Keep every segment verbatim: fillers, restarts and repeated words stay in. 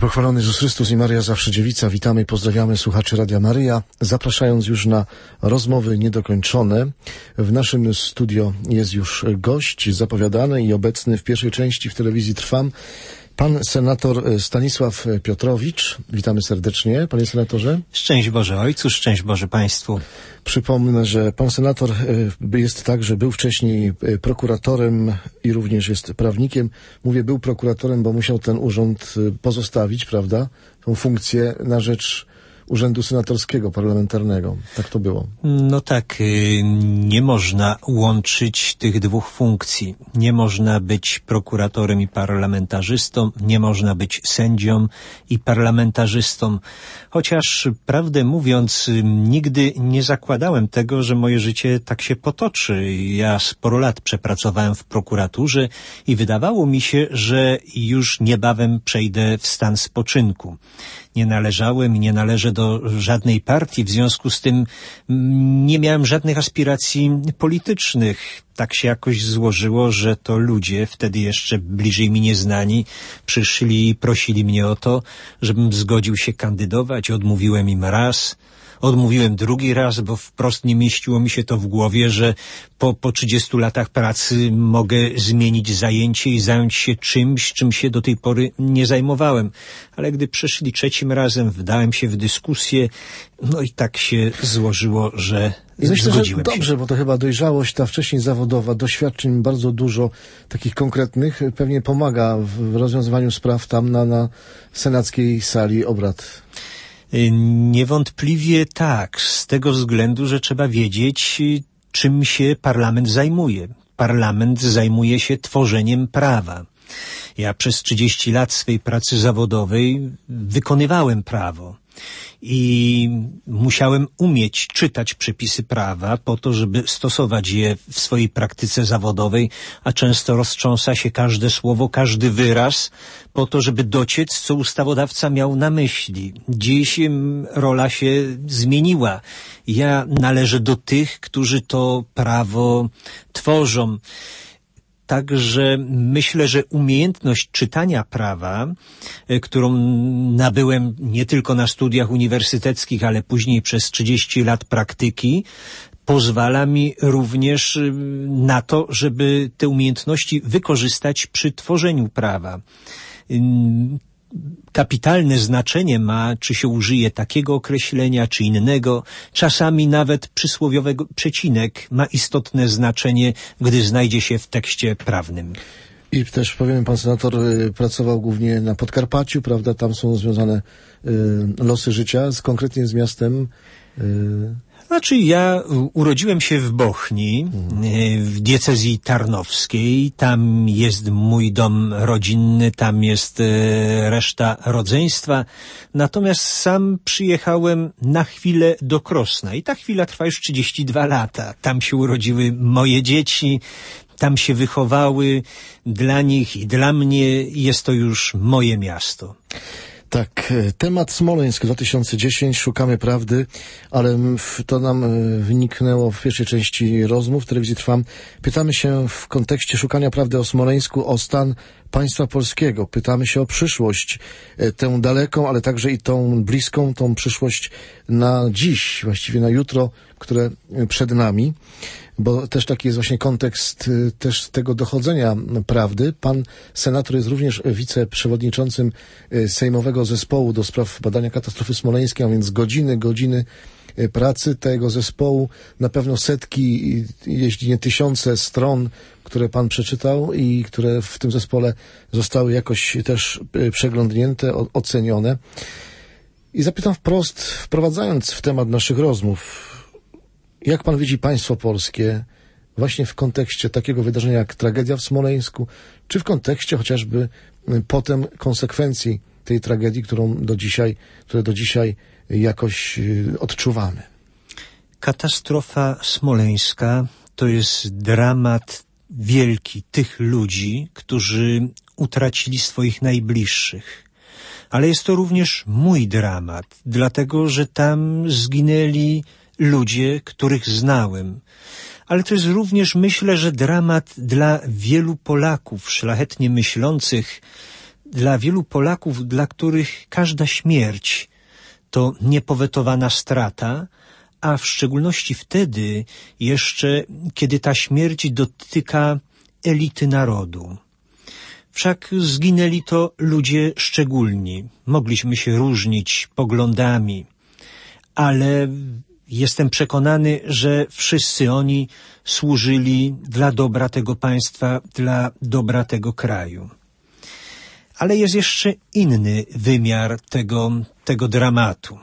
pochwalony Jezus Chrystus i Maria Zawsze Dziewica. Witamy i pozdrawiamy słuchaczy Radia Maryja, zapraszając już na rozmowy niedokończone. W naszym studio jest już gość zapowiadany i obecny w pierwszej części w telewizji Trwam. Pan senator Stanisław Piotrowicz. Witamy serdecznie, panie senatorze. Szczęść Boże Ojcu, szczęść Boże Państwu. Przypomnę, że pan senator jest także, był wcześniej prokuratorem i również jest prawnikiem. Mówię był prokuratorem, bo musiał ten urząd pozostawić, prawda? Tą funkcję na rzecz Urzędu Senatorskiego, Parlamentarnego. Tak to było. No tak, nie można łączyć tych dwóch funkcji. Nie można być prokuratorem i parlamentarzystą, nie można być sędzią i parlamentarzystą. Chociaż, prawdę mówiąc, nigdy nie zakładałem tego, że moje życie tak się potoczy. Ja sporo lat przepracowałem w prokuraturze i wydawało mi się, że już niebawem przejdę w stan spoczynku. Nie należałem i nie należę do żadnej partii, w związku z tym nie miałem żadnych aspiracji politycznych. Tak się jakoś złożyło, że to ludzie, wtedy jeszcze bliżej mi nieznani, przyszli i prosili mnie o to, żebym zgodził się kandydować. Odmówiłem im raz. Odmówiłem drugi raz, bo wprost nie mieściło mi się to w głowie, że po, po trzydziestu latach pracy mogę zmienić zajęcie i zająć się czymś, czym się do tej pory nie zajmowałem. Ale gdy przeszli trzecim razem, wdałem się w dyskusję, no i tak się złożyło, że I myślę, zgodziłem że dobrze, się. bo to chyba dojrzałość, ta wcześniej zawodowa, doświadczeń bardzo dużo takich konkretnych pewnie pomaga w rozwiązywaniu spraw tam na, na senackiej sali obrad. Niewątpliwie tak, z tego względu, że trzeba wiedzieć, czym się parlament zajmuje. Parlament zajmuje się tworzeniem prawa. Ja przez trzydzieści lat swej pracy zawodowej wykonywałem prawo i musiałem umieć czytać przepisy prawa po to, żeby stosować je w swojej praktyce zawodowej, a często roztrząsa się każde słowo, każdy wyraz po to, żeby dociec, co ustawodawca miał na myśli. Dziś rola się zmieniła. Ja należę do tych, którzy to prawo tworzą. Także myślę, że umiejętność czytania prawa, którą nabyłem nie tylko na studiach uniwersyteckich, ale później przez trzydzieści lat praktyki, pozwala mi również na to, żeby te umiejętności wykorzystać przy tworzeniu prawa. Kapitalne znaczenie ma, czy się użyje takiego określenia, czy innego. Czasami nawet przysłowiowy przecinek ma istotne znaczenie, gdy znajdzie się w tekście prawnym. I też powiem, pan senator pracował głównie na Podkarpaciu, prawda? Tam są związane y, losy życia, z, konkretnie z miastem. Y... Znaczy, ja urodziłem się w Bochni, w diecezji tarnowskiej. Tam jest mój dom rodzinny, tam jest reszta rodzeństwa. Natomiast sam przyjechałem na chwilę do Krosna i ta chwila trwa już trzydzieści dwa lata. Tam się urodziły moje dzieci, tam się wychowały. Dla nich i dla mnie jest to już moje miasto. Tak, temat Smoleńsk dwa tysiące dziesięć, szukamy prawdy, ale to nam wyniknęło w pierwszej części rozmów w telewizji Trwam. Pytamy się w kontekście szukania prawdy o Smoleńsku, o stan państwa polskiego. Pytamy się o przyszłość, tę daleką, ale także i tą bliską, tą przyszłość na dziś, właściwie na jutro, które przed nami. Bo też taki jest właśnie kontekst też tego dochodzenia prawdy. Pan senator jest również wiceprzewodniczącym Sejmowego Zespołu do spraw badania katastrofy smoleńskiej, a więc godziny, godziny pracy tego zespołu, na pewno setki, jeśli nie tysiące stron, które pan przeczytał i które w tym zespole zostały jakoś też przeglądnięte, ocenione. I zapytam wprost, wprowadzając w temat naszych rozmów, jak pan widzi państwo polskie właśnie w kontekście takiego wydarzenia jak tragedia w Smoleńsku, czy w kontekście chociażby potem konsekwencji tej tragedii, którą do dzisiaj, które do dzisiaj jakoś odczuwamy? Katastrofa smoleńska to jest dramat wielki tych ludzi, którzy utracili swoich najbliższych. Ale jest to również mój dramat, dlatego że tam zginęli ludzie, których znałem. Ale to jest również, myślę, że dramat dla wielu Polaków szlachetnie myślących, dla wielu Polaków, dla których każda śmierć to niepowetowana strata, a w szczególności wtedy jeszcze, kiedy ta śmierć dotyka elity narodu. Wszak zginęli to ludzie szczególni. Mogliśmy się różnić poglądami, ale jestem przekonany, że wszyscy oni służyli dla dobra tego państwa, dla dobra tego kraju. Ale jest jeszcze inny wymiar tego, tego dramatu.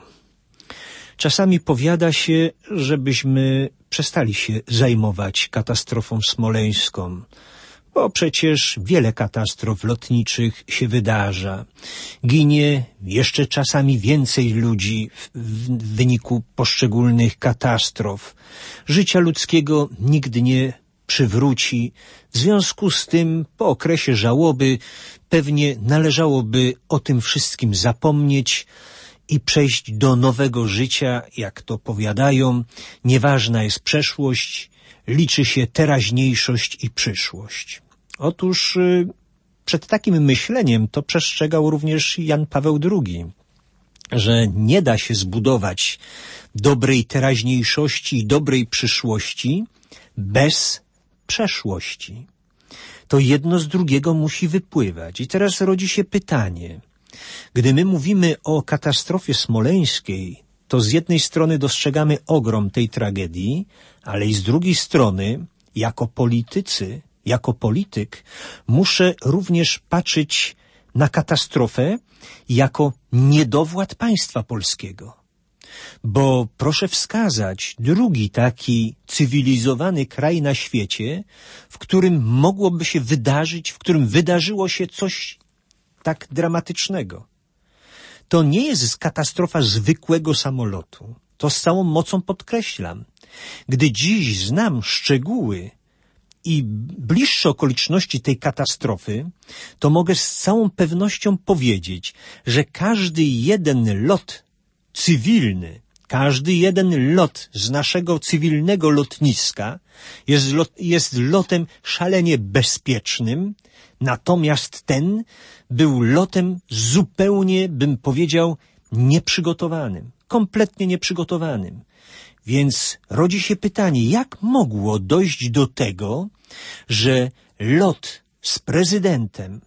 Czasami powiada się, żebyśmy przestali się zajmować katastrofą smoleńską, bo przecież wiele katastrof lotniczych się wydarza. Ginie jeszcze czasami więcej ludzi w, w wyniku poszczególnych katastrof. Życia ludzkiego nigdy nie przywróci. W związku z tym po okresie żałoby pewnie należałoby o tym wszystkim zapomnieć i przejść do nowego życia, jak to powiadają. Nieważna jest przeszłość, liczy się teraźniejszość i przyszłość. Otóż y, przed takim myśleniem to przestrzegał również Jan Paweł drugi, że nie da się zbudować dobrej teraźniejszości i dobrej przyszłości bez przeszłości. To jedno z drugiego musi wypływać. I teraz rodzi się pytanie. Gdy my mówimy o katastrofie smoleńskiej, to z jednej strony dostrzegamy ogrom tej tragedii, ale i z drugiej strony, jako politycy, jako polityk, muszę również patrzeć na katastrofę jako niedowład państwa polskiego. Bo proszę wskazać drugi taki cywilizowany kraj na świecie, w którym mogłoby się wydarzyć, w którym wydarzyło się coś tak dramatycznego. To nie jest katastrofa zwykłego samolotu. To z całą mocą podkreślam. Gdy dziś znam szczegóły i bliższe okoliczności tej katastrofy, to mogę z całą pewnością powiedzieć, że każdy jeden lot cywilny, każdy jeden lot z naszego cywilnego lotniska jest, lot, jest lotem szalenie bezpiecznym, natomiast ten był lotem zupełnie, bym powiedział, nieprzygotowanym, kompletnie nieprzygotowanym. Więc rodzi się pytanie, jak mogło dojść do tego, że lot z prezydentem,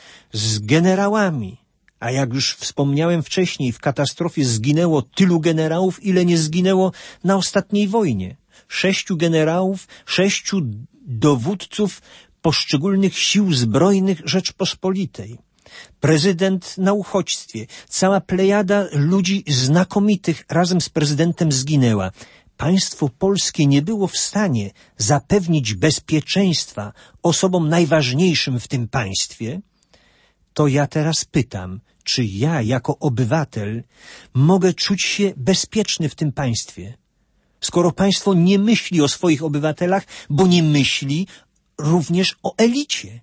z generałami, a jak już wspomniałem wcześniej, w katastrofie zginęło tylu generałów, ile nie zginęło na ostatniej wojnie. Sześciu generałów, sześciu dowódców poszczególnych sił zbrojnych Rzeczpospolitej. Prezydent na uchodźstwie, cała plejada ludzi znakomitych razem z prezydentem zginęła. Państwo polskie nie było w stanie zapewnić bezpieczeństwa osobom najważniejszym w tym państwie. To ja teraz pytam, czy ja jako obywatel mogę czuć się bezpieczny w tym państwie? Skoro państwo nie myśli o swoich obywatelach, bo nie myśli również o elicie.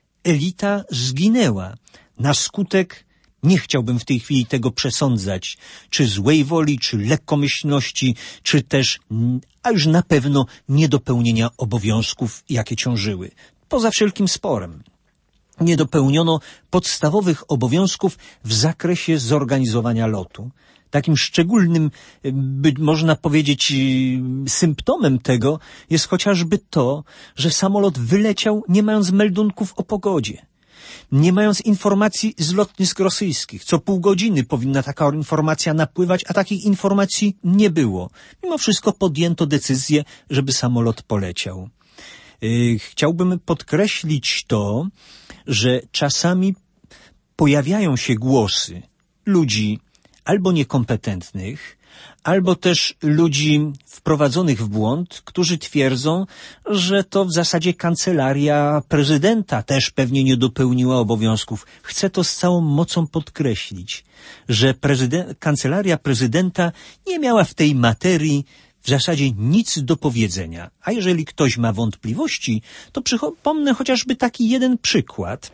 Elita zginęła na skutek, nie chciałbym w tej chwili tego przesądzać, czy złej woli, czy lekkomyślności, czy też, a już na pewno niedopełnienia obowiązków, jakie ciążyły. Poza wszelkim sporem. Nie dopełniono podstawowych obowiązków w zakresie zorganizowania lotu. Takim szczególnym, by, można powiedzieć, symptomem tego jest chociażby to, że samolot wyleciał nie mając meldunków o pogodzie. Nie mając informacji z lotnisk rosyjskich. Co pół godziny powinna taka informacja napływać, a takich informacji nie było. Mimo wszystko podjęto decyzję, żeby samolot poleciał. Yy, chciałbym podkreślić to, że czasami pojawiają się głosy ludzi albo niekompetentnych, albo też ludzi wprowadzonych w błąd, którzy twierdzą, że to w zasadzie kancelaria prezydenta też pewnie nie dopełniła obowiązków. Chcę to z całą mocą podkreślić, że prezydent, kancelaria prezydenta nie miała w tej materii w zasadzie nic do powiedzenia. A jeżeli ktoś ma wątpliwości, to przypomnę chociażby taki jeden przykład,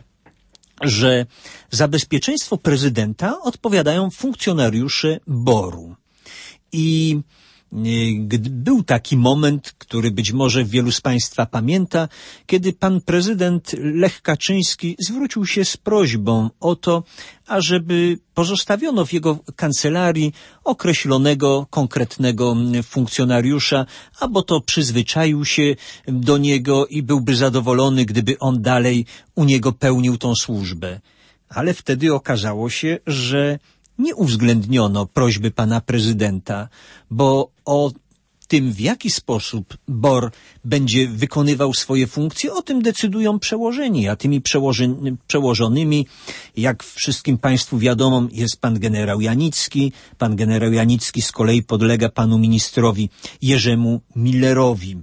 że za bezpieczeństwo prezydenta odpowiadają funkcjonariusze boru. I Był taki moment, który być może wielu z Państwa pamięta, kiedy pan prezydent Lech Kaczyński zwrócił się z prośbą o to, ażeby pozostawiono w jego kancelarii określonego, konkretnego funkcjonariusza, albo to przyzwyczaił się do niego i byłby zadowolony, gdyby on dalej u niego pełnił tą służbę. Ale wtedy okazało się, że nie uwzględniono prośby pana prezydenta, bo o tym, w jaki sposób B O R będzie wykonywał swoje funkcje, o tym decydują przełożeni, a tymi przełoży, przełożonymi, jak wszystkim Państwu wiadomo, jest pan generał Janicki. Pan generał Janicki z kolei podlega panu ministrowi Jerzemu Millerowi.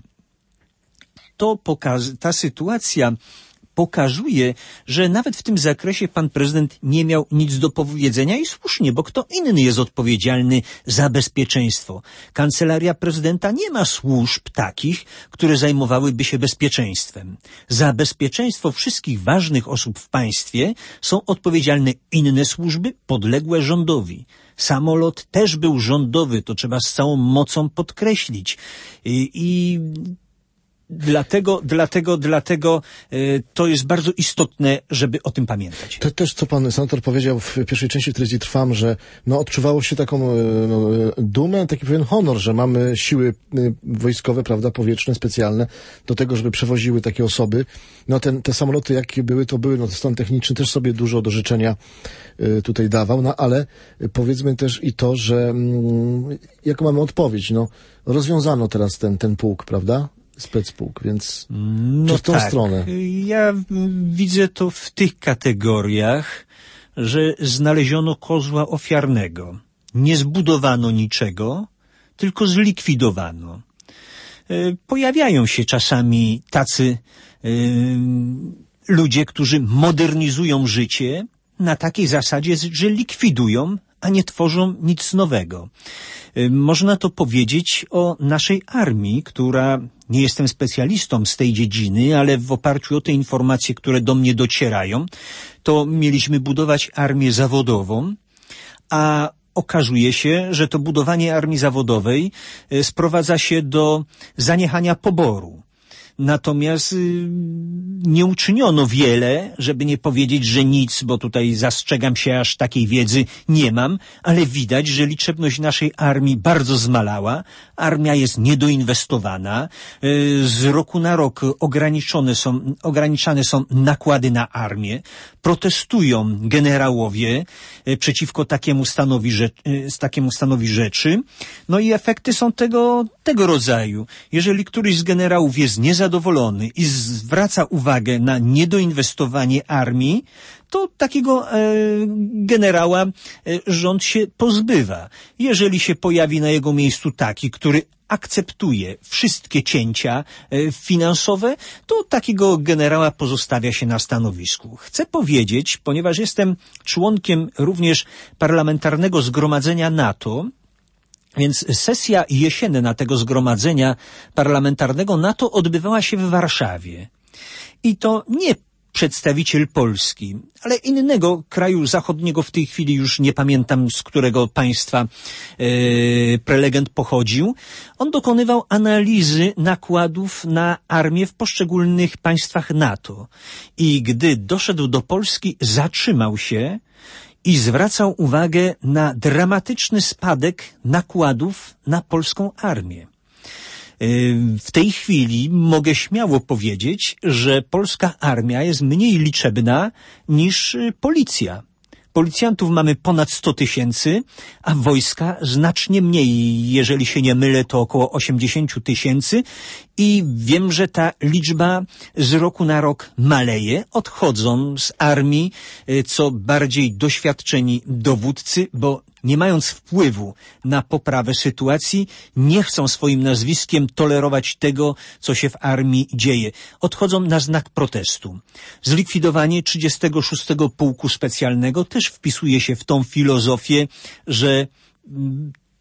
To pokaz, ta sytuacja pokazuje, że nawet w tym zakresie pan prezydent nie miał nic do powiedzenia i słusznie, bo kto inny jest odpowiedzialny za bezpieczeństwo. Kancelaria prezydenta nie ma służb takich, które zajmowałyby się bezpieczeństwem. Za bezpieczeństwo wszystkich ważnych osób w państwie są odpowiedzialne inne służby podległe rządowi. Samolot też był rządowy, to trzeba z całą mocą podkreślić. I, i Dlatego, dlatego, dlatego y, to jest bardzo istotne, żeby o tym pamiętać. To też, co pan senator powiedział w pierwszej części telewizji Trwam, że no, odczuwało się taką no, dumę, taki pewien honor, że mamy siły y, wojskowe, prawda, powietrzne, specjalne, do tego, żeby przewoziły takie osoby. No ten, te samoloty, jakie były, to były, no stan techniczny też sobie dużo do życzenia y, tutaj dawał, no ale y, powiedzmy też i to, że y, jaką mamy odpowiedź, no rozwiązano teraz ten, ten pułk, prawda? Specpułk, więc no w tą tak. stronę. Ja widzę to w tych kategoriach, że znaleziono kozła ofiarnego. Nie zbudowano niczego, tylko zlikwidowano. Pojawiają się czasami tacy yy, ludzie, którzy modernizują życie na takiej zasadzie, że likwidują, a nie tworzą nic nowego. Można to powiedzieć o naszej armii, która, nie jestem specjalistą z tej dziedziny, ale w oparciu o te informacje, które do mnie docierają, to mieliśmy budować armię zawodową, a okazuje się, że to budowanie armii zawodowej sprowadza się do zaniechania poboru. Natomiast y, nie uczyniono wiele, żeby nie powiedzieć, że nic, bo tutaj zastrzegam się, aż takiej wiedzy nie mam, ale widać, że liczebność naszej armii bardzo zmalała. Armia jest niedoinwestowana. Y, z roku na rok ograniczone są, ograniczane są nakłady na armię. Protestują generałowie y, przeciwko takiemu stanowi, rzecz, y, takiemu stanowi rzeczy. No i efekty są tego, tego rodzaju. Jeżeli któryś z generałów jest niezadowolony i zwraca uwagę na niedoinwestowanie armii, to takiego e, generała e, rząd się pozbywa. Jeżeli się pojawi na jego miejscu taki, który akceptuje wszystkie cięcia e, finansowe, to takiego generała pozostawia się na stanowisku. Chcę powiedzieć, ponieważ jestem członkiem również Parlamentarnego Zgromadzenia NATO, więc sesja jesienna tego zgromadzenia parlamentarnego NATO odbywała się w Warszawie. I to nie przedstawiciel Polski, ale innego kraju zachodniego, w tej chwili już nie pamiętam, z którego państwa e, prelegent pochodził. On dokonywał analizy nakładów na armię w poszczególnych państwach NATO. I gdy doszedł do Polski, zatrzymał się i zwracał uwagę na dramatyczny spadek nakładów na polską armię. W tej chwili mogę śmiało powiedzieć, że polska armia jest mniej liczebna niż policja. Policjantów mamy ponad sto tysięcy, a wojska znacznie mniej. Jeżeli się nie mylę, to około osiemdziesiąt tysięcy i wiem, że ta liczba z roku na rok maleje. Odchodzą z armii co bardziej doświadczeni dowódcy, bo nie mając wpływu na poprawę sytuacji, nie chcą swoim nazwiskiem tolerować tego, co się w armii dzieje. Odchodzą na znak protestu. Zlikwidowanie trzydziestego szóstego Pułku Specjalnego też wpisuje się w tą filozofię, że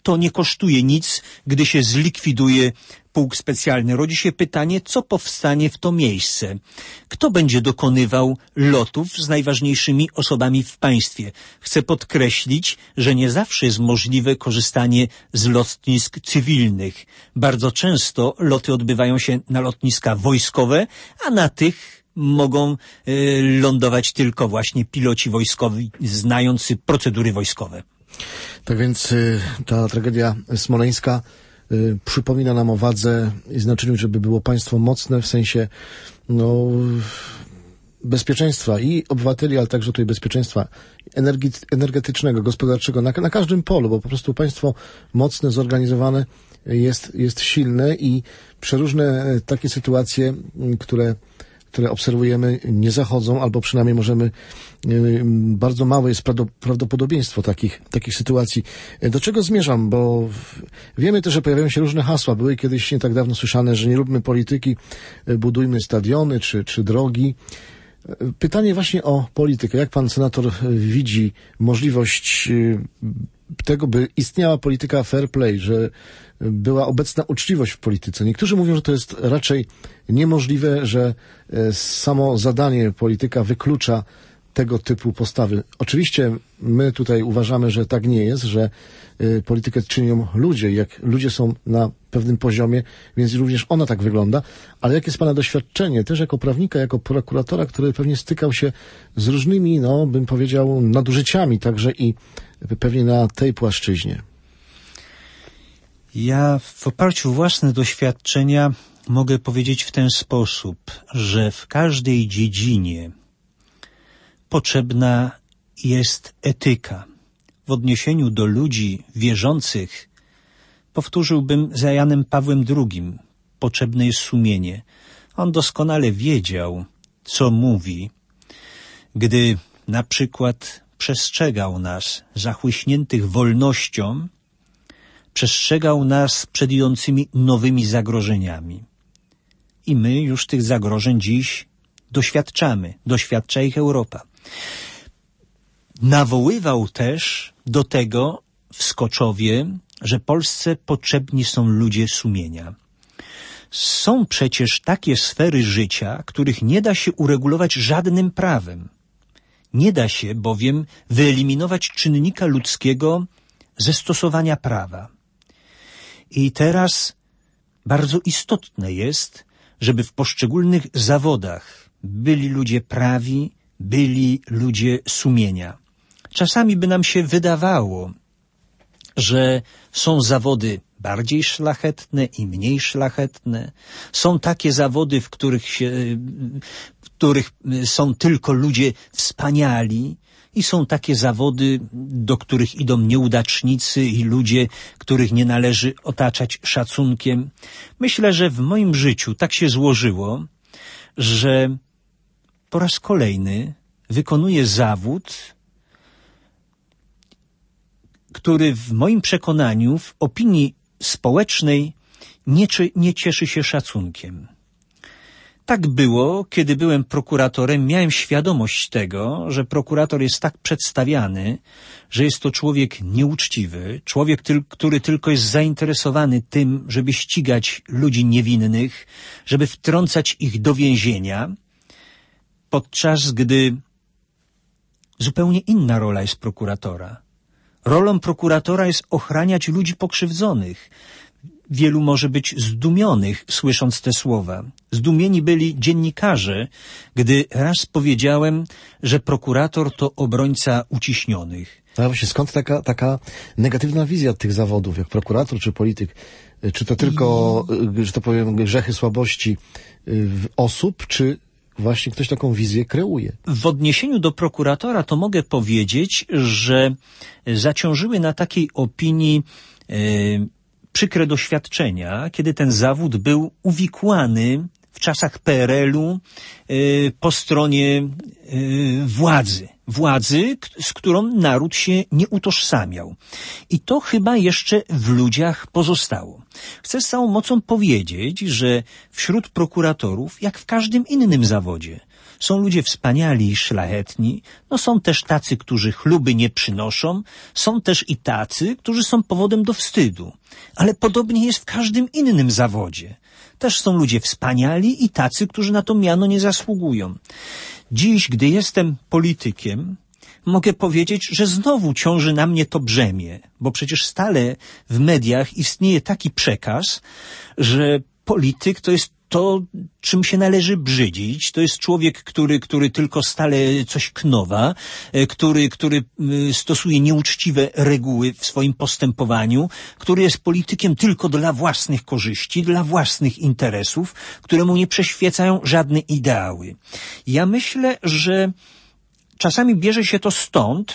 to nie kosztuje nic, gdy się zlikwiduje pułk specjalny. Rodzi się pytanie, co powstanie w to miejsce? Kto będzie dokonywał lotów z najważniejszymi osobami w państwie? Chcę podkreślić, że nie zawsze jest możliwe korzystanie z lotnisk cywilnych. Bardzo często loty odbywają się na lotniska wojskowe, a na tych mogą y, lądować tylko właśnie piloci wojskowi, znający procedury wojskowe. Tak więc y, ta tragedia smoleńska y, przypomina nam o wadze i znaczeniu, żeby było państwo mocne w sensie no, bezpieczeństwa i obywateli, ale także tutaj bezpieczeństwa energi- energetycznego, gospodarczego, na, na każdym polu, bo po prostu państwo mocne, zorganizowane jest, jest silne i przeróżne takie sytuacje, które które obserwujemy, nie zachodzą, albo przynajmniej możemy, bardzo małe jest prawdopodobieństwo takich, takich sytuacji. Do czego zmierzam? Bo wiemy też, że pojawiają się różne hasła. Były kiedyś nie tak dawno słyszane, że nie róbmy polityki, budujmy stadiony czy, czy drogi. Pytanie właśnie o politykę. Jak pan senator widzi możliwość tego, by istniała polityka fair play, że była obecna uczciwość w polityce? Niektórzy mówią, że to jest raczej niemożliwe, że samo zadanie polityka wyklucza tego typu postawy. Oczywiście my tutaj uważamy, że tak nie jest, że politykę czynią ludzie, jak ludzie są na pewnym poziomie, więc również ona tak wygląda. Ale jakie jest pana doświadczenie też jako prawnika, jako prokuratora, który pewnie stykał się z różnymi, no bym powiedział, nadużyciami, także i pewnie na tej płaszczyźnie? Ja w oparciu o własne doświadczenia mogę powiedzieć w ten sposób, że w każdej dziedzinie potrzebna jest etyka. W odniesieniu do ludzi wierzących powtórzyłbym za Janem Pawłem drugim. Potrzebne jest sumienie. On doskonale wiedział, co mówi, gdy na przykład przestrzegał nas zachłyśniętych wolnością, przestrzegał nas przed idącymi nowymi zagrożeniami. I my już tych zagrożeń dziś doświadczamy. Doświadcza ich Europa. Nawoływał też do tego w Skoczowie, że Polsce potrzebni są ludzie sumienia. Są przecież takie sfery życia, których nie da się uregulować żadnym prawem. Nie da się bowiem wyeliminować czynnika ludzkiego ze stosowania prawa. I teraz bardzo istotne jest, żeby w poszczególnych zawodach byli ludzie prawi, byli ludzie sumienia. Czasami by nam się wydawało, że są zawody bardziej szlachetne i mniej szlachetne. Są takie zawody, w których się, w których są tylko ludzie wspaniali i są takie zawody, do których idą nieudacznicy i ludzie, których nie należy otaczać szacunkiem. Myślę, że w moim życiu tak się złożyło, że po raz kolejny wykonuję zawód, który w moim przekonaniu, w opinii społecznej nie, nie cieszy się szacunkiem. Tak było, kiedy byłem prokuratorem, miałem świadomość tego, że prokurator jest tak przedstawiany, że jest to człowiek nieuczciwy, człowiek, który tylko jest zainteresowany tym, żeby ścigać ludzi niewinnych, żeby wtrącać ich do więzienia, podczas gdy zupełnie inna rola jest prokuratora. Rolą prokuratora jest ochraniać ludzi pokrzywdzonych. Wielu może być zdumionych, słysząc te słowa. Zdumieni byli dziennikarze, gdy raz powiedziałem, że prokurator to obrońca uciśnionych. Ale właśnie skąd taka, taka negatywna wizja tych zawodów, jak prokurator czy polityk? Czy to tylko, I... że to powiem, grzechy słabości osób, czy właśnie ktoś taką wizję kreuje? W odniesieniu do prokuratora to mogę powiedzieć, że zaciążyły na takiej opinii e, przykre doświadczenia, kiedy ten zawód był uwikłany w czasach P R L-u e, po stronie e, władzy. Władzy, z którą naród się nie utożsamiał. I to chyba jeszcze w ludziach pozostało. Chcę z całą mocą powiedzieć, że wśród prokuratorów, jak w każdym innym zawodzie, Są ludzie wspaniali i szlachetni, no są też tacy, którzy chluby nie przynoszą, są też i tacy, którzy są powodem do wstydu. Ale podobnie jest w każdym innym zawodzie. Też są ludzie wspaniali i tacy, którzy na to miano nie zasługują. Dziś, gdy jestem politykiem, mogę powiedzieć, że znowu ciąży na mnie to brzemię, bo przecież stale w mediach istnieje taki przekaz, że polityk to jest to, czym się należy brzydzić. To jest człowiek, który, który tylko stale coś knowa, który, który stosuje nieuczciwe reguły w swoim postępowaniu, który jest politykiem tylko dla własnych korzyści, dla własnych interesów, które mu nie przeświecają żadne ideały. Ja myślę, że czasami bierze się to stąd,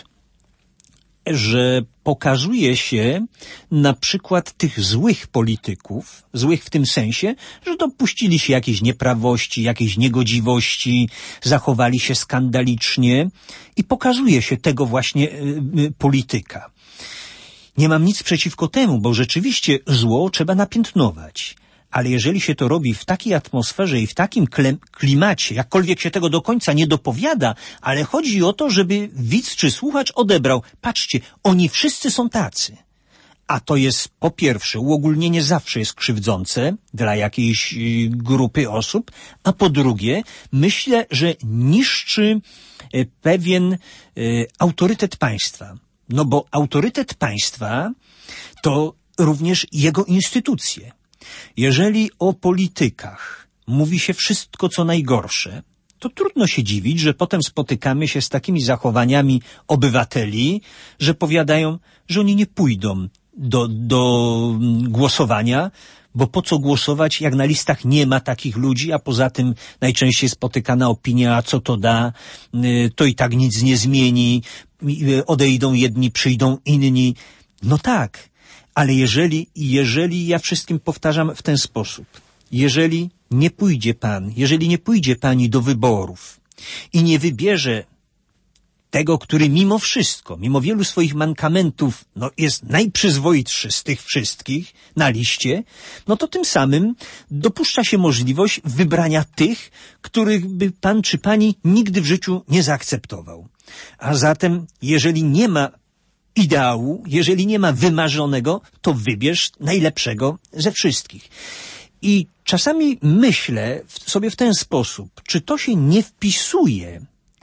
że pokazuje się na przykład tych złych polityków, złych w tym sensie, że dopuścili się jakiejś nieprawości, jakiejś niegodziwości, zachowali się skandalicznie i pokazuje się tego właśnie y, y, polityka. Nie mam nic przeciwko temu, bo rzeczywiście zło trzeba napiętnować. Ale jeżeli się to robi w takiej atmosferze i w takim klimacie, jakkolwiek się tego do końca nie dopowiada, ale chodzi o to, żeby widz czy słuchacz odebrał. Patrzcie, oni wszyscy są tacy. A to jest, po pierwsze, uogólnienie zawsze jest krzywdzące dla jakiejś grupy osób, a po drugie, myślę, że niszczy pewien autorytet państwa. No bo autorytet państwa to również jego instytucje. Jeżeli o politykach mówi się wszystko co najgorsze, to trudno się dziwić, że potem spotykamy się z takimi zachowaniami obywateli, że powiadają, że oni nie pójdą do, do głosowania, bo po co głosować, jak na listach nie ma takich ludzi, a poza tym najczęściej spotykana opinia, a co to da, to i tak nic nie zmieni, odejdą jedni, przyjdą inni. No tak. Ale jeżeli, jeżeli ja wszystkim powtarzam w ten sposób, jeżeli nie pójdzie pan, jeżeli nie pójdzie pani do wyborów i nie wybierze tego, który mimo wszystko, mimo wielu swoich mankamentów, no jest najprzyzwoitszy z tych wszystkich na liście, no to tym samym dopuszcza się możliwość wybrania tych, których by pan czy pani nigdy w życiu nie zaakceptował. A zatem, jeżeli nie ma ideału, jeżeli nie ma wymarzonego, to wybierz najlepszego ze wszystkich. I czasami myślę sobie w ten sposób, czy to się nie wpisuje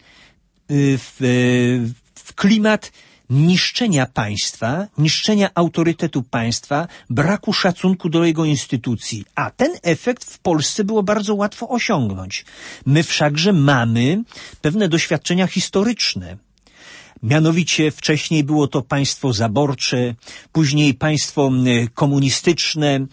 w, w klimat niszczenia państwa, niszczenia autorytetu państwa, braku szacunku do jego instytucji. A ten efekt w Polsce było bardzo łatwo osiągnąć. My wszakże mamy pewne doświadczenia historyczne. Mianowicie wcześniej było to państwo zaborcze, później państwo komunistyczne,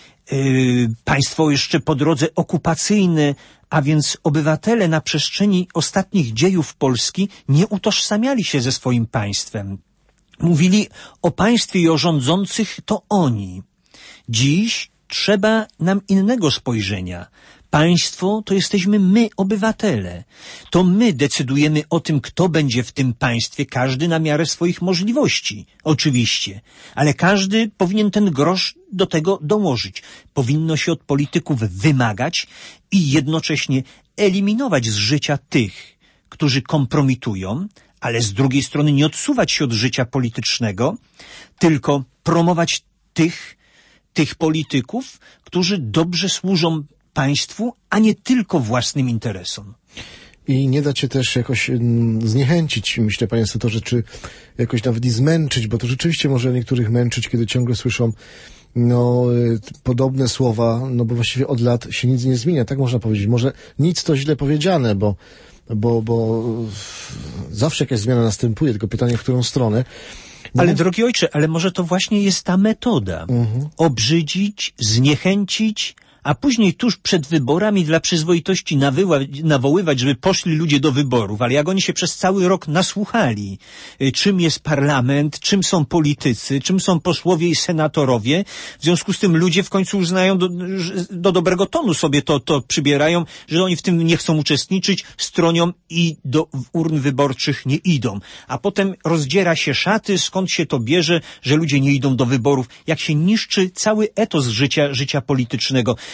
yy, państwo jeszcze po drodze okupacyjne, a więc obywatele na przestrzeni ostatnich dziejów Polski nie utożsamiali się ze swoim państwem. Mówili o państwie i o rządzących to oni. Dziś trzeba nam innego spojrzenia. Państwo to jesteśmy my, obywatele. To my decydujemy o tym, kto będzie w tym państwie, każdy na miarę swoich możliwości, oczywiście. Ale każdy powinien ten grosz do tego dołożyć. Powinno się od polityków wymagać i jednocześnie eliminować z życia tych, którzy kompromitują, ale z drugiej strony nie odsuwać się od życia politycznego, tylko promować tych, tych polityków, którzy dobrze służą państwu, a nie tylko własnym interesom. I nie da cię też jakoś zniechęcić, myślę, panie senatorze, czy jakoś nawet i zmęczyć, bo to rzeczywiście może niektórych męczyć, kiedy ciągle słyszą no, podobne słowa, no bo właściwie od lat się nic nie zmienia, tak można powiedzieć. Może nic to źle powiedziane, bo, bo, bo zawsze jakaś zmiana następuje, tylko pytanie, w którą stronę. No. Ale drogi ojcze, ale może to właśnie jest ta metoda. Mhm. Obrzydzić, zniechęcić, a później tuż przed wyborami dla przyzwoitości nawyła- nawoływać, żeby poszli ludzie do wyborów. Ale jak oni się przez cały rok nasłuchali, czym jest parlament, czym są politycy, czym są posłowie i senatorowie, w związku z tym ludzie w końcu uznają do, do dobrego tonu sobie to, to przybierają, że oni w tym nie chcą uczestniczyć, stronią i do urn wyborczych nie idą. A potem rozdziera się szaty, skąd się to bierze, że ludzie nie idą do wyborów, jak się niszczy cały etos życia, życia politycznego.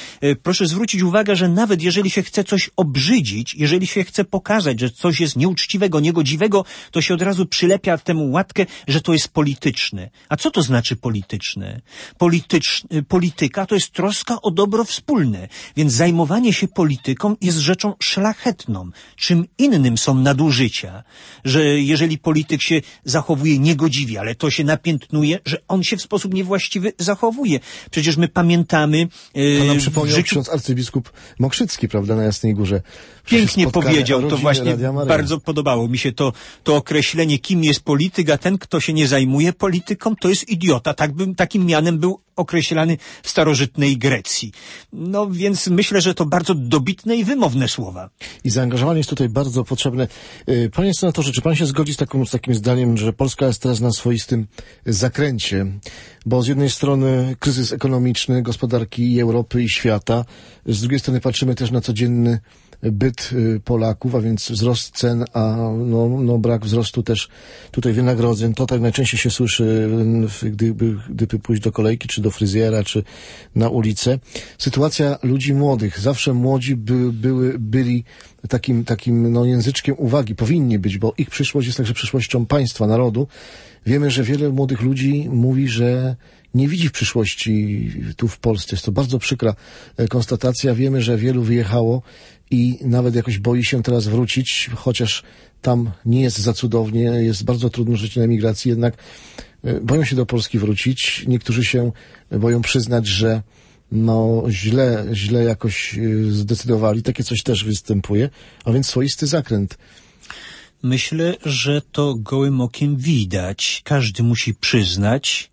Proszę zwrócić uwagę, że nawet jeżeli się chce coś obrzydzić, jeżeli się chce pokazać, że coś jest nieuczciwego, niegodziwego, to się od razu przylepia temu łatkę, że to jest polityczne. A co to znaczy polityczne? Politycz, polityka to jest troska o dobro wspólne, więc zajmowanie się polityką jest rzeczą szlachetną. Czym innym są nadużycia, że jeżeli polityk się zachowuje niegodziwie, ale to się napiętnuje, że on się w sposób niewłaściwy zachowuje. Przecież my pamiętamy... To nam przypomniał życiu... ksiądz arcybiskup Mokrzycki, prawda, na Jasnej Górze. Pięknie powiedział, to właśnie bardzo podobało mi się to, to określenie, kim jest polityk, a ten, kto się nie zajmuje polityką, to jest idiota. Tak bym, takim mianem był określany w starożytnej Grecji. No więc myślę, że to bardzo dobitne i wymowne słowa. I zaangażowanie jest tutaj bardzo potrzebne. Panie senatorze, czy pan się zgodzi z, taką, z takim zdaniem, że Polska jest teraz na swoistym zakręcie? Bo z jednej strony kryzys ekonomiczny, gospodarki i Europy i świata, z drugiej strony patrzymy też na codzienny byt Polaków, a więc wzrost cen, a no, no brak wzrostu też tutaj wynagrodzeń. To tak najczęściej się słyszy, gdyby, gdyby pójść do kolejki, czy do fryzjera, czy na ulicę. Sytuacja ludzi młodych. Zawsze młodzi by, były, byli takim, takim no, języczkiem uwagi. Powinni być, bo ich przyszłość jest także przyszłością państwa, narodu. Wiemy, że wiele młodych ludzi mówi, że nie widzi w przyszłości tu w Polsce. Jest to bardzo przykra konstatacja. Wiemy, że wielu wyjechało i nawet jakoś boi się teraz wrócić, chociaż tam nie jest za cudownie, jest bardzo trudno żyć na emigracji, jednak boją się do Polski wrócić. Niektórzy się boją przyznać, że no źle, źle jakoś zdecydowali. Takie coś też występuje, a więc swoisty zakręt. Myślę, że to gołym okiem widać. Każdy musi przyznać,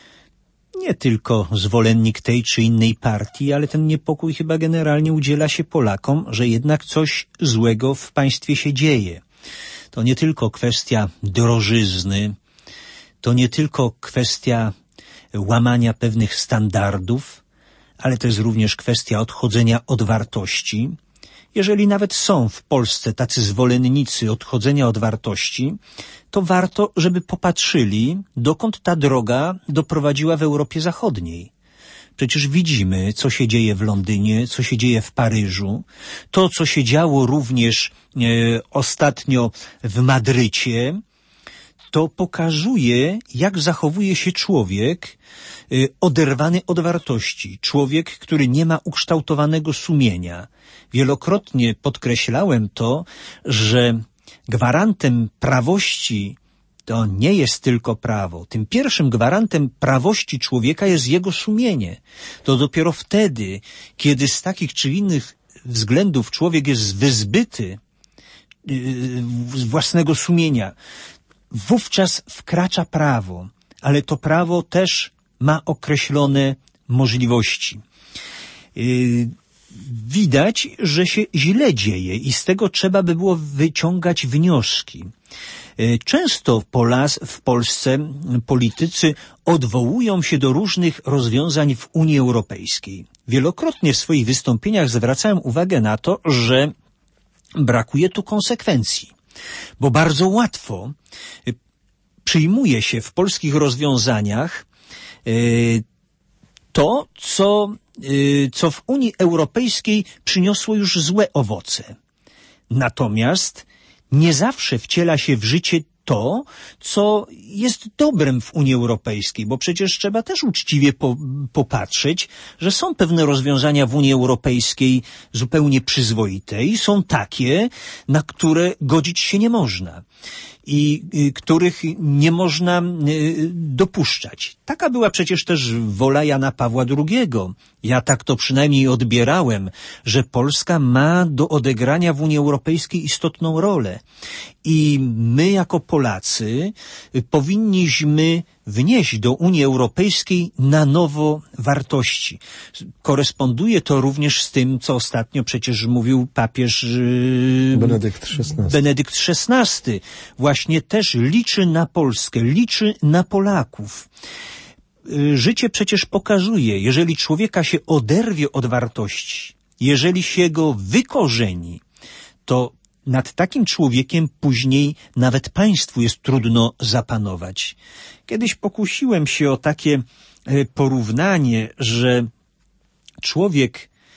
nie tylko zwolennik tej czy innej partii, ale ten niepokój chyba generalnie udziela się Polakom, że jednak coś złego w państwie się dzieje. To nie tylko kwestia drożyzny, to nie tylko kwestia łamania pewnych standardów, ale to jest również kwestia odchodzenia od wartości. Jeżeli nawet są w Polsce tacy zwolennicy odchodzenia od wartości, to warto, żeby popatrzyli, dokąd ta droga doprowadziła w Europie Zachodniej. Przecież widzimy, co się dzieje w Londynie, co się dzieje w Paryżu. To, co się działo również e, ostatnio w Madrycie, to pokazuje, jak zachowuje się człowiek e, oderwany od wartości. Człowiek, który nie ma ukształtowanego sumienia. Wielokrotnie podkreślałem to, że gwarantem prawości to nie jest tylko prawo. Tym pierwszym gwarantem prawości człowieka jest jego sumienie. To dopiero wtedy, kiedy z takich czy innych względów człowiek jest wyzbyty z własnego sumienia, wówczas wkracza prawo, ale to prawo też ma określone możliwości. Widać, że się źle dzieje i z tego trzeba by było wyciągać wnioski. Często Polas, w Polsce politycy odwołują się do różnych rozwiązań w Unii Europejskiej. Wielokrotnie w swoich wystąpieniach zwracałem uwagę na to, że brakuje tu konsekwencji, bo bardzo łatwo przyjmuje się w polskich rozwiązaniach to, co, co w Unii Europejskiej przyniosło już złe owoce. Natomiast nie zawsze wciela się w życie to, co jest dobrem w Unii Europejskiej, bo przecież trzeba też uczciwie po, popatrzeć, że są pewne rozwiązania w Unii Europejskiej zupełnie przyzwoite i są takie, na które godzić się nie można i y, których nie można y, dopuszczać. Taka była przecież też wola Jana Pawła drugiego. Ja tak to przynajmniej odbierałem, że Polska ma do odegrania w Unii Europejskiej istotną rolę. I my jako Polacy y, powinniśmy wnieść do Unii Europejskiej na nowo wartości. Koresponduje to również z tym, co ostatnio przecież mówił papież yy, Benedykt szesnasty. Benedykt szesnasty. Właśnie też liczy na Polskę, liczy na Polaków. Yy, życie przecież pokazuje, jeżeli człowieka się oderwie od wartości, jeżeli się go wykorzeni, to nad takim człowiekiem później nawet państwu jest trudno zapanować. Kiedyś pokusiłem się o takie porównanie, że człowiek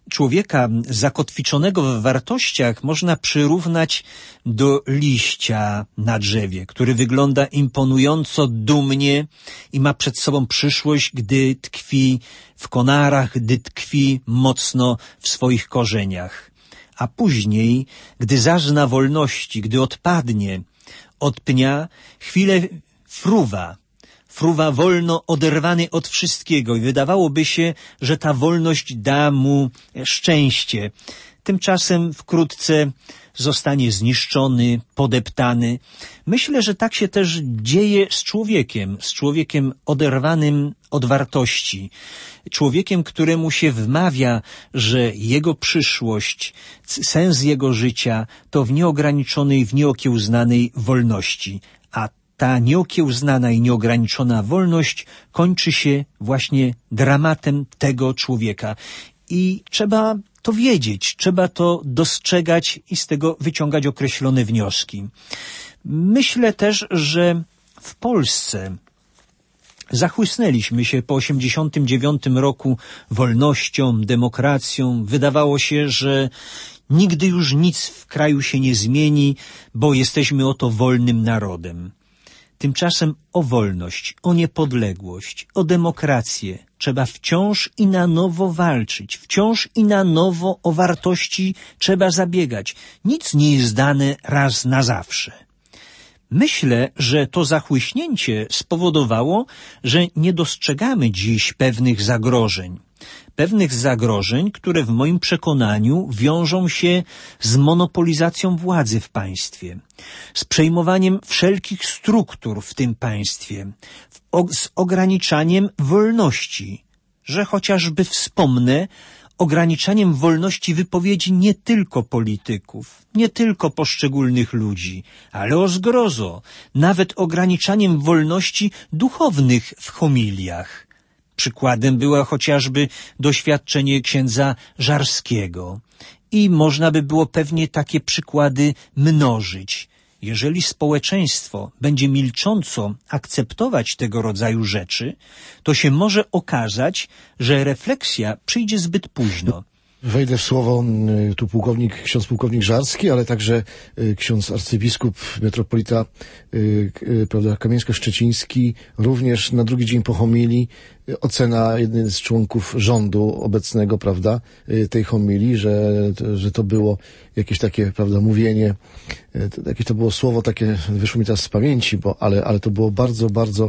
człowieka zakotwiczonego w wartościach można przyrównać do liścia na drzewie, który wygląda imponująco dumnie i ma przed sobą przyszłość, gdy tkwi w konarach, gdy tkwi mocno w swoich korzeniach. A później, gdy zazna wolności, gdy odpadnie od pnia, chwilę fruwa, fruwa wolno oderwany od wszystkiego i wydawałoby się, że ta wolność da mu szczęście. Tymczasem wkrótce zostanie zniszczony, podeptany. Myślę, że tak się też dzieje z człowiekiem, z człowiekiem oderwanym od wartości. Człowiekiem, któremu się wmawia, że jego przyszłość, sens jego życia to w nieograniczonej, w nieokiełznanej wolności. A ta nieokiełznana i nieograniczona wolność kończy się właśnie dramatem tego człowieka. I trzeba to wiedzieć, trzeba to dostrzegać i z tego wyciągać określone wnioski. Myślę też, że w Polsce zachłysnęliśmy się po osiemdziesiątym dziewiątym roku wolnością, demokracją. Wydawało się, że nigdy już nic w kraju się nie zmieni, bo jesteśmy oto wolnym narodem. Tymczasem o wolność, o niepodległość, o demokrację trzeba wciąż i na nowo walczyć, wciąż i na nowo o wartości trzeba zabiegać. Nic nie jest dane raz na zawsze. Myślę, że to zachłyśnięcie spowodowało, że nie dostrzegamy dziś pewnych zagrożeń. Pewnych zagrożeń, które w moim przekonaniu wiążą się z monopolizacją władzy w państwie, z przejmowaniem wszelkich struktur w tym państwie, z ograniczaniem wolności, że chociażby wspomnę, ograniczaniem wolności wypowiedzi nie tylko polityków, nie tylko poszczególnych ludzi, ale o zgrozo, nawet ograniczaniem wolności duchownych w homiliach. Przykładem było chociażby doświadczenie księdza Żarskiego. I można by było pewnie takie przykłady mnożyć. Jeżeli społeczeństwo będzie milcząco akceptować tego rodzaju rzeczy, to się może okazać, że refleksja przyjdzie zbyt późno. Wejdę w słowo, tu pułkownik, ksiądz pułkownik Żarski, ale także ksiądz arcybiskup, metropolita prawda, Kamieńsko-Szczeciński, również na drugi dzień po homilii ocena jednej z członków rządu obecnego, prawda, tej homilii, że, że to było jakieś takie, prawda, mówienie, jakieś to było słowo takie, wyszło mi teraz z pamięci, bo, ale, ale to było bardzo, bardzo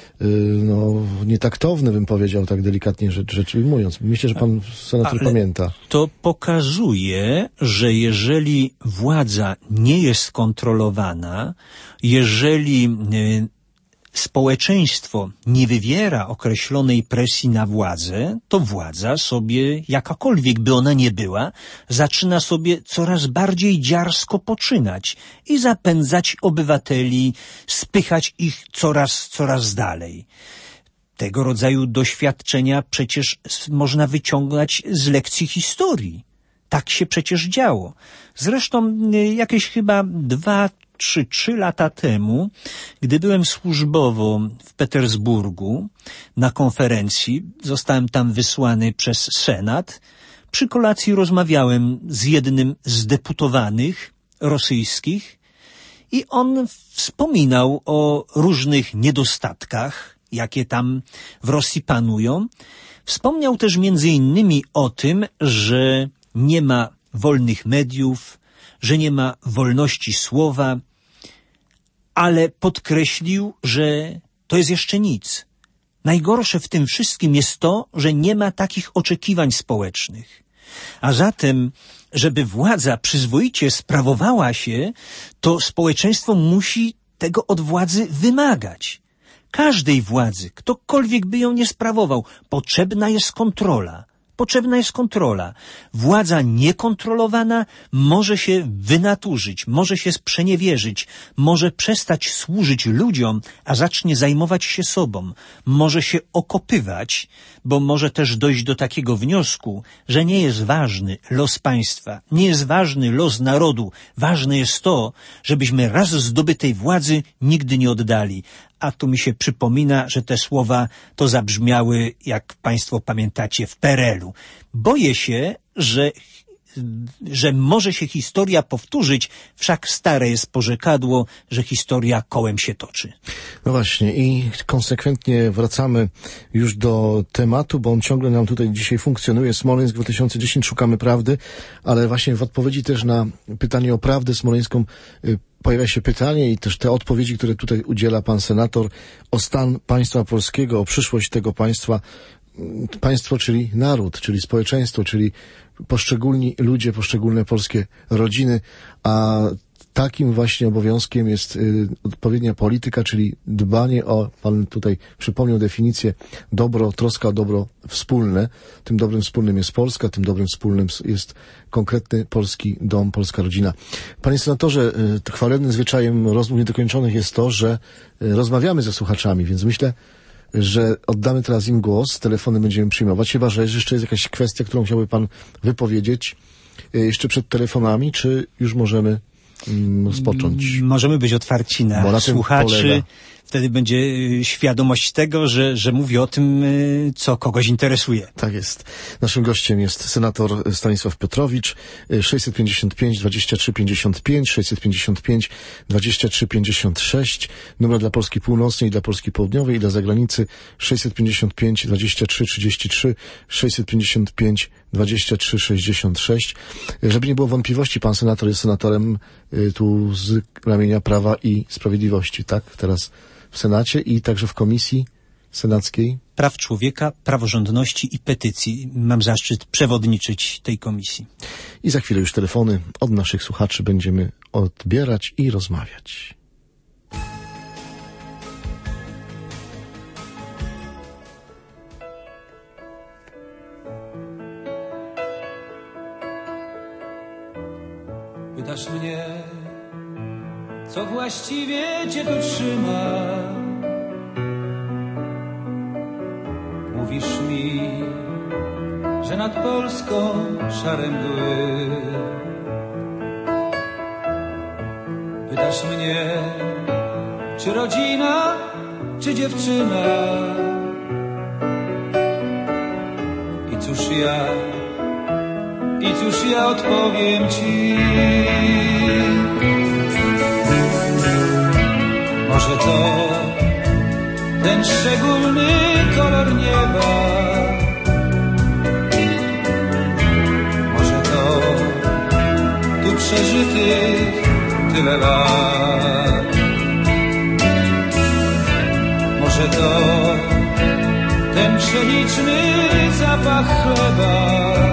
no, nietaktowne, bym powiedział, tak delikatnie rzecz, rzecz ujmując. Myślę, że pan senator ale pamięta. To pokazuje, że jeżeli władza nie jest kontrolowana, jeżeli y, społeczeństwo nie wywiera określonej presji na władzę, to władza sobie, jakakolwiek by ona nie była, zaczyna sobie coraz bardziej dziarsko poczynać i zapędzać obywateli, spychać ich coraz, coraz dalej. Tego rodzaju doświadczenia przecież można wyciągnąć z lekcji historii. Tak się przecież działo. Zresztą jakieś chyba dwa, trzy, trzy lata temu, gdy byłem służbowo w Petersburgu na konferencji, zostałem tam wysłany przez Senat, przy kolacji rozmawiałem z jednym z deputowanych rosyjskich i on wspominał o różnych niedostatkach, jakie tam w Rosji panują. Wspomniał też między innymi o tym, że nie ma wolnych mediów, że nie ma wolności słowa, ale podkreślił, że to jest jeszcze nic. Najgorsze w tym wszystkim jest to, że nie ma takich oczekiwań społecznych. A zatem, żeby władza przyzwoicie sprawowała się, to społeczeństwo musi tego od władzy wymagać. Każdej władzy, ktokolwiek by ją nie sprawował, potrzebna jest kontrola. Potrzebna jest kontrola. Władza niekontrolowana może się wynaturzyć, może się sprzeniewierzyć, może przestać służyć ludziom, a zacznie zajmować się sobą. Może się okopywać, bo może też dojść do takiego wniosku, że nie jest ważny los państwa, nie jest ważny los narodu. Ważne jest to, żebyśmy raz zdobytej władzy nigdy nie oddali. A tu mi się przypomina, że te słowa to zabrzmiały, jak państwo pamiętacie, w P R L u. Boję się, że że może się historia powtórzyć, wszak stare jest porzekadło, że historia kołem się toczy. No właśnie i konsekwentnie wracamy już do tematu, bo on ciągle nam tutaj dzisiaj funkcjonuje. Smoleńsk dwa tysiące dziesięć, szukamy prawdy, ale właśnie w odpowiedzi też na pytanie o prawdę smoleńską pojawia się pytanie i też te odpowiedzi, które tutaj udziela pan senator o stan państwa polskiego, o przyszłość tego państwa. Państwo, czyli naród, czyli społeczeństwo, czyli poszczególni ludzie, poszczególne polskie rodziny, a takim właśnie obowiązkiem jest y, odpowiednia polityka, czyli dbanie o, pan tutaj przypomniał definicję, dobro, troska o dobro wspólne. Tym dobrem wspólnym jest Polska, tym dobrem wspólnym jest konkretny polski dom, polska rodzina. Panie senatorze, y, chwalebnym zwyczajem rozmów niedokończonych jest to, że y, rozmawiamy ze słuchaczami, więc myślę, że oddamy teraz im głos, telefony będziemy przyjmować, chyba że jeszcze jest jakaś kwestia, którą chciałby pan wypowiedzieć jeszcze przed telefonami, czy już możemy mm, rozpocząć? Możemy być otwarci na, na słuchaczy. Wtedy będzie świadomość tego, że, że mówi o tym, co kogoś interesuje. Tak jest. Naszym gościem jest senator Stanisław Piotrowicz, sześćset pięćdziesiąt pięć dwadzieścia trzy pięćdziesiąt pięć, sześćset pięćdziesiąt pięć dwadzieścia trzy pięćdziesiąt sześć, numer dla Polski Północnej, dla Polski Południowej i dla zagranicy sześćset pięćdziesiąt pięć dwadzieścia trzy trzydzieści trzy, sześćset pięćdziesiąt pięć dwadzieścia trzy sześćdziesiąt sześć. Żeby nie było wątpliwości, pan senator jest senatorem y, tu z ramienia Prawa i Sprawiedliwości, tak? Teraz w Senacie i także w Komisji Senackiej. Praw Człowieka, Praworządności i Petycji. Mam zaszczyt przewodniczyć tej komisji. I za chwilę już telefony od naszych słuchaczy będziemy odbierać i rozmawiać. Pytasz mnie, co właściwie cię tu trzyma? Mówisz mi, że nad Polską szare mgły. Pytasz mnie, czy rodzina, czy dziewczyna? I cóż ja, i cóż ja odpowiem ci? Może to ten szczególny kolor nieba, może to tu przeżytych tyle lat, może to ten pszeniczny zapach chleba,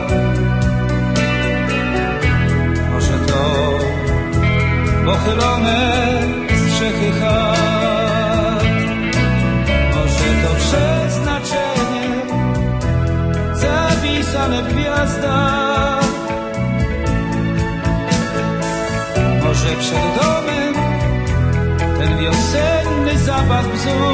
może to pochylone strzechy chat, może to przeznaczenie zapisane w gwiazdach, może przed domem ten wiosenny zapach bzu,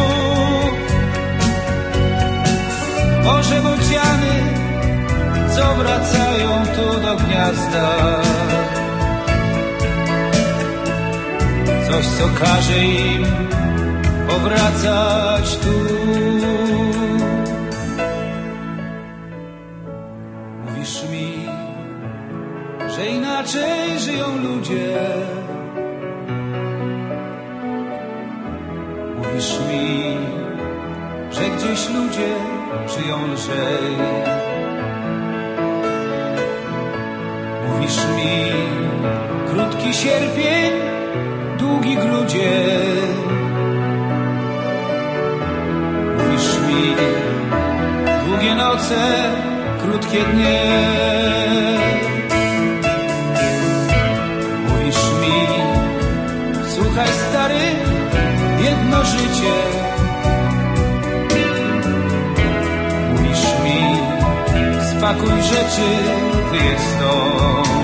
może bociany, co wracają tu do gniazda, coś, co każe im powracać tu. Mówisz mi, że inaczej żyją ludzie. Mówisz mi, że gdzieś ludzie żyją lżej. Mówisz mi, krótki sierpień, długi grudzień. Mówisz mi, długie noce, krótkie dnie. Mówisz mi, słuchaj stary, jedno życie. Mówisz mi, spakuj rzeczy, wyjedź stąd.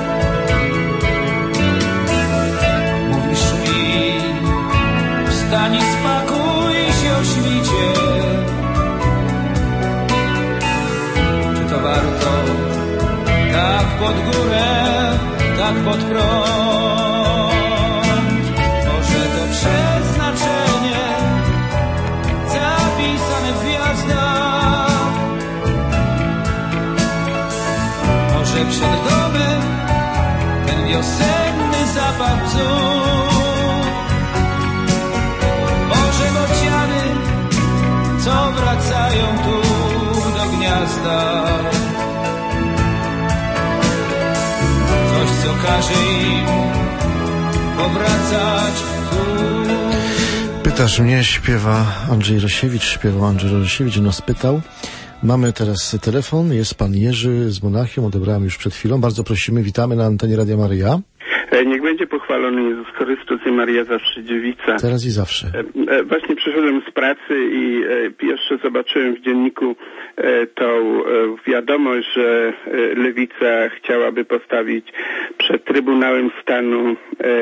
Wstań i spakuj się o świcie. Czy to warto tak pod górę, tak pod prąd? Może to przeznaczenie zapisane w gwiazdach, wracają tu do gniazda. Coś, co każe im powracać tu. Pytasz mnie, śpiewa Andrzej Rosiewicz, śpiewał Andrzej Rosiewicz, no spytał. Mamy teraz telefon, jest pan Jerzy z Monachium, odebrałem już przed chwilą. Bardzo prosimy, witamy na antenie Radia Maryja. Niech będzie pochwalony Jezus Chrystus i Maria zawsze dziewica. Teraz i zawsze. Właśnie przyszedłem z pracy i jeszcze zobaczyłem w dzienniku tą wiadomość, że Lewica chciałaby postawić przed Trybunałem Stanu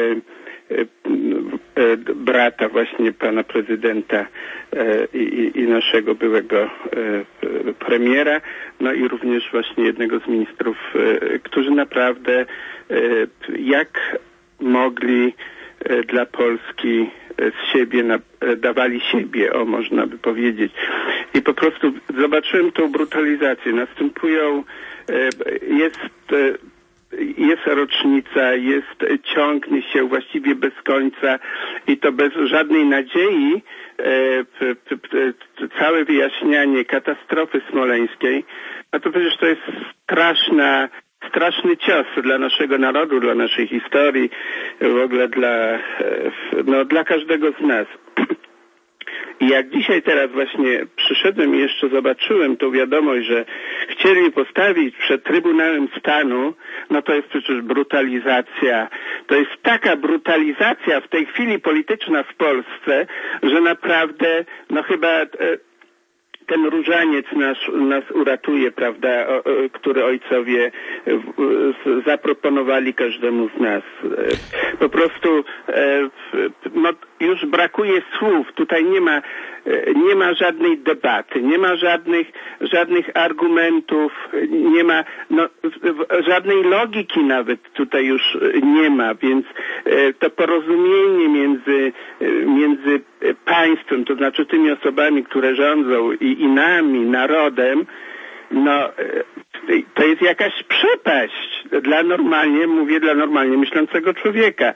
brata właśnie pana prezydenta i, i naszego byłego premiera, no i również właśnie jednego z ministrów, którzy naprawdę jak mogli dla Polski z siebie dawali siebie, o można by powiedzieć. I po prostu zobaczyłem tą brutalizację. Następują, jest jest rocznica, jest, ciągnie się właściwie bez końca i to bez żadnej nadziei e, p, p, p, całe wyjaśnianie katastrofy smoleńskiej, a to przecież to jest straszna, straszny cios dla naszego narodu, dla naszej historii, w ogóle dla, no, dla każdego z nas. I jak dzisiaj teraz właśnie przyszedłem i jeszcze zobaczyłem tą wiadomość, że chcieli postawić przed Trybunałem Stanu, no to jest przecież brutalizacja. To jest taka brutalizacja w tej chwili polityczna w Polsce, że naprawdę, no chyba ten różaniec nas, nas uratuje, prawda, o, o, który ojcowie w, zaproponowali każdemu z nas. Po prostu e, no, już brakuje słów. Tutaj nie ma, nie ma żadnej debaty, nie ma żadnych, żadnych argumentów, nie ma no, żadnej logiki nawet tutaj już nie ma, więc e, to porozumienie między, między państwem, to znaczy tymi osobami, które rządzą i, i nami, narodem, no to jest jakaś przepaść dla normalnie, mówię dla normalnie myślącego człowieka.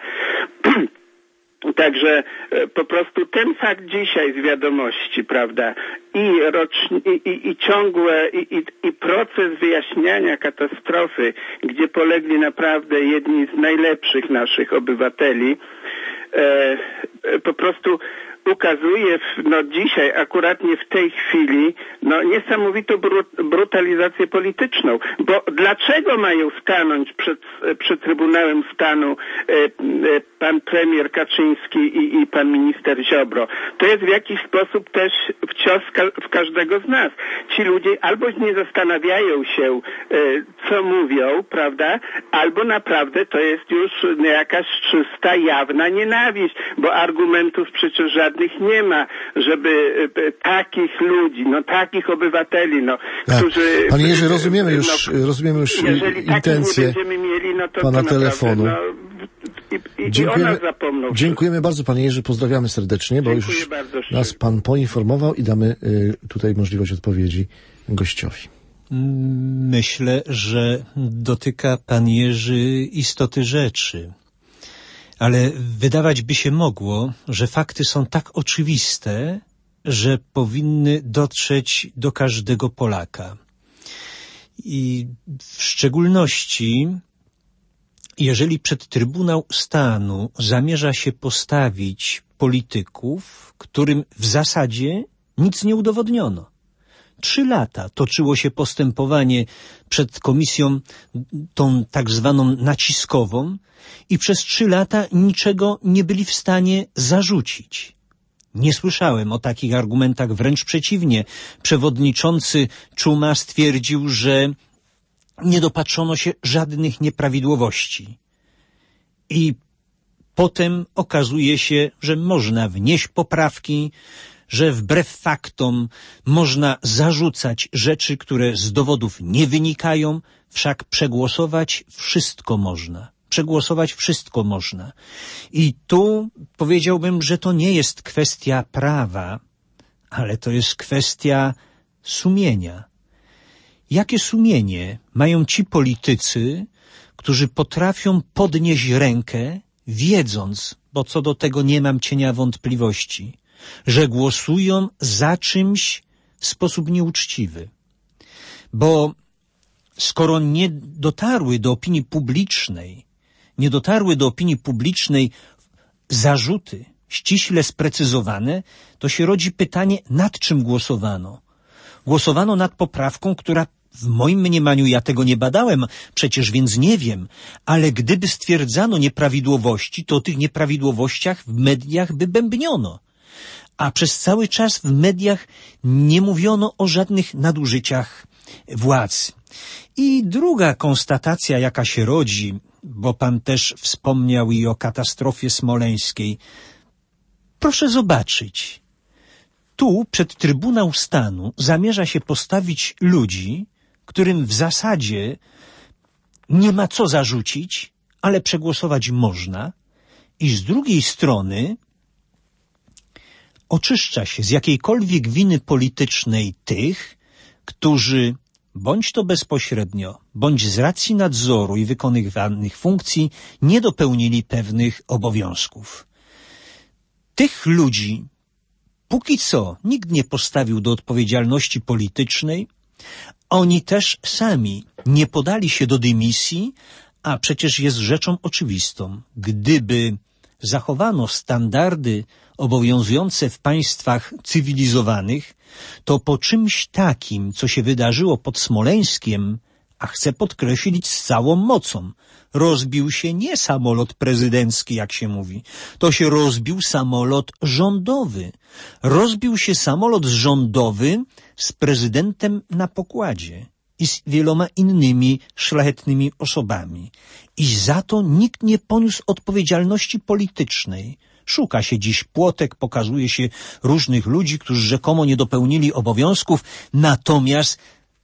Także po prostu ten fakt dzisiaj z wiadomości, prawda, i, rocznie, i, i, i ciągłe, i, i, i proces wyjaśniania katastrofy, gdzie polegli naprawdę jedni z najlepszych naszych obywateli, e, po prostu ukazuje no dzisiaj, akuratnie w tej chwili, no niesamowitą bru- brutalizację polityczną. Bo dlaczego mają stanąć przed, przed Trybunałem Stanu e, e, pan premier Kaczyński i, i pan minister Ziobro? To jest w jakiś sposób też wcios ka- w każdego z nas. Ci ludzie albo nie zastanawiają się, e, co mówią, prawda, albo naprawdę to jest już jakaś czysta, jawna nienawiść, bo argumentów przecież żadnych nie ma, żeby takich ludzi, no takich obywateli, no, tak. którzy... Panie Jerzy, rozumiemy już, no, rozumiemy już intencje mieli, no to pana to telefonu. Naprawdę, no, i, i, dziękujemy, i o nas zapomną. dziękujemy bardzo, panie Jerzy, pozdrawiamy serdecznie, bo Dziękuję już bardzo, nas pan poinformował i damy y, tutaj możliwość odpowiedzi gościowi. Myślę, że dotyka pan Jerzy istoty rzeczy. Ale wydawać by się mogło, że fakty są tak oczywiste, że powinny dotrzeć do każdego Polaka. I w szczególności, jeżeli przed Trybunał Stanu zamierza się postawić polityków, którym w zasadzie nic nie udowodniono. Trzy lata toczyło się postępowanie przed komisją tą tak zwaną naciskową i przez trzy lata niczego nie byli w stanie zarzucić. Nie słyszałem o takich argumentach, wręcz przeciwnie. Przewodniczący Czuma stwierdził, że nie dopatrzono się żadnych nieprawidłowości. I potem okazuje się, że można wnieść poprawki, że wbrew faktom można zarzucać rzeczy, które z dowodów nie wynikają, wszak przegłosować wszystko można. Przegłosować wszystko można. I tu powiedziałbym, że to nie jest kwestia prawa, ale to jest kwestia sumienia. Jakie sumienie mają ci politycy, którzy potrafią podnieść rękę, wiedząc, bo co do tego nie mam cienia wątpliwości, że głosują za czymś, w sposób nieuczciwy. Bo skoro nie dotarły do opinii publicznej, nie dotarły do opinii publicznej zarzuty ściśle sprecyzowane, to się rodzi pytanie, nad czym głosowano. Głosowano nad poprawką, która w moim mniemaniu, ja tego nie badałem, przecież więc nie wiem, ale gdyby stwierdzano nieprawidłowości, to o tych nieprawidłowościach w mediach by bębniono. A przez cały czas w mediach nie mówiono o żadnych nadużyciach władzy. I druga konstatacja, jaka się rodzi, bo pan też wspomniał i o katastrofie smoleńskiej. Proszę zobaczyć. Tu przed Trybunał Stanu zamierza się postawić ludzi, którym w zasadzie nie ma co zarzucić, ale przegłosować można. I z drugiej strony oczyszcza się z jakiejkolwiek winy politycznej tych, którzy bądź to bezpośrednio, bądź z racji nadzoru i wykonywanych funkcji nie dopełnili pewnych obowiązków. Tych ludzi póki co nikt nie postawił do odpowiedzialności politycznej. Oni też sami nie podali się do dymisji, a przecież jest rzeczą oczywistą. Gdyby zachowano standardy obowiązujące w państwach cywilizowanych, to po czymś takim, co się wydarzyło pod Smoleńskiem, a chcę podkreślić z całą mocą, rozbił się nie samolot prezydencki, jak się mówi, to się rozbił samolot rządowy. Rozbił się samolot rządowy z prezydentem na pokładzie i z wieloma innymi szlachetnymi osobami. I za to nikt nie poniósł odpowiedzialności politycznej. Szuka się dziś płotek, pokazuje się różnych ludzi, którzy rzekomo nie dopełnili obowiązków, natomiast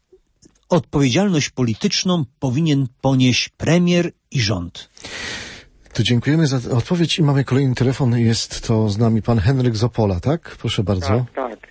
odpowiedzialność polityczną powinien ponieść premier i rząd. To dziękujemy za odpowiedź i mamy kolejny telefon. Jest to z nami pan Henryk z Opola, tak? Proszę bardzo. Tak, tak.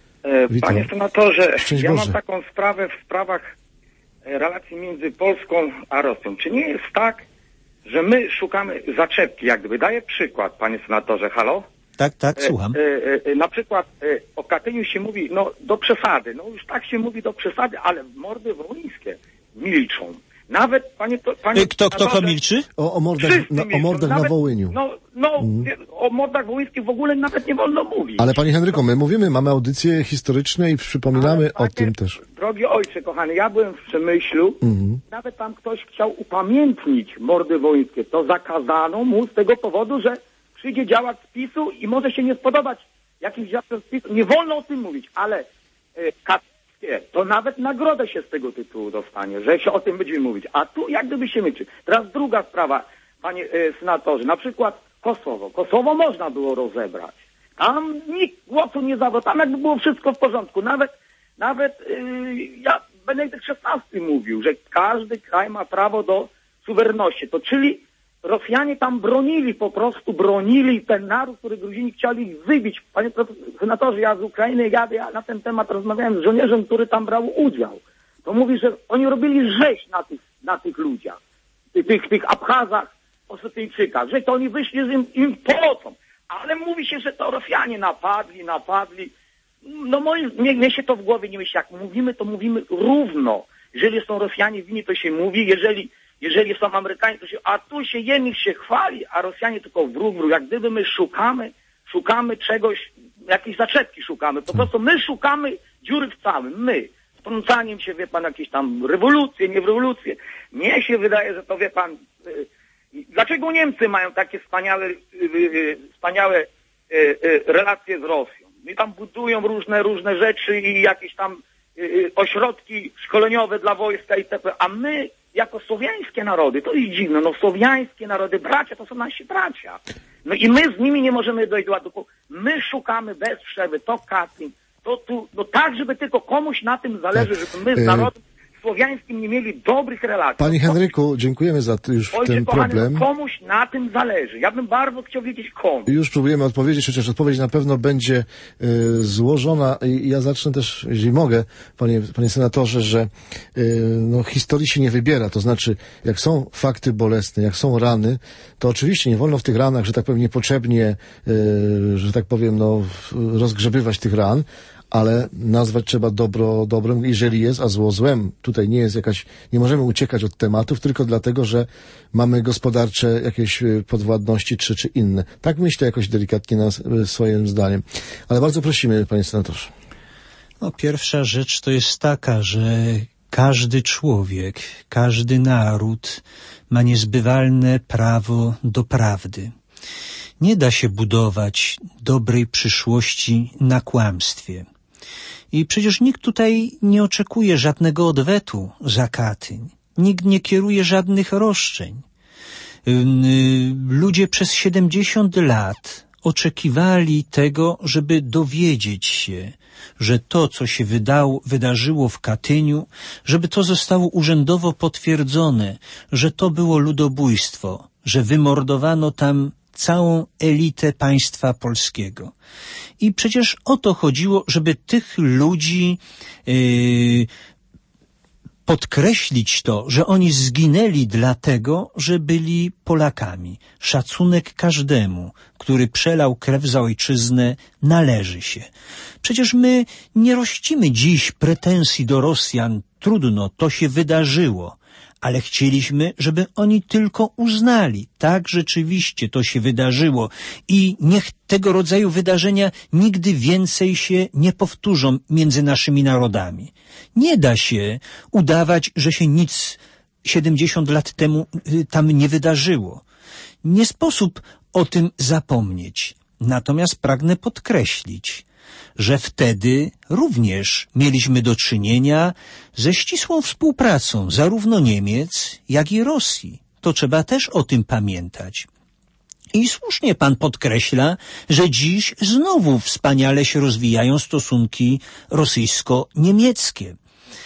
E, panie senatorze, Szczęść ja Boże. mam taką sprawę w sprawach relacji między Polską a Rosją. Czy nie jest tak, że my szukamy zaczepki, jak gdyby? Daję przykład, panie senatorze, halo? Tak, tak, słucham. E, e, e, na przykład e, o Katyniu się mówi, no do przesady, no już tak się mówi do przesady, ale mordy wołyńskie milczą. Nawet, panie... To, panie Kto, kto, kto milczy? O, o mordach, na, o mordach nawet, na Wołyniu. No, no Mm. wie, o mordach wołyńskich w ogóle nawet nie wolno mówić. Ale panie Henryku, my mówimy, mamy audycje historyczne i przypominamy Ale, panie, o tym też. Drogi ojcze, kochany, ja byłem w Przemyślu, Mhm. nawet tam ktoś chciał upamiętnić mordy wołyńskie. To zakazano mu z tego powodu, że przyjdzie działacz z PiSu i może się nie spodobać jakiś działacz z PiSu. Nie wolno o tym mówić, ale e, katolickie, to nawet nagrodę się z tego tytułu dostanie, że się o tym będzie mówić. A tu jak gdyby się myczy. Teraz druga sprawa, panie e, senatorze, na przykład Kosowo. Kosowo można było rozebrać. Tam nikt głosu nie zabrał, tam jakby było wszystko w porządku. Nawet, nawet yy, ja, Benedykt szesnasty mówił, że każdy kraj ma prawo do suwerenności. To czyli Rosjanie tam bronili, po prostu bronili ten naród, który Gruzini chcieli ich wybić. Panie senatorze, ja z Ukrainy jadę, ja na ten temat rozmawiałem z żołnierzem, który tam brał udział. To mówi, że oni robili rzeź na tych, na tych ludziach, tych, tych Abchazach, Osetyjczykach, że to oni wyszli z im, im pomocą. Ale mówi się, że to Rosjanie napadli, napadli. No moi, mnie, mnie się to w głowie nie myśli. Jak mówimy, to mówimy równo. Jeżeli są Rosjanie winni, to się mówi. Jeżeli, jeżeli są Amerykanie, to się... A tu się jednych się chwali, a Rosjanie tylko wróg, wróg. Jak gdyby my szukamy, szukamy czegoś, jakiejś zaczepki szukamy. Po prostu my szukamy dziury w całym. My. Wtrącaniem się, wie pan, jakieś tam rewolucje, nie rewolucje. Mnie się wydaje, że to, wie pan... Yy, Dlaczego Niemcy mają takie wspaniałe, yy, wspaniałe yy, yy, relacje z Rosją? I tam budują różne, różne rzeczy i jakieś tam yy, ośrodki szkoleniowe dla wojska itp. A my, jako słowiańskie narody, to jest dziwne, no słowiańskie narody, bracia, to są nasi bracia. No i my z nimi nie możemy dojść do ładu. My szukamy bez przerwy, to Katyn, to tu, no tak, żeby tylko komuś na tym zależy, żeby my z narodem słowiańskim nie mieli dobrych relacji. Panie Henryku, dziękujemy za to już Ojcze, ten kochany, problem. No komuś na tym zależy. Ja bym bardzo chciał wiedzieć komu. Już próbujemy odpowiedzieć, chociaż odpowiedź na pewno będzie y, złożona. I ja zacznę też, jeśli mogę, panie, panie senatorze, że y, no, historii się nie wybiera. To znaczy, jak są fakty bolesne, jak są rany, to oczywiście nie wolno w tych ranach, że tak powiem, niepotrzebnie, y, że tak powiem, no, rozgrzebywać tych ran. ale nazwać trzeba dobro dobrem, jeżeli jest, a zło złem. Tutaj nie jest jakaś, nie możemy uciekać od tematów tylko dlatego, że mamy gospodarcze jakieś podwładności czy, czy inne. Tak myślę jakoś delikatnie na swoim zdaniem. Ale bardzo prosimy, panie senatorze. No, pierwsza rzecz to jest taka, że każdy człowiek, każdy naród ma niezbywalne prawo do prawdy. Nie da się budować dobrej przyszłości na kłamstwie. I przecież nikt tutaj nie oczekuje żadnego odwetu za Katyń. Nikt nie kieruje żadnych roszczeń. Ludzie przez siedemdziesiąt lat oczekiwali tego, żeby dowiedzieć się, że to, co się wydało, wydarzyło w Katyniu, żeby to zostało urzędowo potwierdzone, że to było ludobójstwo, że wymordowano tam całą elitę państwa polskiego. I przecież o to chodziło, żeby tych ludzi yy, podkreślić to, że oni zginęli dlatego, że byli Polakami. Szacunek każdemu, który przelał krew za ojczyznę, należy się. Przecież my nie rościmy dziś pretensji do Rosjan. Trudno, to się wydarzyło. Ale chcieliśmy, żeby oni tylko uznali. Tak, rzeczywiście to się wydarzyło i niech tego rodzaju wydarzenia nigdy więcej się nie powtórzą między naszymi narodami. Nie da się udawać, że się nic siedemdziesiąt lat temu tam nie wydarzyło. Nie sposób o tym zapomnieć. Natomiast pragnę podkreślić, że wtedy również mieliśmy do czynienia ze ścisłą współpracą zarówno Niemiec, jak i Rosji. To trzeba też o tym pamiętać. I słusznie pan podkreśla, że dziś znowu wspaniale się rozwijają stosunki rosyjsko-niemieckie.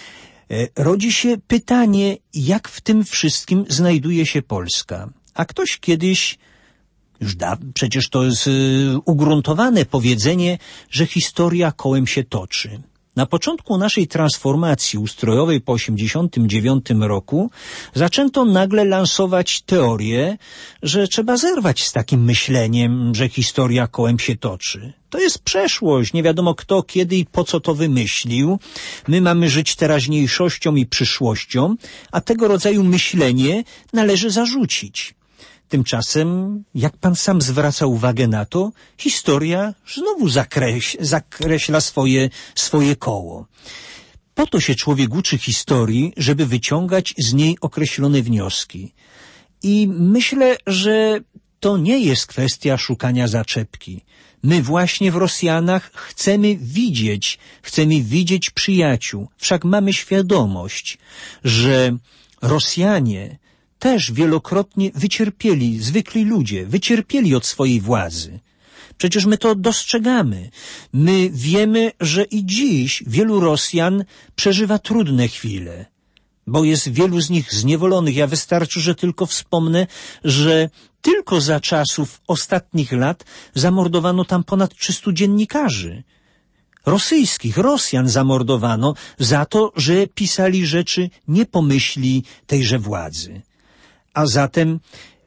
Rodzi się pytanie, jak w tym wszystkim znajduje się Polska. A ktoś kiedyś Już da, przecież to jest y, ugruntowane powiedzenie, że historia kołem się toczy. Na początku naszej transformacji ustrojowej po osiemdziesiątym dziewiątym roku zaczęto nagle lansować teorię, że trzeba zerwać z takim myśleniem, że historia kołem się toczy. To jest przeszłość, nie wiadomo kto, kiedy i po co to wymyślił. My mamy żyć teraźniejszością i przyszłością, a tego rodzaju myślenie należy zarzucić. Tymczasem, jak pan sam zwraca uwagę na to, historia znowu zakreś, zakreśla swoje, swoje koło. Po to się człowiek uczy historii, żeby wyciągać z niej określone wnioski. I myślę, że to nie jest kwestia szukania zaczepki. My właśnie w Rosjanach chcemy widzieć, chcemy widzieć przyjaciół. Wszak mamy świadomość, że Rosjanie też wielokrotnie wycierpieli, zwykli ludzie, wycierpieli od swojej władzy. Przecież my to dostrzegamy. My wiemy, że i dziś wielu Rosjan przeżywa trudne chwile, bo jest wielu z nich zniewolonych. Ja wystarczy, że tylko wspomnę, że tylko za czasów ostatnich lat zamordowano tam ponad trzystu dziennikarzy. Rosyjskich, Rosjan zamordowano za to, że pisali rzeczy nie po myśli tejże władzy. A zatem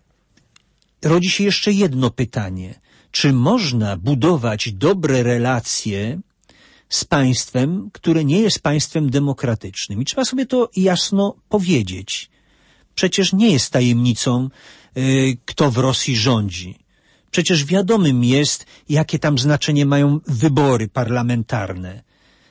rodzi się jeszcze jedno pytanie. Czy można budować dobre relacje z państwem, które nie jest państwem demokratycznym? I trzeba sobie to jasno powiedzieć. Przecież nie jest tajemnicą, yy, kto w Rosji rządzi. Przecież wiadomym jest, jakie tam znaczenie mają wybory parlamentarne.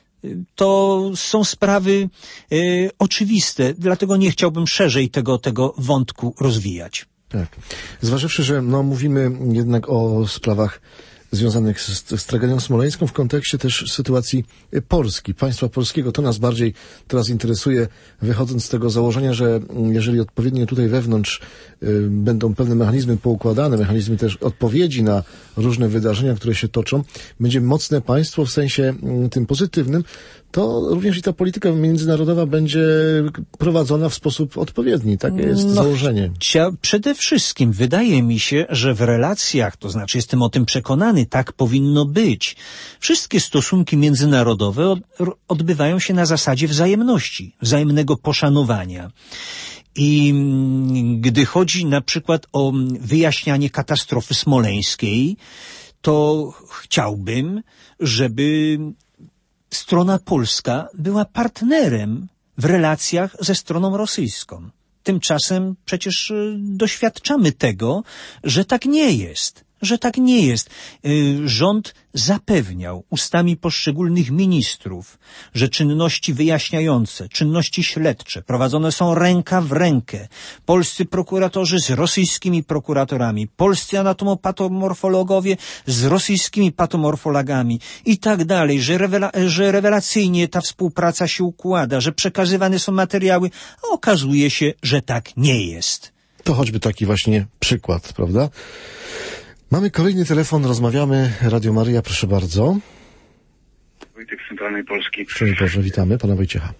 To są sprawy e, oczywiste, dlatego nie chciałbym szerzej tego, tego wątku rozwijać. Tak. Zważywszy, że no, mówimy jednak o sprawach związanych z, z tragedią smoleńską w kontekście też sytuacji Polski, państwa polskiego. To nas bardziej teraz interesuje, wychodząc z tego założenia, że jeżeli odpowiednio tutaj wewnątrz y, będą pewne mechanizmy poukładane, mechanizmy też odpowiedzi na różne wydarzenia, które się toczą, będzie mocne państwo w sensie y, tym pozytywnym, to również i ta polityka międzynarodowa będzie prowadzona w sposób odpowiedni. Takie jest no, założenie. Chcia, przede wszystkim wydaje mi się, że w relacjach, to znaczy jestem o tym przekonany, tak powinno być. Wszystkie stosunki międzynarodowe od, odbywają się na zasadzie wzajemności, wzajemnego poszanowania. I gdy chodzi na przykład o wyjaśnianie katastrofy smoleńskiej, to chciałbym, żeby strona polska była partnerem w relacjach ze stroną rosyjską. Tymczasem przecież doświadczamy tego, że tak nie jest. Że tak nie jest. Rząd zapewniał ustami poszczególnych ministrów, że czynności wyjaśniające, czynności śledcze prowadzone są ręka w rękę. Polscy prokuratorzy z rosyjskimi prokuratorami, polscy anatomopatомorfologowie z rosyjskimi patomorfologami i tak dalej, że, rewela- że rewelacyjnie ta współpraca się układa, że przekazywane są materiały, a okazuje się, że tak nie jest. To choćby taki właśnie przykład, prawda? Mamy kolejny telefon, rozmawiamy. Radio Maryja, proszę bardzo. Wojtek z Centralnej Polski. Szczęść Boże, witamy pana Wojciecha.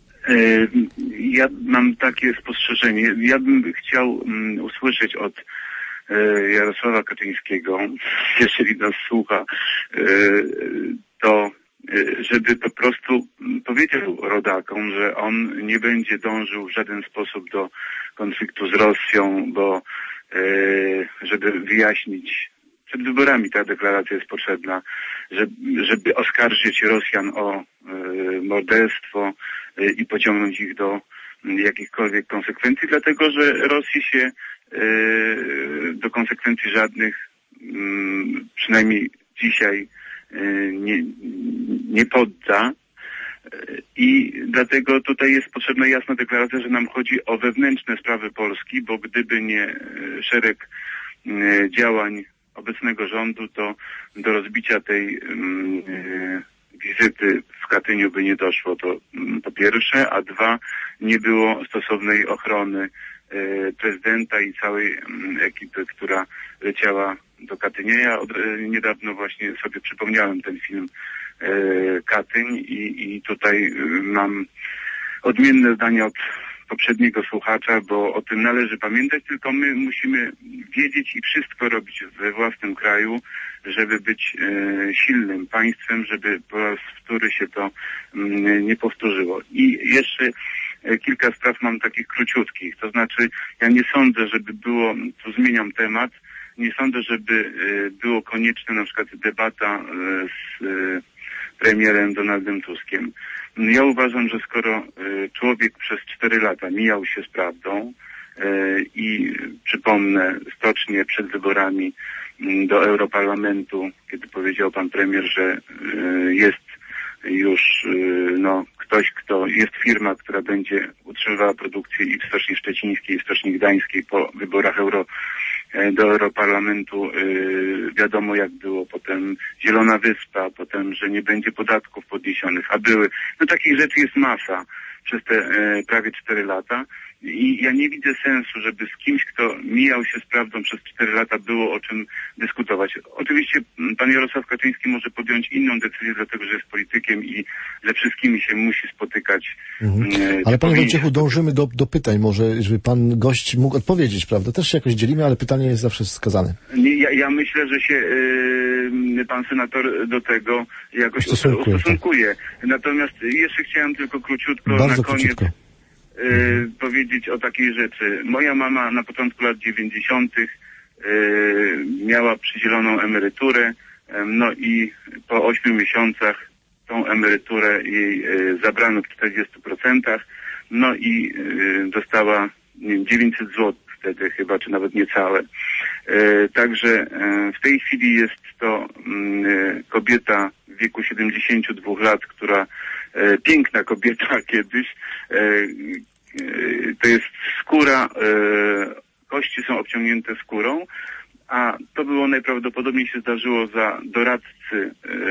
Ja mam takie spostrzeżenie. Ja bym chciał um, usłyszeć od e, Jarosława Kaczyńskiego, jeżeli nas słucha, e, to e, żeby po prostu powiedział rodakom, że on nie będzie dążył w żaden sposób do konfliktu z Rosją, bo żeby wyjaśnić, przed wyborami ta deklaracja jest potrzebna, żeby, żeby oskarżyć Rosjan o y, morderstwo y, i pociągnąć ich do y, jakichkolwiek konsekwencji, dlatego że Rosji się y, do konsekwencji żadnych, y, przynajmniej dzisiaj, y, nie, nie podda. I dlatego tutaj jest potrzebna jasna deklaracja, że nam chodzi o wewnętrzne sprawy Polski, bo gdyby nie szereg działań obecnego rządu, to do rozbicia tej wizyty w Katyniu by nie doszło. To po pierwsze, a dwa, nie było stosownej ochrony prezydenta i całej ekipy, która leciała do Katynia. Ja od, niedawno właśnie sobie przypomniałem ten film Katyń i, i tutaj mam odmienne zdanie od poprzedniego słuchacza, bo o tym należy pamiętać, tylko my musimy wiedzieć i wszystko robić we własnym kraju, żeby być e, silnym państwem, żeby po raz wtóry się to m, nie powtórzyło. I jeszcze e, kilka spraw mam takich króciutkich, to znaczy ja nie sądzę, żeby było, tu zmieniam temat, nie sądzę, żeby e, było konieczne na przykład debata e, z e, premierem Donaldem Tuskiem. Ja uważam, że skoro y, człowiek przez cztery lata mijał się z prawdą y, i przypomnę stocznie przed wyborami y, do Europarlamentu, kiedy powiedział pan premier, że y, jest już y, no, ktoś, kto jest firma, która będzie utrzymywała produkcję i w Stoczni Szczecińskiej, i w Stoczni Gdańskiej po wyborach euro do Europarlamentu. Yy, wiadomo jak było, potem Zielona Wyspa, potem, że nie będzie podatków podniesionych, a były. No takich rzeczy jest masa przez te e, prawie cztery lata i ja nie widzę sensu, żeby z kimś, kto mijał się z prawdą przez cztery lata, było o czym dyskutować. Oczywiście pan Jarosław Kaczyński może podjąć inną decyzję, dlatego że jest politykiem i ze wszystkimi się musi spotykać. Mhm. E, ale panie Wojciechu, dążymy do, do pytań, może żeby pan gość mógł odpowiedzieć, prawda? Też się jakoś dzielimy, ale pytanie jest zawsze wskazane. Nie, ja, ja myślę, że się yy, pan senator do tego jakoś ustosunkuje. ustosunkuje. Natomiast jeszcze chciałem tylko króciutko Bardzo na koniec króciutko. Yy, powiedzieć o takiej rzeczy. Moja mama na początku lat dziewięćdziesiątych yy, miała przydzieloną emeryturę, yy, no i po ośmiu miesiącach tą emeryturę jej yy, zabrano w czterdziestu procentach, no i yy, dostała nie wiem, dziewięćset złotych wtedy chyba, czy nawet niecałe. Yy, także yy, w tej chwili jest to yy, kobieta w wieku siedemdziesięciu dwóch lat, która E, piękna kobieta kiedyś, e, e, to jest skóra, e, kości są obciągnięte skórą, a to było najprawdopodobniej się zdarzyło za doradcy e,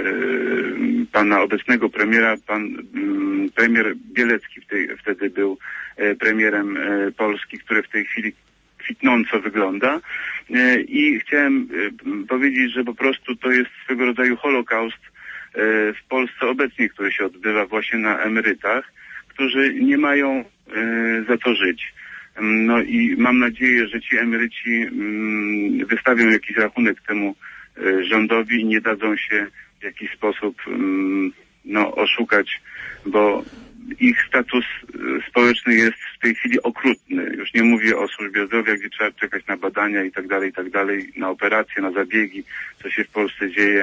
pana obecnego premiera, pan m, premier Bielecki w tej, wtedy był e, premierem e, Polski, który w tej chwili kwitnąco wygląda e, i chciałem e, powiedzieć, że po prostu to jest swego rodzaju holokaust w Polsce obecnie, który się odbywa właśnie na emerytach, którzy nie mają e, za co żyć. No i mam nadzieję, że ci emeryci mm, wystawią jakiś rachunek temu e, rządowi i nie dadzą się w jakiś sposób mm, no, oszukać, bo ich status społeczny jest w tej chwili okrutny. Już nie mówię o służbie zdrowia, gdzie trzeba czekać na badania i tak dalej, i tak dalej, na operacje, na zabiegi, co się w Polsce dzieje.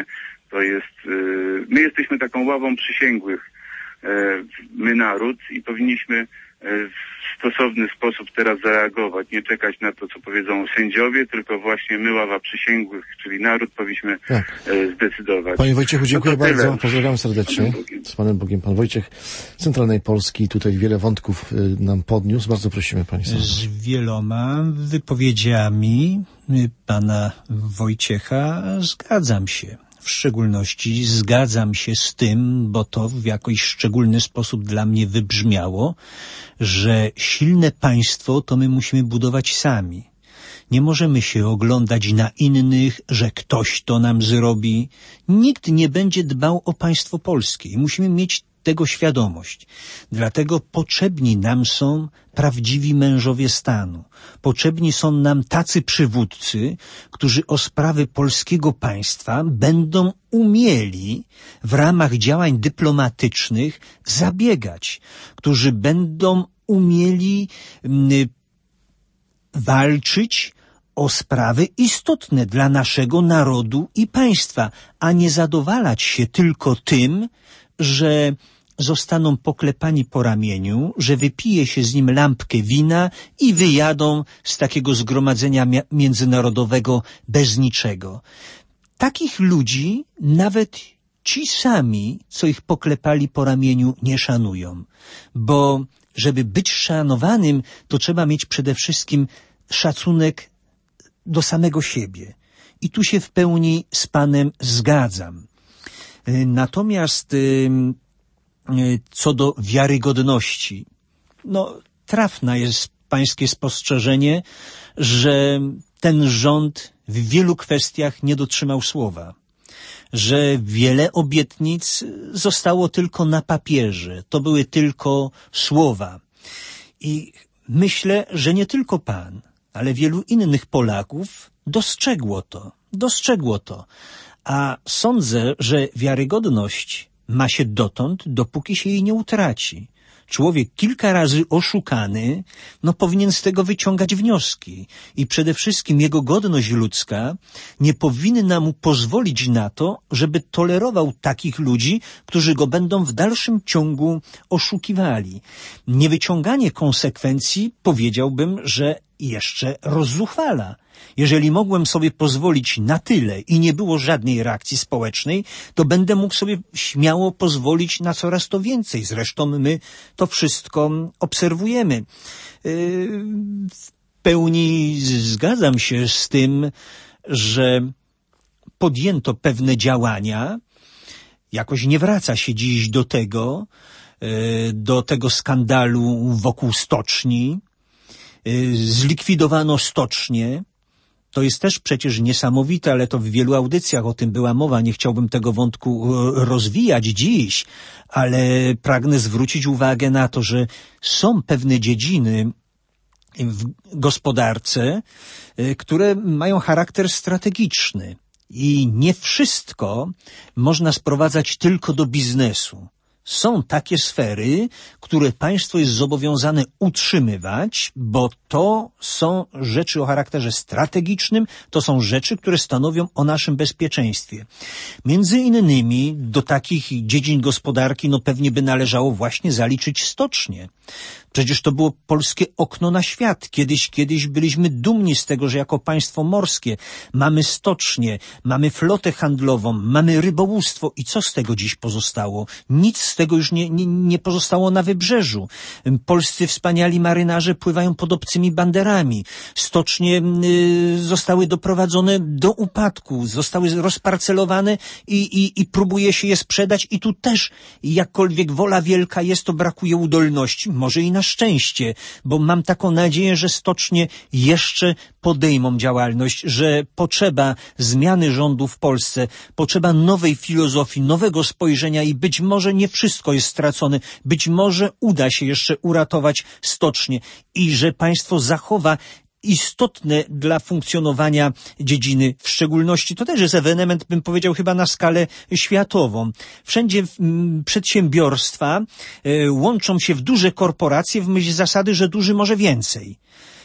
To jest, my jesteśmy taką ławą przysięgłych, my naród, i powinniśmy w stosowny sposób teraz zareagować, nie czekać na to, co powiedzą sędziowie, tylko właśnie my, ława przysięgłych, czyli naród, powinniśmy tak zdecydować. Panie Wojciechu, dziękuję no bardzo. Pozdrawiam serdecznie. Z Panem Bogiem. Pan Wojciech z Centralnej Polski tutaj wiele wątków nam podniósł. Bardzo prosimy, Panie Sądzie. Z wieloma wypowiedziami Pana Wojciecha zgadzam się. W szczególności zgadzam się z tym, bo to w jakiś szczególny sposób dla mnie wybrzmiało, że silne państwo to my musimy budować sami. Nie możemy się oglądać na innych, że ktoś to nam zrobi. Nikt nie będzie dbał o państwo polskie i musimy mieć tego świadomość. Dlatego potrzebni nam są prawdziwi mężowie stanu. Potrzebni są nam tacy przywódcy, którzy o sprawy polskiego państwa będą umieli w ramach działań dyplomatycznych zabiegać, którzy będą umieli mm, walczyć o sprawy istotne dla naszego narodu i państwa, a nie zadowalać się tylko tym, że zostaną poklepani po ramieniu, że wypije się z nim lampkę wina i wyjadą z takiego zgromadzenia międzynarodowego bez niczego. Takich ludzi nawet ci sami, co ich poklepali po ramieniu, nie szanują. Bo żeby być szanowanym, to trzeba mieć przede wszystkim szacunek do samego siebie. I tu się w pełni z Panem zgadzam. Natomiast co do wiarygodności, no trafne jest pańskie spostrzeżenie, że ten rząd w wielu kwestiach nie dotrzymał słowa, że wiele obietnic zostało tylko na papierze, to były tylko słowa. I myślę, że nie tylko pan, ale wielu innych Polaków dostrzegło to, dostrzegło to. A sądzę, że wiarygodność ma się dotąd, dopóki się jej nie utraci. Człowiek kilka razy oszukany, no powinien z tego wyciągać wnioski. I przede wszystkim jego godność ludzka nie powinna mu pozwolić na to, żeby tolerował takich ludzi, którzy go będą w dalszym ciągu oszukiwali. Niewyciąganie konsekwencji, powiedziałbym, że jeszcze rozzuchwala. Jeżeli mogłem sobie pozwolić na tyle i nie było żadnej reakcji społecznej, to będę mógł sobie śmiało pozwolić na coraz to więcej. Zresztą my to wszystko obserwujemy. W pełni zgadzam się z tym, że podjęto pewne działania. Jakoś nie wraca się dziś do tego, do tego skandalu wokół stoczni. Zlikwidowano stocznię. To jest też przecież niesamowite, ale to w wielu audycjach o tym była mowa. Nie chciałbym tego wątku rozwijać dziś, ale pragnę zwrócić uwagę na to, że są pewne dziedziny w gospodarce, które mają charakter strategiczny i nie wszystko można sprowadzać tylko do biznesu. Są takie sfery, które państwo jest zobowiązane utrzymywać, bo to są rzeczy o charakterze strategicznym, to są rzeczy, które stanowią o naszym bezpieczeństwie. Między innymi do takich dziedzin gospodarki no pewnie by należało właśnie zaliczyć stocznię. Przecież to było polskie okno na świat. Kiedyś, kiedyś byliśmy dumni z tego, że jako państwo morskie mamy stocznię, mamy flotę handlową, mamy rybołówstwo. I co z tego dziś pozostało? Nic z tego już nie, nie, nie pozostało na wybrzeżu. Polscy wspaniali marynarze pływają pod obcymi banderami. Stocznie y, zostały doprowadzone do upadku, zostały rozparcelowane i, i, i próbuje się je sprzedać. I tu też, jakkolwiek wola wielka jest, to brakuje udolności. Może i na szczęście, bo mam taką nadzieję, że stocznie jeszcze podejmą działalność, że potrzeba zmiany rządu w Polsce, potrzeba nowej filozofii, nowego spojrzenia i być może nie wszystko jest stracone, być może uda się jeszcze uratować stocznię i że państwo zachowa istotne dla funkcjonowania dziedziny, w szczególności to też jest ewenement, bym powiedział, chyba na skalę światową. Wszędzie m, przedsiębiorstwa y, łączą się w duże korporacje w myśl zasady, że duży może więcej.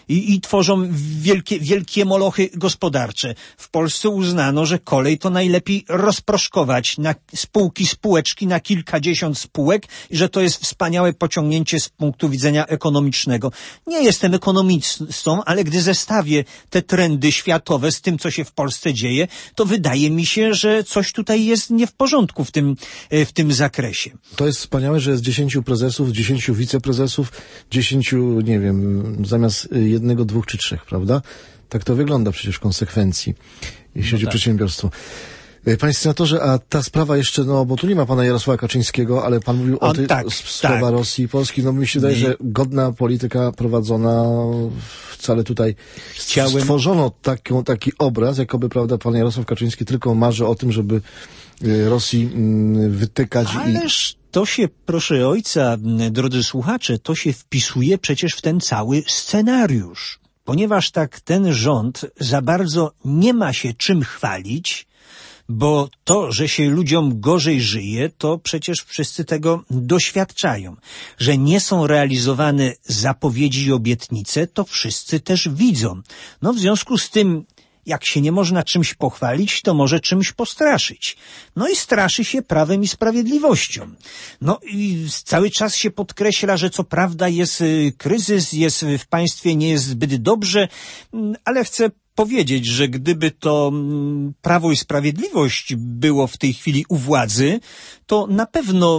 i, i tworzą wielkie, wielkie molochy gospodarcze. W Polsce uznano, że kolej to najlepiej rozproszkować na spółki, spółeczki, na kilkadziesiąt spółek i że to jest wspaniałe pociągnięcie z punktu widzenia ekonomicznego. Nie jestem ekonomistą, ale gdy zestawię te trendy światowe z tym, co się w Polsce dzieje, to wydaje mi się, że coś tutaj jest nie w porządku w tym, w tym zakresie. To jest wspaniałe, że jest dziesięciu prezesów, dziesięciu wiceprezesów, dziesięciu, nie wiem, zamiast jednego, dwóch czy trzech, prawda? Tak to wygląda przecież w konsekwencji, jeśli chodzi o przedsiębiorstwo. Panie senatorze, a ta sprawa jeszcze, no bo tu nie ma pana Jarosława Kaczyńskiego, ale pan mówił o tej tak, sprawa tak. Rosji i Polski. No mi się wydaje, że godna polityka prowadzona, wcale tutaj Chciałem... stworzono taką, taki obraz, jakoby, prawda, pan Jarosław Kaczyński tylko marzy o tym, żeby Rosji wytykać. Ależ i... to się, proszę ojca, drodzy słuchacze, to się wpisuje przecież w ten cały scenariusz. Ponieważ tak ten rząd za bardzo nie ma się czym chwalić, bo to, że się ludziom gorzej żyje, to przecież wszyscy tego doświadczają. Że nie są realizowane zapowiedzi i obietnice, to wszyscy też widzą. No w związku z tym, jak się nie można czymś pochwalić, to może czymś postraszyć. No i straszy się prawem i sprawiedliwością. No i cały czas się podkreśla, że co prawda jest kryzys, jest w państwie, nie jest zbyt dobrze, ale chcę powiedzieć, że gdyby to Prawo i Sprawiedliwość było w tej chwili u władzy, to na pewno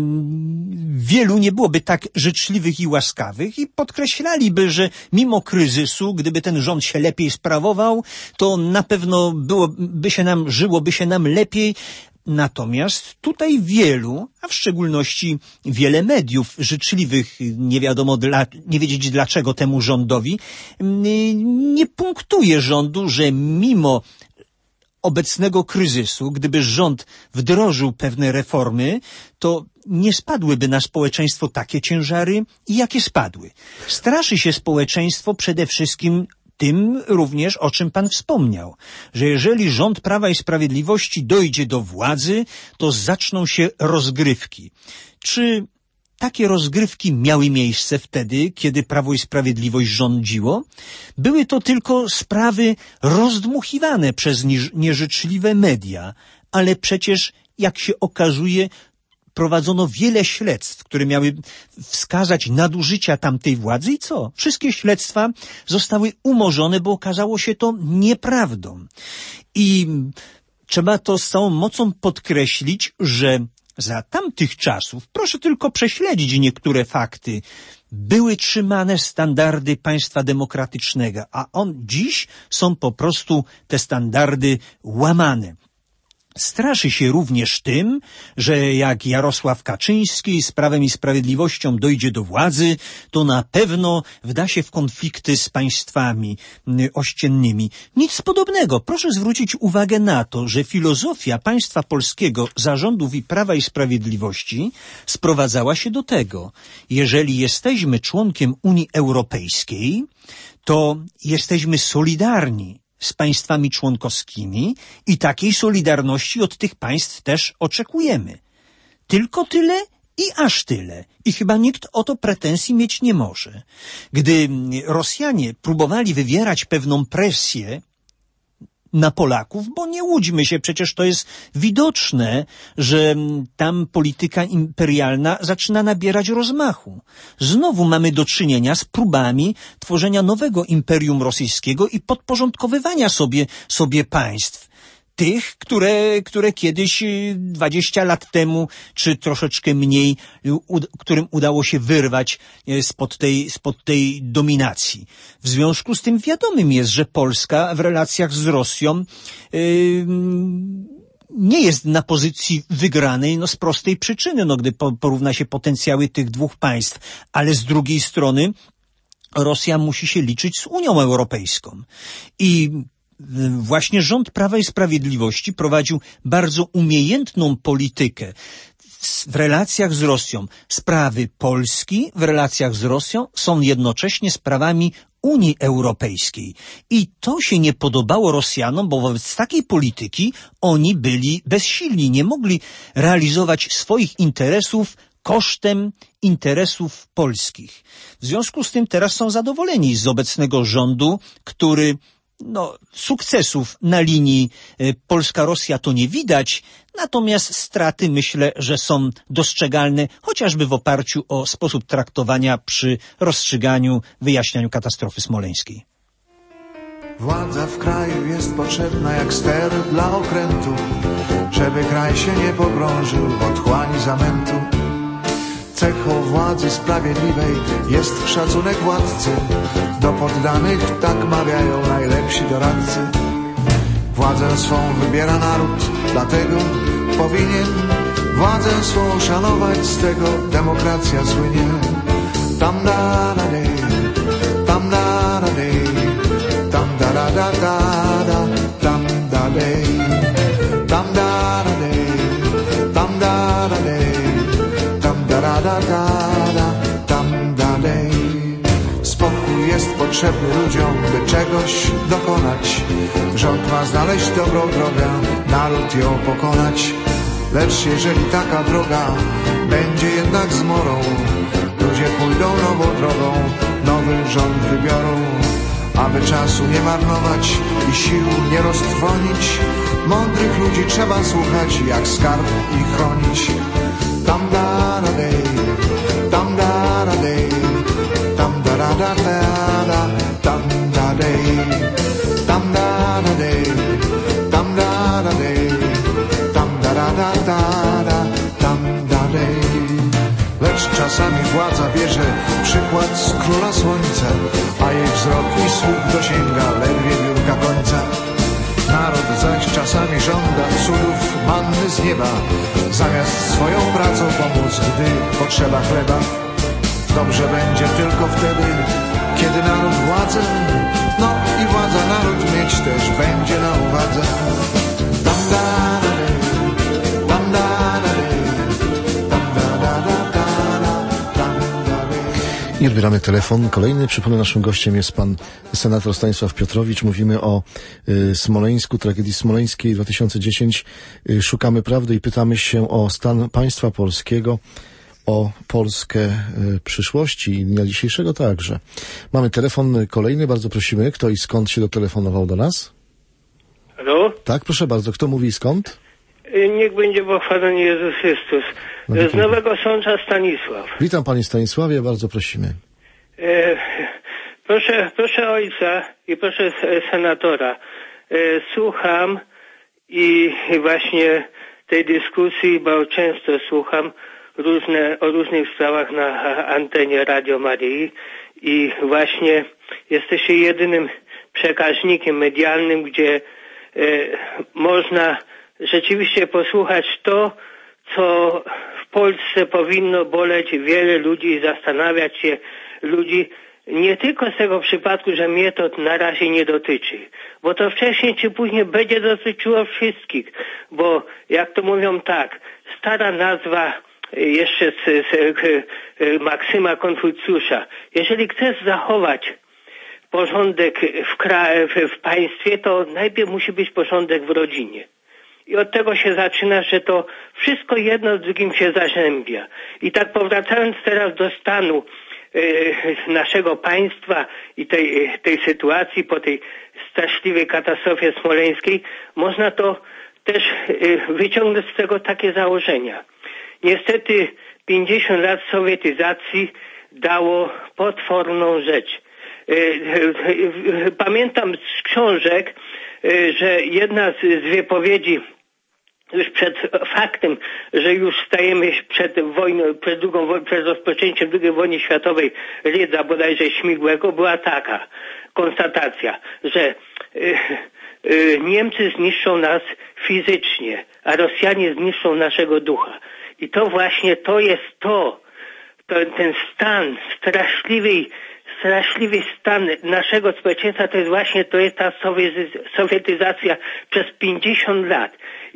wielu nie byłoby tak życzliwych i łaskawych i podkreślaliby, że mimo kryzysu, gdyby ten rząd się lepiej sprawował, to na pewno byłoby się nam, żyłoby się nam lepiej. Natomiast tutaj wielu, a w szczególności wiele mediów życzliwych, nie wiadomo dla, nie wiedzieć dlaczego temu rządowi, nie punktuje rządu, że mimo obecnego kryzysu, gdyby rząd wdrożył pewne reformy, to nie spadłyby na społeczeństwo takie ciężary, jakie spadły. Straszy się społeczeństwo przede wszystkim tym również, o czym pan wspomniał, że jeżeli rząd Prawa i Sprawiedliwości dojdzie do władzy, to zaczną się rozgrywki. Czy takie rozgrywki miały miejsce wtedy, kiedy Prawo i Sprawiedliwość rządziło? Były to tylko sprawy rozdmuchiwane przez nieżyczliwe media, ale przecież, jak się okazuje, prowadzono wiele śledztw, które miały wskazać nadużycia tamtej władzy i co? Wszystkie śledztwa zostały umorzone, bo okazało się to nieprawdą. I trzeba to z całą mocą podkreślić, że za tamtych czasów, proszę tylko prześledzić niektóre fakty, były trzymane standardy państwa demokratycznego, a on dziś są po prostu te standardy łamane. Straszy się również tym, że jak Jarosław Kaczyński z Prawem i Sprawiedliwością dojdzie do władzy, to na pewno wda się w konflikty z państwami ościennymi. Nic podobnego. Proszę zwrócić uwagę na to, że filozofia państwa polskiego, zarządów i Prawa i Sprawiedliwości sprowadzała się do tego. Jeżeli jesteśmy członkiem Unii Europejskiej, to jesteśmy solidarni z państwami członkowskimi i takiej solidarności od tych państw też oczekujemy. Tylko tyle i aż tyle. I chyba nikt o to pretensji mieć nie może. Gdy Rosjanie próbowali wywierać pewną presję na Polaków, bo nie łudźmy się, przecież to jest widoczne, że tam polityka imperialna zaczyna nabierać rozmachu. Znowu mamy do czynienia z próbami tworzenia nowego imperium rosyjskiego i podporządkowywania sobie, sobie państw. Tych, które, które kiedyś dwadzieścia lat temu, czy troszeczkę mniej, u, którym udało się wyrwać spod tej, spod tej dominacji. W związku z tym wiadomym jest, że Polska w relacjach z Rosją yy, nie jest na pozycji wygranej, no z prostej przyczyny, no gdy porówna się potencjały tych dwóch państw, ale z drugiej strony Rosja musi się liczyć z Unią Europejską. I właśnie rząd Prawa i Sprawiedliwości prowadził bardzo umiejętną politykę w relacjach z Rosją. Sprawy Polski w relacjach z Rosją są jednocześnie sprawami Unii Europejskiej. I to się nie podobało Rosjanom, bo wobec takiej polityki oni byli bezsilni, nie mogli realizować swoich interesów kosztem interesów polskich. W związku z tym teraz są zadowoleni z obecnego rządu, który no, sukcesów na linii Polska-Rosja to nie widać, natomiast straty myślę, że są dostrzegalne, chociażby w oparciu o sposób traktowania przy rozstrzyganiu, wyjaśnianiu katastrofy smoleńskiej. Władza w kraju jest potrzebna jak ster dla okrętu, żeby kraj się nie pogrążył w otchłani zamętu. Cechą władzy sprawiedliwej jest szacunek władcy, do poddanych tak mawiają najlepsi doradcy. Władzę swą wybiera naród, dlatego powinien władzę swą szanować, z tego demokracja słynie. Tam da da dej, tam da da dej, tam da da da da da, tam da dej, tam da da dej, tam da da dej, tam da da da da, tam da dej. Spokój jest potrzebny ludziom, by czegoś dokonać. Rząd ma znaleźć dobrą drogę, naród ją pokonać. Lecz jeżeli taka droga będzie jednak zmorą, ludzie pójdą nową drogą, nowy rząd wybiorą. Aby czasu nie marnować i sił nie roztrwonić, mądrych ludzi trzeba słuchać, jak skarb i chronić. Tam da da dej, tam da da dej, tam da da da da, tam da dej, tam da da dej, tam da da dej, tam da da da da, tam da dej. Lecz czasami władza bierze przykład z króla słońca, a jej wzrok i słuch dosięga ledwie biurka końca. Naród zaś czasami żąda cudów manny z nieba, zamiast swoją pracą pomóc, gdy potrzeba chleba. Dobrze będzie tylko wtedy, kiedy naród władzę, no i władza naród mieć też będzie na uwadze. Tam da da dej, tam da da dej, tam da da da da, tam da dej. I odbieramy telefon kolejny. Przypomnę, naszym gościem jest pan senator Stanisław Piotrowicz. Mówimy o y, Smoleńsku, tragedii smoleńskiej dwa tysiące dziesiątej. Y, szukamy prawdy i pytamy się o stan państwa polskiego, o Polskę y, przyszłości i dnia dzisiejszego także. Mamy telefon kolejny. Bardzo prosimy, kto i skąd się dotelefonował do nas? Halo? Tak, proszę bardzo. Kto mówi i skąd? Niech będzie pochwalony Jezus Chrystus. Z Nowego Sącza Stanisław. Witam panie Stanisławie, bardzo prosimy. E, proszę, proszę ojca i proszę senatora. E, słucham i właśnie tej dyskusji, bo często słucham różne, o różnych sprawach na antenie Radio Maryi i właśnie jesteście jedynym przekaźnikiem medialnym, gdzie e, można rzeczywiście posłuchać to, co w Polsce powinno boleć wiele ludzi i zastanawiać się ludzi, nie tylko z tego przypadku, że mnie to na razie nie dotyczy, bo to wcześniej czy później będzie dotyczyło wszystkich, bo jak to mówią tak, stara nazwa jeszcze z, z, z Maksyma Konfucjusza, jeżeli chcesz zachować porządek w, kraju, w państwie, to najpierw musi być porządek w rodzinie. I od tego się zaczyna, że to wszystko jedno z drugim się zazębia. I tak powracając teraz do stanu e, naszego państwa i tej, tej sytuacji po tej straszliwej katastrofie smoleńskiej, można to też e, wyciągnąć z tego takie założenia. Niestety pięćdziesiąt lat sowietyzacji dało potworną rzecz. E, e, pamiętam z książek, e, że jedna z, z wypowiedzi już przed faktem, że już stajemy przed wojną, przed drugą, przed rozpoczęciem drugiej wojny światowej, Rydza bodajże Śmigłego, była taka konstatacja, że y, y, Niemcy zniszczą nas fizycznie, a Rosjanie zniszczą naszego ducha. I to właśnie to jest to, to ten stan straszliwy, straszliwy stan naszego społeczeństwa, to jest właśnie to jest ta sowietyzacja przez pięćdziesiąt lat.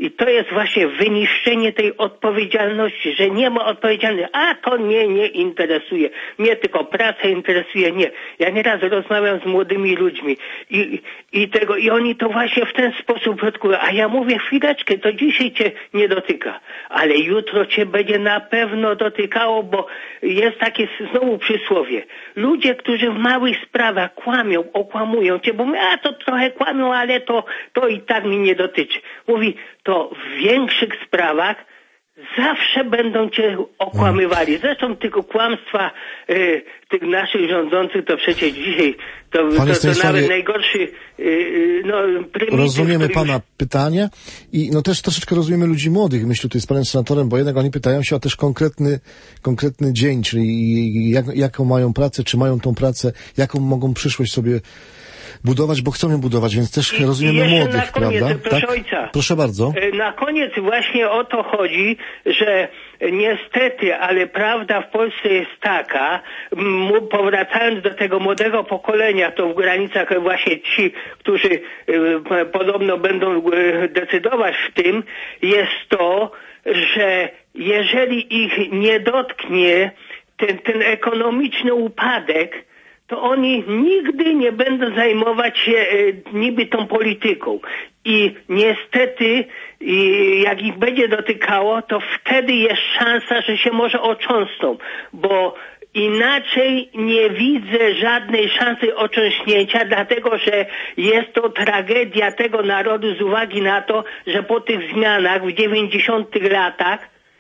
I to jest właśnie wyniszczenie tej odpowiedzialności, że nie ma odpowiedzialności. A to mnie nie interesuje. Mnie tylko praca interesuje. Nie. Ja nieraz rozmawiam z młodymi ludźmi i, i tego, i oni to właśnie w ten sposób produkują. A ja mówię, chwileczkę, to dzisiaj cię nie dotyka. Ale jutro cię będzie na pewno dotykało, bo jest takie znowu przysłowie. Ludzie, którzy w małych sprawach kłamią, okłamują cię, bo mówią, a to trochę kłamią, ale to, to i tak mi nie dotyczy. Mówi, to w większych sprawach zawsze będą cię okłamywali. Zresztą tylko kłamstwa y, tych naszych rządzących to przecież dzisiaj to, to, to nawet najgorszy y, y, no, prymityw. Rozumiemy pana już... pytanie i no też troszeczkę rozumiemy ludzi młodych. Myślę tutaj z panem senatorem, bo jednak oni pytają się o też konkretny, konkretny dzień, czyli jak, jaką mają pracę, czy mają tą pracę, jaką mogą przyszłość sobie budować, bo chcą ją budować, więc też I, rozumiemy i młodych, na koniec, prawda? Proszę tak? ojca. Proszę bardzo. Na koniec właśnie o to chodzi, że niestety, ale prawda w Polsce jest taka, powracając do tego młodego pokolenia, to w granicach właśnie ci, którzy y, podobno będą y, decydować w tym, jest to, że jeżeli ich nie dotknie ten, ten ekonomiczny upadek, to oni nigdy nie będą zajmować się e, niby tą polityką. I niestety, i jak ich będzie dotykało, to wtedy jest szansa, że się może otrząsną, bo inaczej nie widzę żadnej szansy otrząśnięcia, dlatego że jest to tragedia tego narodu z uwagi na to, że po tych zmianach w dziewięćdziesiątych latach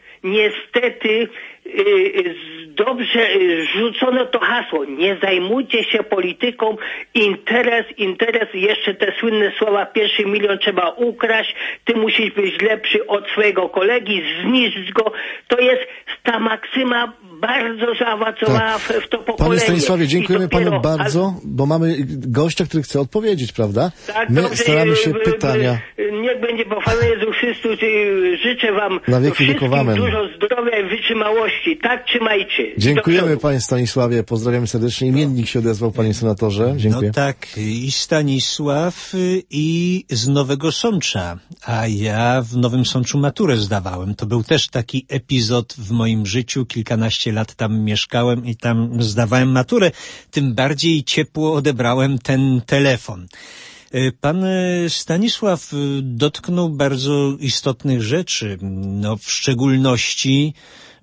niestety yy, dobrze rzucono to hasło. Nie zajmujcie się polityką, interes, interes, jeszcze te słynne słowa, pierwszy milion trzeba ukraść, ty musisz być lepszy od swojego kolegi, zniszcz go. To jest ta maksyma bardzo zaawansowała tak. w, w to pokolenie. Panie Stanisławie, dziękujemy dopiero, panu bardzo, ale... bo mamy gościa, który chce odpowiedzieć, prawda? Tak, My dobrze, staramy się pytania. Niech będzie pochwalony Jezus Chrystus. Życzę wam wszystkim dużo zdrowia i wytrzymałości. Tak, trzymajcie. Dziękujemy panie Stanisławie, pozdrawiamy serdecznie. Imiennik się odezwał, panie senatorze. Dziękuję. No tak, i Stanisław, i z Nowego Sącza, a ja w Nowym Sączu maturę zdawałem. To był też taki epizod w moim życiu, kilkanaście lat tam mieszkałem i tam zdawałem maturę. Tym bardziej ciepło odebrałem ten telefon. Pan Stanisław dotknął bardzo istotnych rzeczy, no w szczególności,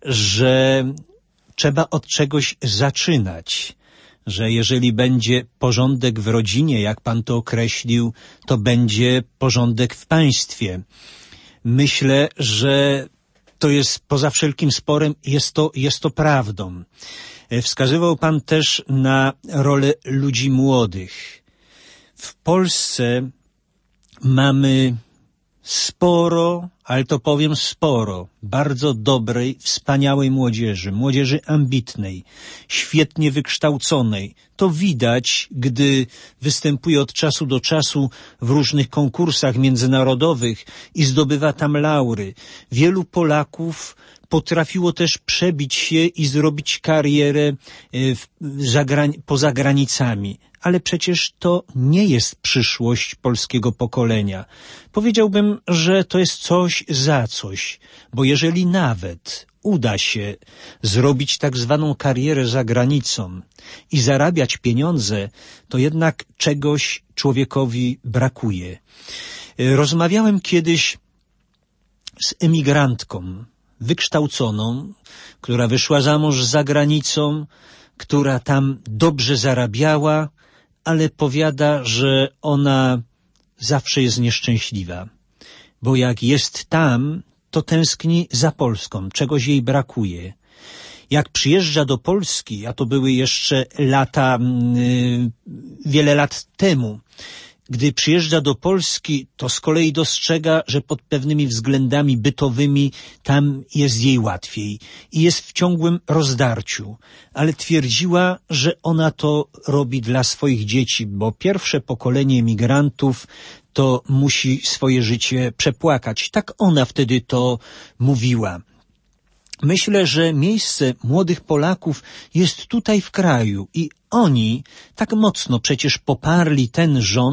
że trzeba od czegoś zaczynać, że jeżeli będzie porządek w rodzinie, jak pan to określił, to będzie porządek w państwie. Myślę, że to jest poza wszelkim sporem, jest to, jest to prawdą. Wskazywał pan też na rolę ludzi młodych. W Polsce mamy sporo, ale to powiem sporo, bardzo dobrej, wspaniałej młodzieży, młodzieży ambitnej, świetnie wykształconej. To widać, gdy występuje od czasu do czasu w różnych konkursach międzynarodowych i zdobywa tam laury. Wielu Polaków potrafiło też przebić się i zrobić karierę w, za grani- poza granicami. Ale przecież to nie jest przyszłość polskiego pokolenia. Powiedziałbym, że to jest coś za coś, bo jeżeli nawet uda się zrobić tak zwaną karierę za granicą i zarabiać pieniądze, to jednak czegoś człowiekowi brakuje. Rozmawiałem kiedyś z emigrantką wykształconą, która wyszła za mąż za granicą, która tam dobrze zarabiała, ale powiada, że ona zawsze jest nieszczęśliwa, bo jak jest tam, to tęskni za Polską, czegoś jej brakuje. Jak przyjeżdża do Polski, a to były jeszcze lata, yy, wiele lat temu, gdy przyjeżdża do Polski, to z kolei dostrzega, że pod pewnymi względami bytowymi tam jest jej łatwiej i jest w ciągłym rozdarciu. Ale twierdziła, że ona to robi dla swoich dzieci, bo pierwsze pokolenie emigrantów to musi swoje życie przepłakać. Tak ona wtedy to mówiła. Myślę, że miejsce młodych Polaków jest tutaj w kraju i oni tak mocno przecież poparli ten rząd,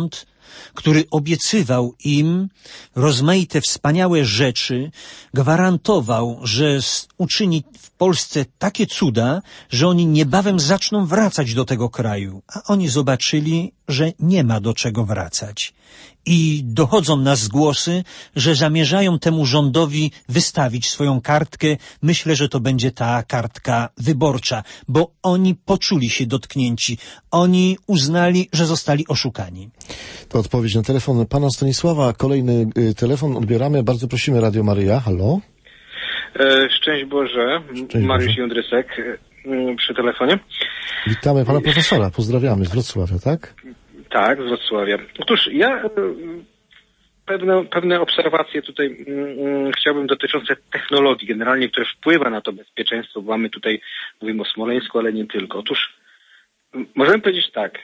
który obiecywał im rozmaite wspaniałe rzeczy, gwarantował, że uczyni w Polsce takie cuda, że oni niebawem zaczną wracać do tego kraju. A oni zobaczyli, że nie ma do czego wracać. I dochodzą nas głosy, że zamierzają temu rządowi wystawić swoją kartkę. Myślę, że to będzie ta kartka wyborcza, bo oni poczuli się dotknięci. Oni uznali, że zostali oszukani. To odpowiedź na telefon pana Stanisława. Kolejny telefon odbieramy. Bardzo prosimy, Radio Maryja. Halo? E, szczęść Boże. Szczęść Mariusz Boże. Jędrysek e, przy telefonie. Witamy pana profesora. Pozdrawiamy z Wrocławia, tak? Tak, z Wrocławia. Otóż ja e, pewne, pewne obserwacje tutaj mm, chciałbym dotyczące technologii generalnie, które wpływa na to bezpieczeństwo. Bo mamy tutaj, mówimy o Smoleńsku, ale nie tylko. Otóż m, możemy powiedzieć tak,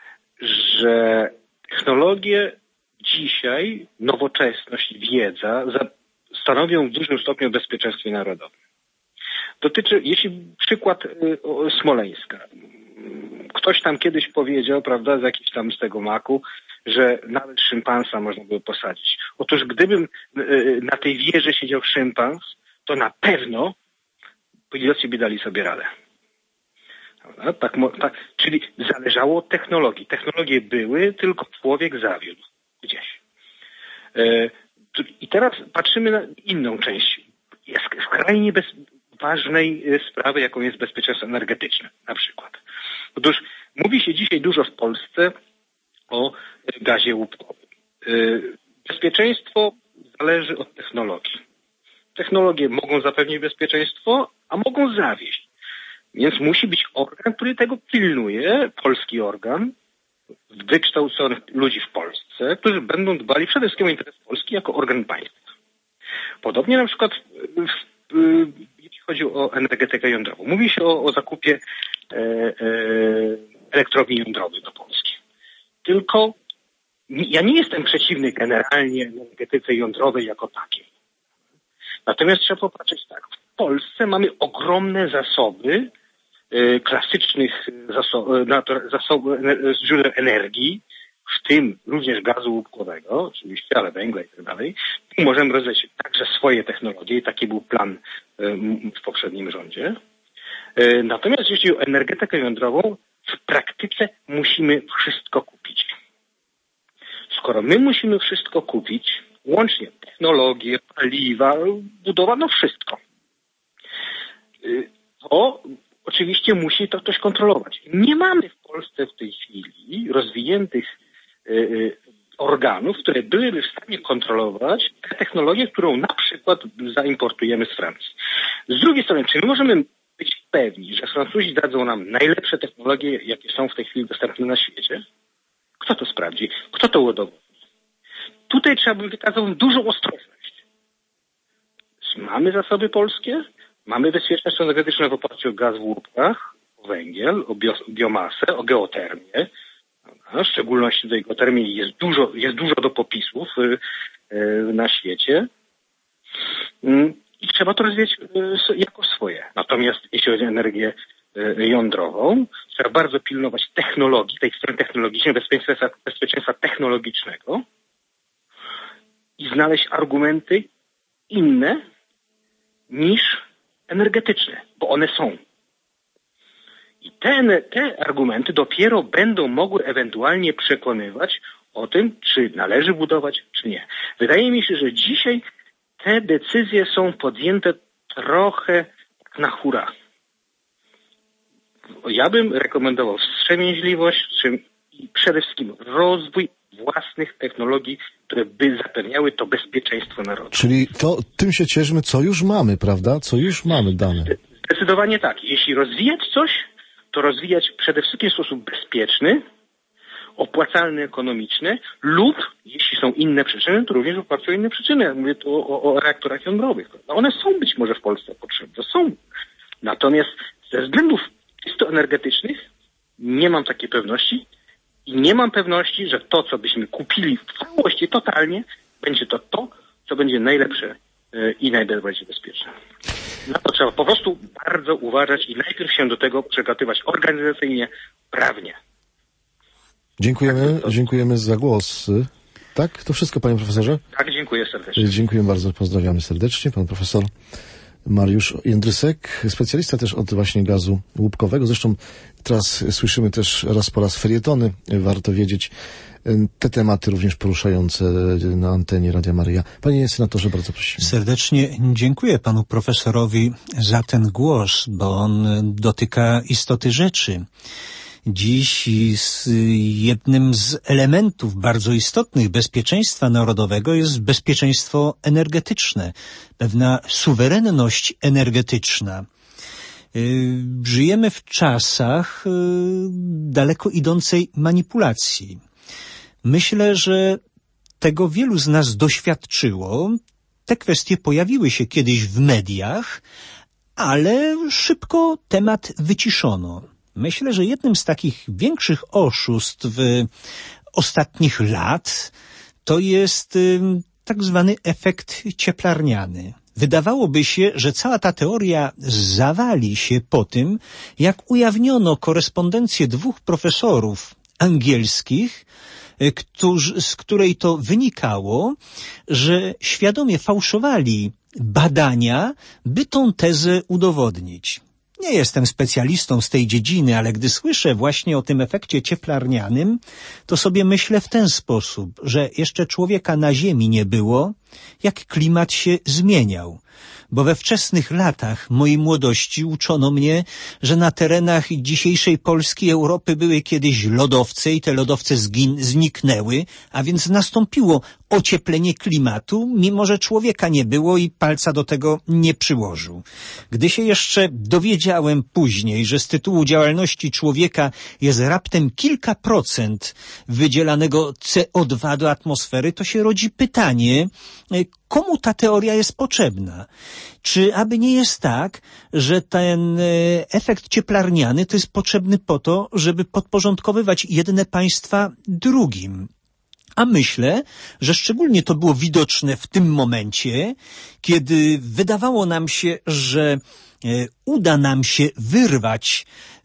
że technologie dzisiaj, nowoczesność, wiedza za, stanowią w dużym stopniu bezpieczeństwo narodowe. Dotyczy, jeśli przykład y, o, Smoleńska. Ktoś tam kiedyś powiedział, prawda, z jakiś tam z tego maku, że nawet szympansa można było posadzić. Otóż gdybym y, na tej wieży siedział szympans, to na pewno piloci by dali sobie radę. Prawda? Tak, tak, czyli zależało od technologii. Technologie były, tylko człowiek zawiódł gdzieś. Y, I teraz patrzymy na inną część. Jest skrajnie bez, ważnej sprawy, jaką jest bezpieczeństwo energetyczne, na przykład. Otóż mówi się dzisiaj dużo w Polsce o gazie łupkowym. Bezpieczeństwo zależy od technologii. Technologie mogą zapewnić bezpieczeństwo, a mogą zawieść. Więc musi być organ, który tego pilnuje, polski organ, wykształconych ludzi w Polsce, którzy będą dbali przede wszystkim o interes Polski jako organ państwa. Podobnie na przykład w, w, jeśli chodzi o energetykę jądrową. Mówi się o, o zakupie e, e, elektrowni jądrowych do Polski. Tylko ja nie jestem przeciwny generalnie energetyce jądrowej jako takiej. Natomiast trzeba popatrzeć tak. W Polsce mamy ogromne zasoby e, klasycznych zasobów, zasobu, źródeł energii, w tym również gazu łupkowego, oczywiście, ale węgla i tak dalej. Tu możemy rozwijać także swoje technologie i taki był plan w poprzednim rządzie. Natomiast jeśli chodzi o energetykę jądrową, w praktyce musimy wszystko kupić. Skoro my musimy wszystko kupić, łącznie technologie, paliwa, budowa, no wszystko, to oczywiście musi to ktoś kontrolować. Nie mamy w Polsce w tej chwili rozwiniętych organów, które byłyby w stanie kontrolować tę technologię, którą na przykład zaimportujemy z Francji. Z drugiej strony, czy my możemy być pewni, że Francuzi dadzą nam najlepsze technologie, jakie są w tej chwili dostępne na świecie? Kto to sprawdzi? Kto to udowodni? Tutaj trzeba by wykazać dużą ostrożność. Mamy zasoby polskie, mamy bezpieczeństwo energetyczne w oparciu o gaz w łupkach, o węgiel, o bio, biomasę, o geotermię. W szczególności tej geotermii jest dużo, jest dużo do popisów na świecie i trzeba to rozwijać jako swoje. Natomiast jeśli chodzi o energię jądrową, trzeba bardzo pilnować technologii, tej strony technologicznej, bezpieczeństwa, bezpieczeństwa technologicznego i znaleźć argumenty inne niż energetyczne, bo one są. I te, te argumenty dopiero będą mogły ewentualnie przekonywać o tym, czy należy budować, czy nie. Wydaje mi się, że dzisiaj te decyzje są podjęte trochę na hura. Ja bym rekomendował wstrzemięźliwość i przede wszystkim rozwój własnych technologii, które by zapewniały to bezpieczeństwo narodu. Czyli to tym się cieszmy, co już mamy, prawda? Co już mamy dane. Zdecydowanie tak. Jeśli rozwijać coś, to rozwijać przede wszystkim w sposób bezpieczny, opłacalny ekonomiczny lub, jeśli są inne przyczyny, to również w oparciu o inne przyczyny. Ja mówię tu o, o reaktorach jądrowych. No one są być może w Polsce potrzebne. Są. Natomiast ze względów czysto energetycznych nie mam takiej pewności i nie mam pewności, że to, co byśmy kupili w całości, totalnie, będzie to to, co będzie najlepsze i najbardziej bezpieczne. Na to trzeba po prostu bardzo uważać i najpierw się do tego przygotować organizacyjnie, prawnie. Dziękujemy, dziękujemy za głos. Tak? To wszystko, panie profesorze? Tak, dziękuję serdecznie. Dziękuję bardzo, pozdrawiamy serdecznie. Pan profesor Mariusz Jędrysek, specjalista też od właśnie gazu łupkowego. Zresztą teraz słyszymy też raz po raz felietony, warto wiedzieć, te tematy również poruszające na antenie Radia Maryja. Panie senatorze, bardzo prosimy. Serdecznie dziękuję panu profesorowi za ten głos, bo on dotyka istoty rzeczy. Dziś jednym z elementów bardzo istotnych bezpieczeństwa narodowego jest bezpieczeństwo energetyczne, pewna suwerenność energetyczna. Żyjemy w czasach daleko idącej manipulacji. Myślę, że tego wielu z nas doświadczyło. Te kwestie pojawiły się kiedyś w mediach, ale szybko temat wyciszono. Myślę, że jednym z takich większych oszustw ostatnich lat to jest tak zwany efekt cieplarniany. Wydawałoby się, że cała ta teoria zawali się po tym, jak ujawniono korespondencję dwóch profesorów angielskich, którzy, z której to wynikało, że świadomie fałszowali badania, by tą tezę udowodnić. Nie jestem specjalistą z tej dziedziny, ale gdy słyszę właśnie o tym efekcie cieplarnianym, to sobie myślę w ten sposób, że jeszcze człowieka na Ziemi nie było, jak klimat się zmieniał. Bo we wczesnych latach mojej młodości uczono mnie, że na terenach dzisiejszej Polski i Europy były kiedyś lodowce i te lodowce zgin- zniknęły, a więc nastąpiło ocieplenie klimatu, mimo że człowieka nie było i palca do tego nie przyłożył. Gdy się jeszcze dowiedziałem później, że z tytułu działalności człowieka jest raptem kilka procent wydzielanego C O dwa do atmosfery, to się rodzi pytanie, komu ta teoria jest potrzebna? Czy aby nie jest tak, że ten efekt cieplarniany to jest potrzebny po to, żeby podporządkowywać jedne państwa drugim? A myślę, że szczególnie to było widoczne w tym momencie, kiedy wydawało nam się, że uda nam się wyrwać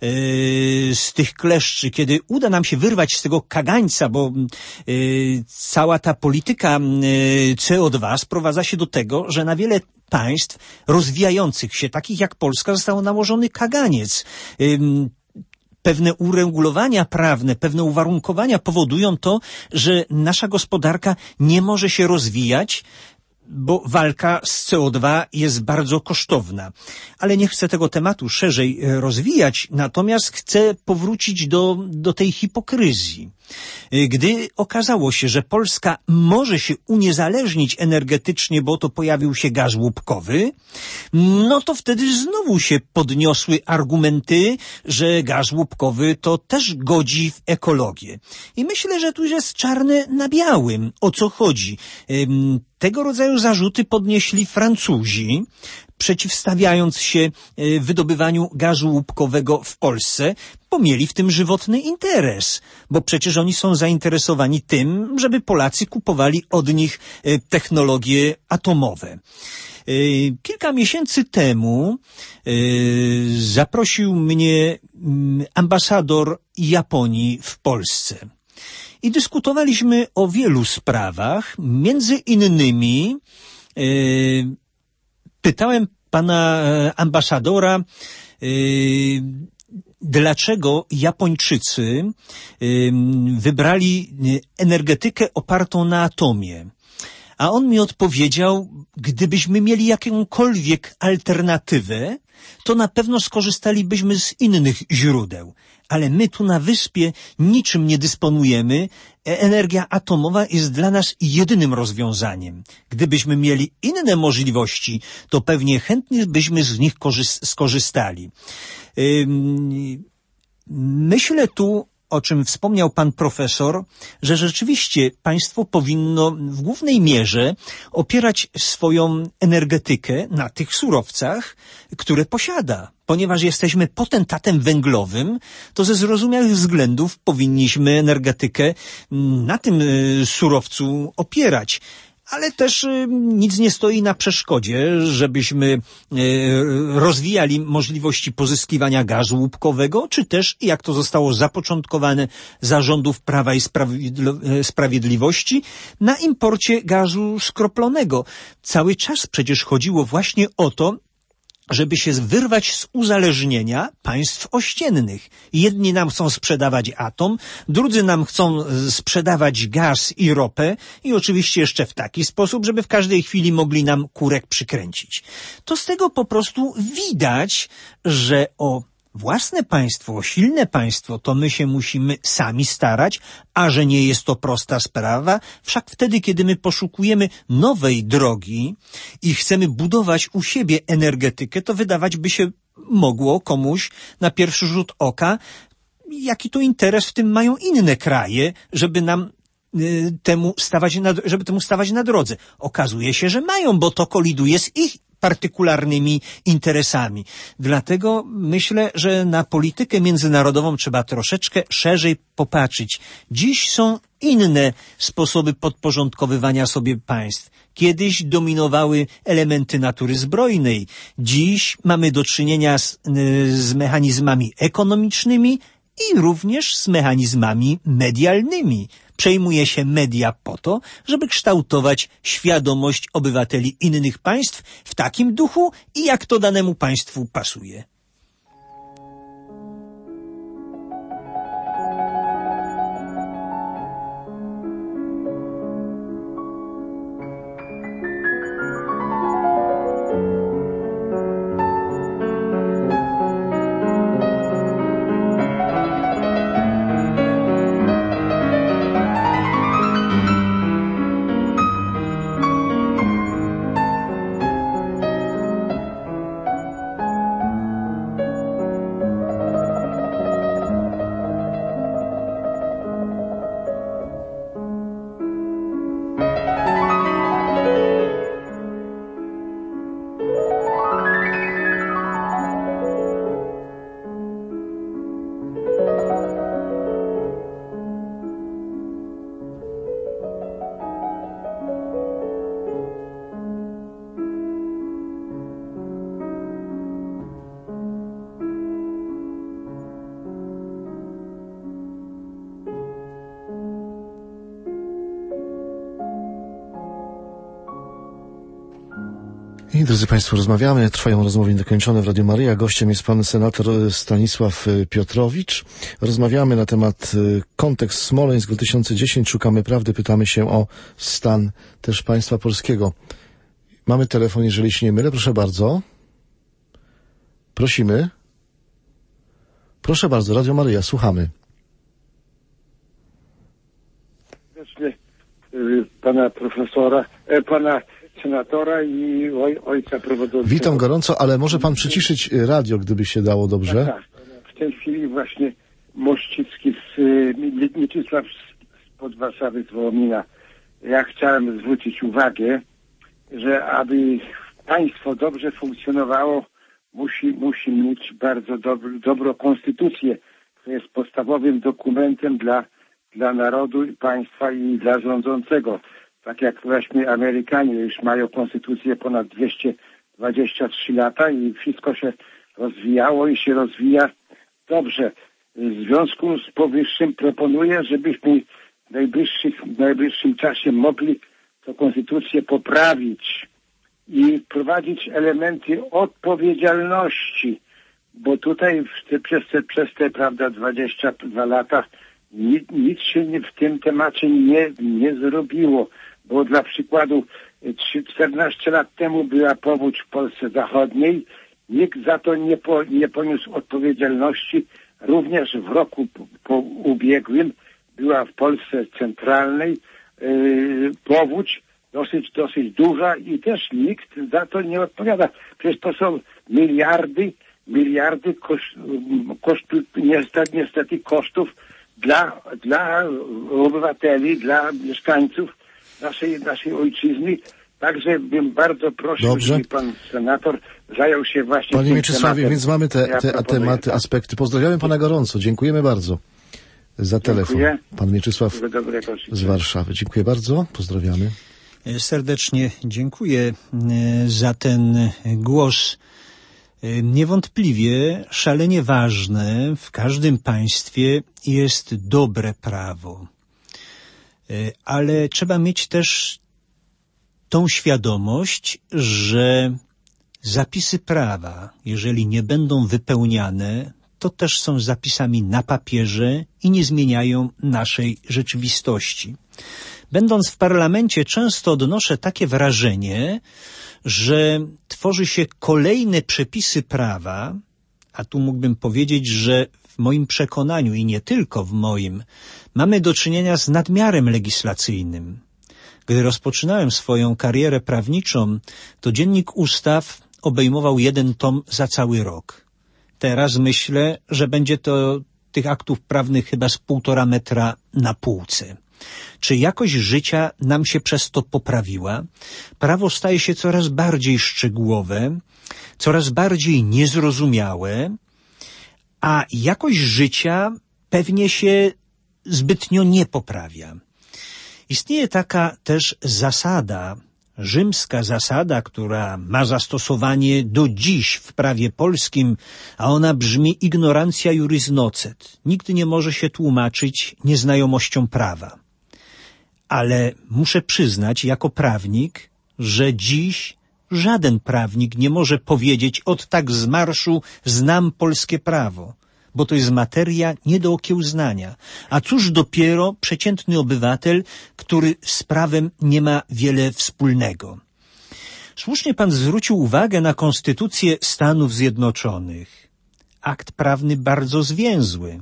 z tych kleszczy, kiedy uda nam się wyrwać z tego kagańca, bo cała ta polityka C O dwa sprowadza się do tego, że na wiele państw rozwijających się, takich jak Polska, został nałożony kaganiec. Pewne uregulowania prawne, pewne uwarunkowania powodują to, że nasza gospodarka nie może się rozwijać, bo walka z C O dwa jest bardzo kosztowna. Ale nie chcę tego tematu szerzej rozwijać, natomiast chcę powrócić do, do tej hipokryzji. Gdy okazało się, że Polska może się uniezależnić energetycznie, bo to pojawił się gaz łupkowy, no to wtedy znowu się podniosły argumenty, że gaz łupkowy to też godzi w ekologię. I myślę, że tu jest czarne na białym. O co chodzi? Tego rodzaju zarzuty podnieśli Francuzi, przeciwstawiając się wydobywaniu gazu łupkowego w Polsce, bo mieli w tym żywotny interes, bo przecież oni są zainteresowani tym, żeby Polacy kupowali od nich technologie atomowe. Kilka miesięcy temu zaprosił mnie ambasador Japonii w Polsce. I dyskutowaliśmy o wielu sprawach, między innymi pytałem pana ambasadora, dlaczego Japończycy wybrali energetykę opartą na atomie. A on mi odpowiedział, gdybyśmy mieli jakąkolwiek alternatywę, to na pewno skorzystalibyśmy z innych źródeł. Ale my tu na wyspie niczym nie dysponujemy. Energia atomowa jest dla nas jedynym rozwiązaniem. Gdybyśmy mieli inne możliwości, to pewnie chętnie byśmy z nich skorzystali. Myślę tu, o czym wspomniał pan profesor, że rzeczywiście państwo powinno w głównej mierze opierać swoją energetykę na tych surowcach, które posiada. Ponieważ jesteśmy potentatem węglowym, to ze zrozumiałych względów powinniśmy energetykę na tym surowcu opierać. ale też y, nic nie stoi na przeszkodzie, żebyśmy y, rozwijali możliwości pozyskiwania gazu łupkowego, czy też, jak to zostało zapoczątkowane za rządów Prawa i Sprawiedli- Sprawiedliwości, na imporcie gazu skroplonego. Cały czas przecież chodziło właśnie o to, żeby się wyrwać z uzależnienia państw ościennych. Jedni nam chcą sprzedawać atom, drudzy nam chcą sprzedawać gaz i ropę i oczywiście jeszcze w taki sposób, żeby w każdej chwili mogli nam kurek przykręcić. To z tego po prostu widać, że o własne państwo, o silne państwo, to my się musimy sami starać, a że nie jest to prosta sprawa, wszak wtedy, kiedy my poszukujemy nowej drogi i chcemy budować u siebie energetykę, to wydawać by się mogło komuś na pierwszy rzut oka, jaki to interes w tym mają inne kraje, żeby nam y, temu stawać na, żeby temu stawać na drodze. Okazuje się, że mają, bo to koliduje z ich partykularnymi interesami. Dlatego myślę, że na politykę międzynarodową trzeba troszeczkę szerzej popatrzeć. Dziś są inne sposoby podporządkowywania sobie państw. Kiedyś dominowały elementy natury zbrojnej. Dziś mamy do czynienia z, z mechanizmami ekonomicznymi i również z mechanizmami medialnymi. Przejmuje się media po to, żeby kształtować świadomość obywateli innych państw w takim duchu i jak to danemu państwu pasuje. I drodzy Państwo, rozmawiamy, trwają rozmowy niedokończone w Radiu Maryja. Gościem jest pan senator Stanisław Piotrowicz. Rozmawiamy na temat kontekst Smoleńsk dwa tysiące dziesięć. Szukamy prawdy, pytamy się o stan też państwa polskiego. Mamy telefon, jeżeli się nie mylę. Proszę bardzo. Prosimy. Proszę bardzo, Radio Maryja, słuchamy. Pana profesora, pana senatora i oj, ojca prowadzącego. Witam gorąco, ale może pan przyciszyć radio, gdyby się dało dobrze? Tak, tak. W tej chwili właśnie Mościcki z Mieczysław spod Warszawy, z Wołomina. Ja chciałem zwrócić uwagę, że aby państwo dobrze funkcjonowało, musi, musi mieć bardzo dobry, dobrą konstytucję, która jest podstawowym dokumentem dla, dla narodu, państwa i dla rządzącego. Tak jak właśnie Amerykanie już mają konstytucję ponad dwieście dwadzieścia trzy lata i wszystko się rozwijało i się rozwija dobrze. W związku z powyższym proponuję, żebyśmy w najbliższych, w najbliższym czasie mogli tę konstytucję poprawić i wprowadzić elementy odpowiedzialności, bo tutaj te, przez te, przez te prawda, dwadzieścia dwa lata nic, nic się nie, w tym temacie nie, nie zrobiło. Bo dla przykładu czternaście lat temu była powódź w Polsce Zachodniej. Nikt za to nie, po, nie poniósł odpowiedzialności. Również w roku po, po ubiegłym była w Polsce Centralnej yy, powódź dosyć, dosyć duża i też nikt za to nie odpowiada. Przecież to są miliardy, miliardy koszt, kosztu, niestety, niestety kosztów dla, dla obywateli, dla mieszkańców naszej, naszej ojczyzny. Także bym bardzo prosił, Dobrze. żeby pan senator zajął się właśnie Panie tym Mieczysławie, tematem. więc mamy te, te ja tematy, tak. aspekty. Pozdrawiamy pana gorąco. Dziękujemy bardzo za telefon. Dziękuję. Pan Mieczysław Dobrego z Warszawy. Dziękuję bardzo. Pozdrawiamy. Serdecznie dziękuję za ten głos. Niewątpliwie szalenie ważne w każdym państwie jest dobre prawo. Ale trzeba mieć też tą świadomość, że zapisy prawa, jeżeli nie będą wypełniane, to też są zapisami na papierze i nie zmieniają naszej rzeczywistości. Będąc w parlamencie, często odnoszę takie wrażenie, że tworzy się kolejne przepisy prawa, a tu mógłbym powiedzieć, że w moim przekonaniu i nie tylko w moim, mamy do czynienia z nadmiarem legislacyjnym. Gdy rozpoczynałem swoją karierę prawniczą, to dziennik ustaw obejmował jeden tom za cały rok. Teraz myślę, że będzie to tych aktów prawnych chyba z półtora metra na półce. Czy jakość życia nam się przez to poprawiła? Prawo staje się coraz bardziej szczegółowe, coraz bardziej niezrozumiałe, a jakość życia pewnie się zbytnio nie poprawia. Istnieje taka też zasada, rzymska zasada, która ma zastosowanie do dziś w prawie polskim, a ona brzmi ignorantia juris nocet. Nikt nie może się tłumaczyć nieznajomością prawa. Ale muszę przyznać jako prawnik, że dziś żaden prawnik nie może powiedzieć od tak z marszu znam polskie prawo, bo to jest materia nie do okiełznania. A cóż dopiero przeciętny obywatel, który z prawem nie ma wiele wspólnego. Słusznie pan zwrócił uwagę na Konstytucję Stanów Zjednoczonych. Akt prawny bardzo zwięzły.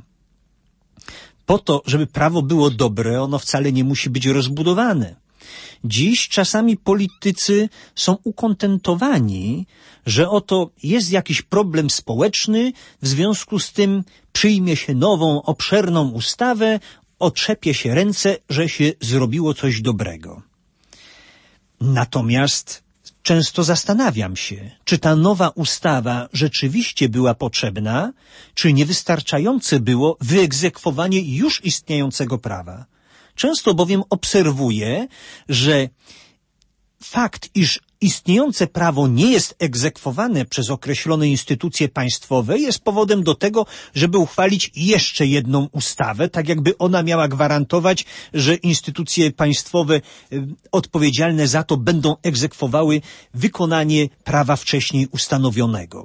Po to, żeby prawo było dobre, ono wcale nie musi być rozbudowane. Dziś czasami politycy są ukontentowani, że oto jest jakiś problem społeczny, w związku z tym przyjmie się nową, obszerną ustawę, otrzepie się ręce, że się zrobiło coś dobrego. Natomiast często zastanawiam się, czy ta nowa ustawa rzeczywiście była potrzebna, czy niewystarczające było wyegzekwowanie już istniejącego prawa. Często bowiem obserwuję, że fakt, iż istniejące prawo nie jest egzekwowane przez określone instytucje państwowe, jest powodem do tego, żeby uchwalić jeszcze jedną ustawę, tak jakby ona miała gwarantować, że instytucje państwowe odpowiedzialne za to będą egzekwowały wykonanie prawa wcześniej ustanowionego.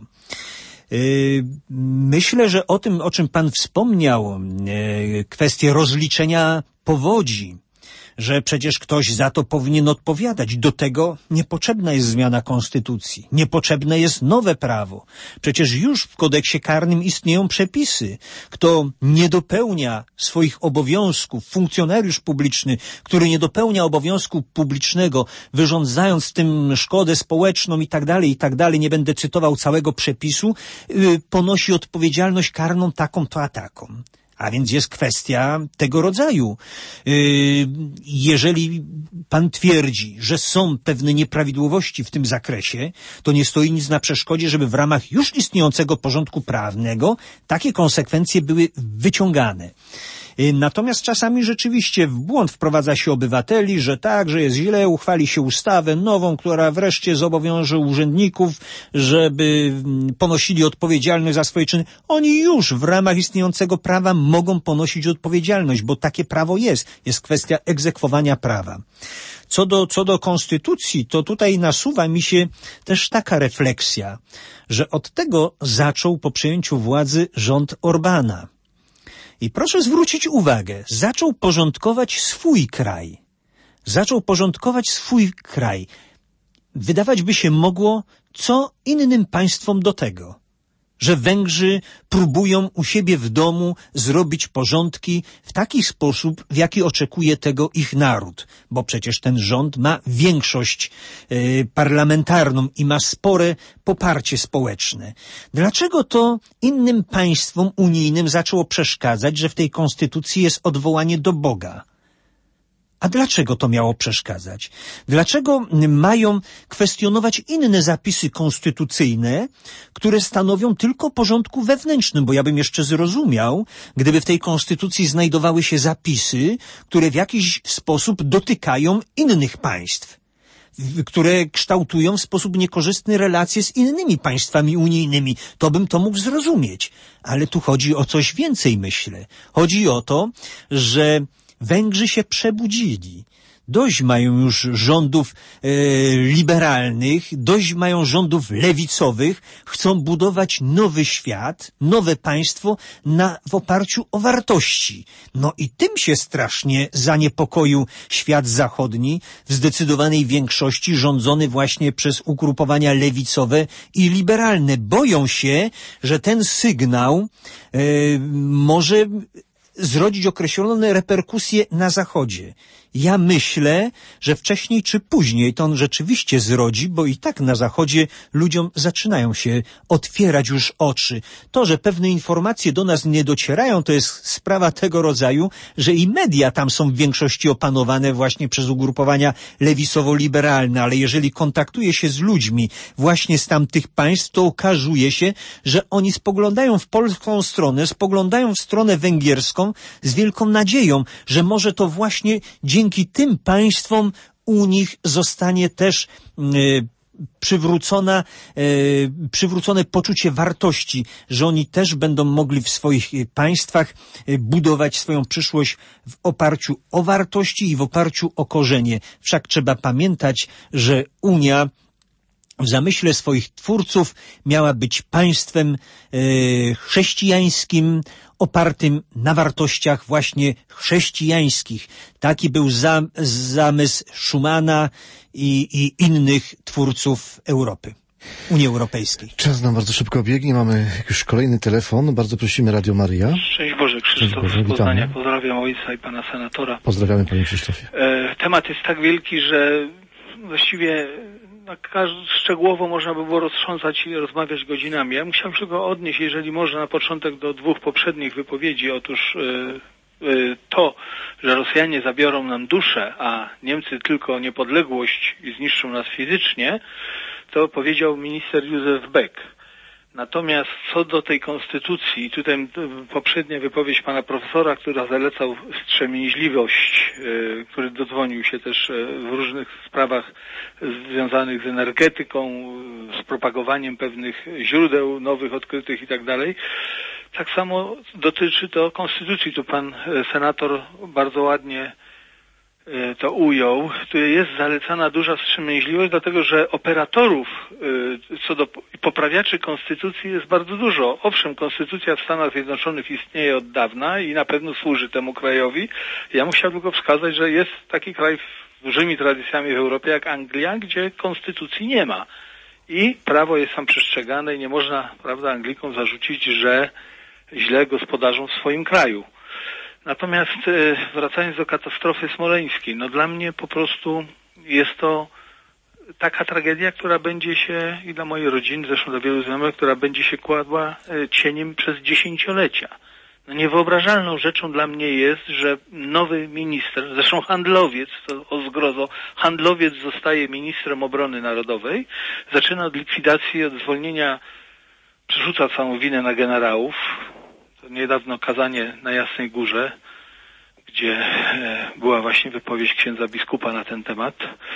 Myślę, że o tym, o czym pan wspomniał, kwestię rozliczenia powodzi, że przecież ktoś za to powinien odpowiadać. Do tego niepotrzebna jest zmiana konstytucji, niepotrzebne jest nowe prawo. Przecież już w kodeksie karnym istnieją przepisy. Kto nie dopełnia swoich obowiązków, funkcjonariusz publiczny, który nie dopełnia obowiązku publicznego, wyrządzając w tym szkodę społeczną i tak dalej, i tak dalej, nie będę cytował całego przepisu, yy, ponosi odpowiedzialność karną taką to a taką. A więc jest kwestia tego rodzaju. Jeżeli pan twierdzi, że są pewne nieprawidłowości w tym zakresie, to nie stoi nic na przeszkodzie, żeby w ramach już istniejącego porządku prawnego takie konsekwencje były wyciągane. Natomiast czasami rzeczywiście w błąd wprowadza się obywateli, że tak, że jest źle, uchwali się ustawę nową, która wreszcie zobowiąże urzędników, żeby ponosili odpowiedzialność za swoje czyny. Oni już w ramach istniejącego prawa mogą ponosić odpowiedzialność, bo takie prawo jest. Jest kwestia egzekwowania prawa. Co do, co do konstytucji, to tutaj nasuwa mi się też taka refleksja, że od tego zaczął po przejęciu władzy rząd Orbana. I proszę zwrócić uwagę, zaczął porządkować swój kraj. Zaczął porządkować swój kraj. Wydawać by się mogło, co innym państwom do tego, że Węgrzy próbują u siebie w domu zrobić porządki w taki sposób, w jaki oczekuje tego ich naród, bo przecież ten rząd ma większość y, parlamentarną i ma spore poparcie społeczne. Dlaczego to innym państwom unijnym zaczęło przeszkadzać, że w tej konstytucji jest odwołanie do Boga? A dlaczego to miało przeszkadzać? Dlaczego mają kwestionować inne zapisy konstytucyjne, które stanowią tylko o porządku wewnętrznym? Bo ja bym jeszcze zrozumiał, gdyby w tej konstytucji znajdowały się zapisy, które w jakiś sposób dotykają innych państw. które kształtują w sposób niekorzystny relacje z innymi państwami unijnymi. To bym to mógł zrozumieć. Ale tu chodzi o coś więcej, myślę. Chodzi o to, że Węgrzy się przebudzili. Dość mają już rządów e, liberalnych, dość mają rządów lewicowych, chcą budować nowy świat, nowe państwo na, w oparciu o wartości. No i tym się strasznie zaniepokoił świat zachodni, w zdecydowanej większości rządzony właśnie przez ugrupowania lewicowe i liberalne. Boją się, że ten sygnał e, może zrodzić określone reperkusje na Zachodzie. Ja myślę, że wcześniej czy później to on rzeczywiście zrodzi, bo i tak na Zachodzie ludziom zaczynają się otwierać już oczy. To, że pewne informacje do nas nie docierają, to jest sprawa tego rodzaju, że i media tam są w większości opanowane właśnie przez ugrupowania lewicowo-liberalne, ale jeżeli kontaktuje się z ludźmi właśnie z tamtych państw, to okazuje się, że oni spoglądają w polską stronę, spoglądają w stronę węgierską z wielką nadzieją, że może to właśnie dzięki Dzięki tym państwom u nich zostanie też e, przywrócona, e, przywrócone poczucie wartości, że oni też będą mogli w swoich państwach budować swoją przyszłość w oparciu o wartości i w oparciu o korzenie. Wszak trzeba pamiętać, że Unia w zamyśle swoich twórców miała być państwem e, chrześcijańskim, opartym na wartościach właśnie chrześcijańskich. Taki był zam, zamysł Schumana i, i innych twórców Europy, Unii Europejskiej. Czas nam bardzo szybko biegnie, mamy już kolejny telefon. Bardzo prosimy, Radio Maryja. Szczęść Boże, Krzysztof z Poznania. Pozdrawiam ojca i pana senatora. Pozdrawiamy, panie Krzysztofie. E, temat jest tak wielki, że właściwie na każdy, szczegółowo można by było roztrząsać i rozmawiać godzinami. Ja musiałem się go odnieść, jeżeli można, na początek do dwóch poprzednich wypowiedzi. Otóż y, y, to, że Rosjanie zabiorą nam duszę, a Niemcy tylko niepodległość i zniszczą nas fizycznie, to powiedział minister Józef Beck. Natomiast co do tej konstytucji, tutaj poprzednia wypowiedź pana profesora, która zalecał wstrzemięźliwość, yy, który dodzwonił się też w różnych sprawach związanych z energetyką, z propagowaniem pewnych źródeł nowych, odkrytych i tak dalej. Tak samo dotyczy to konstytucji. Tu pan senator bardzo ładnie to ujął, tu jest zalecana duża wstrzemięźliwość, dlatego że operatorów co do poprawiaczy konstytucji jest bardzo dużo. Owszem, konstytucja w Stanach Zjednoczonych istnieje od dawna i na pewno służy temu krajowi. Ja musiałem tylko wskazać, że jest taki kraj z dużymi tradycjami w Europie jak Anglia, gdzie konstytucji nie ma. I prawo jest tam przestrzegane i nie można, prawda, Anglikom zarzucić, że źle gospodarzą w swoim kraju. Natomiast wracając do katastrofy smoleńskiej, no dla mnie po prostu jest to taka tragedia, która będzie się, i dla mojej rodziny, zresztą dla wielu znajomych, która będzie się kładła cieniem przez dziesięciolecia. No niewyobrażalną rzeczą dla mnie jest, że nowy minister, zresztą handlowiec, to o zgrozo, handlowiec zostaje ministrem obrony narodowej, zaczyna od likwidacji, od zwolnienia, przerzuca całą winę na generałów. Niedawno kazanie na Jasnej Górze, gdzie była właśnie wypowiedź księdza biskupa na ten temat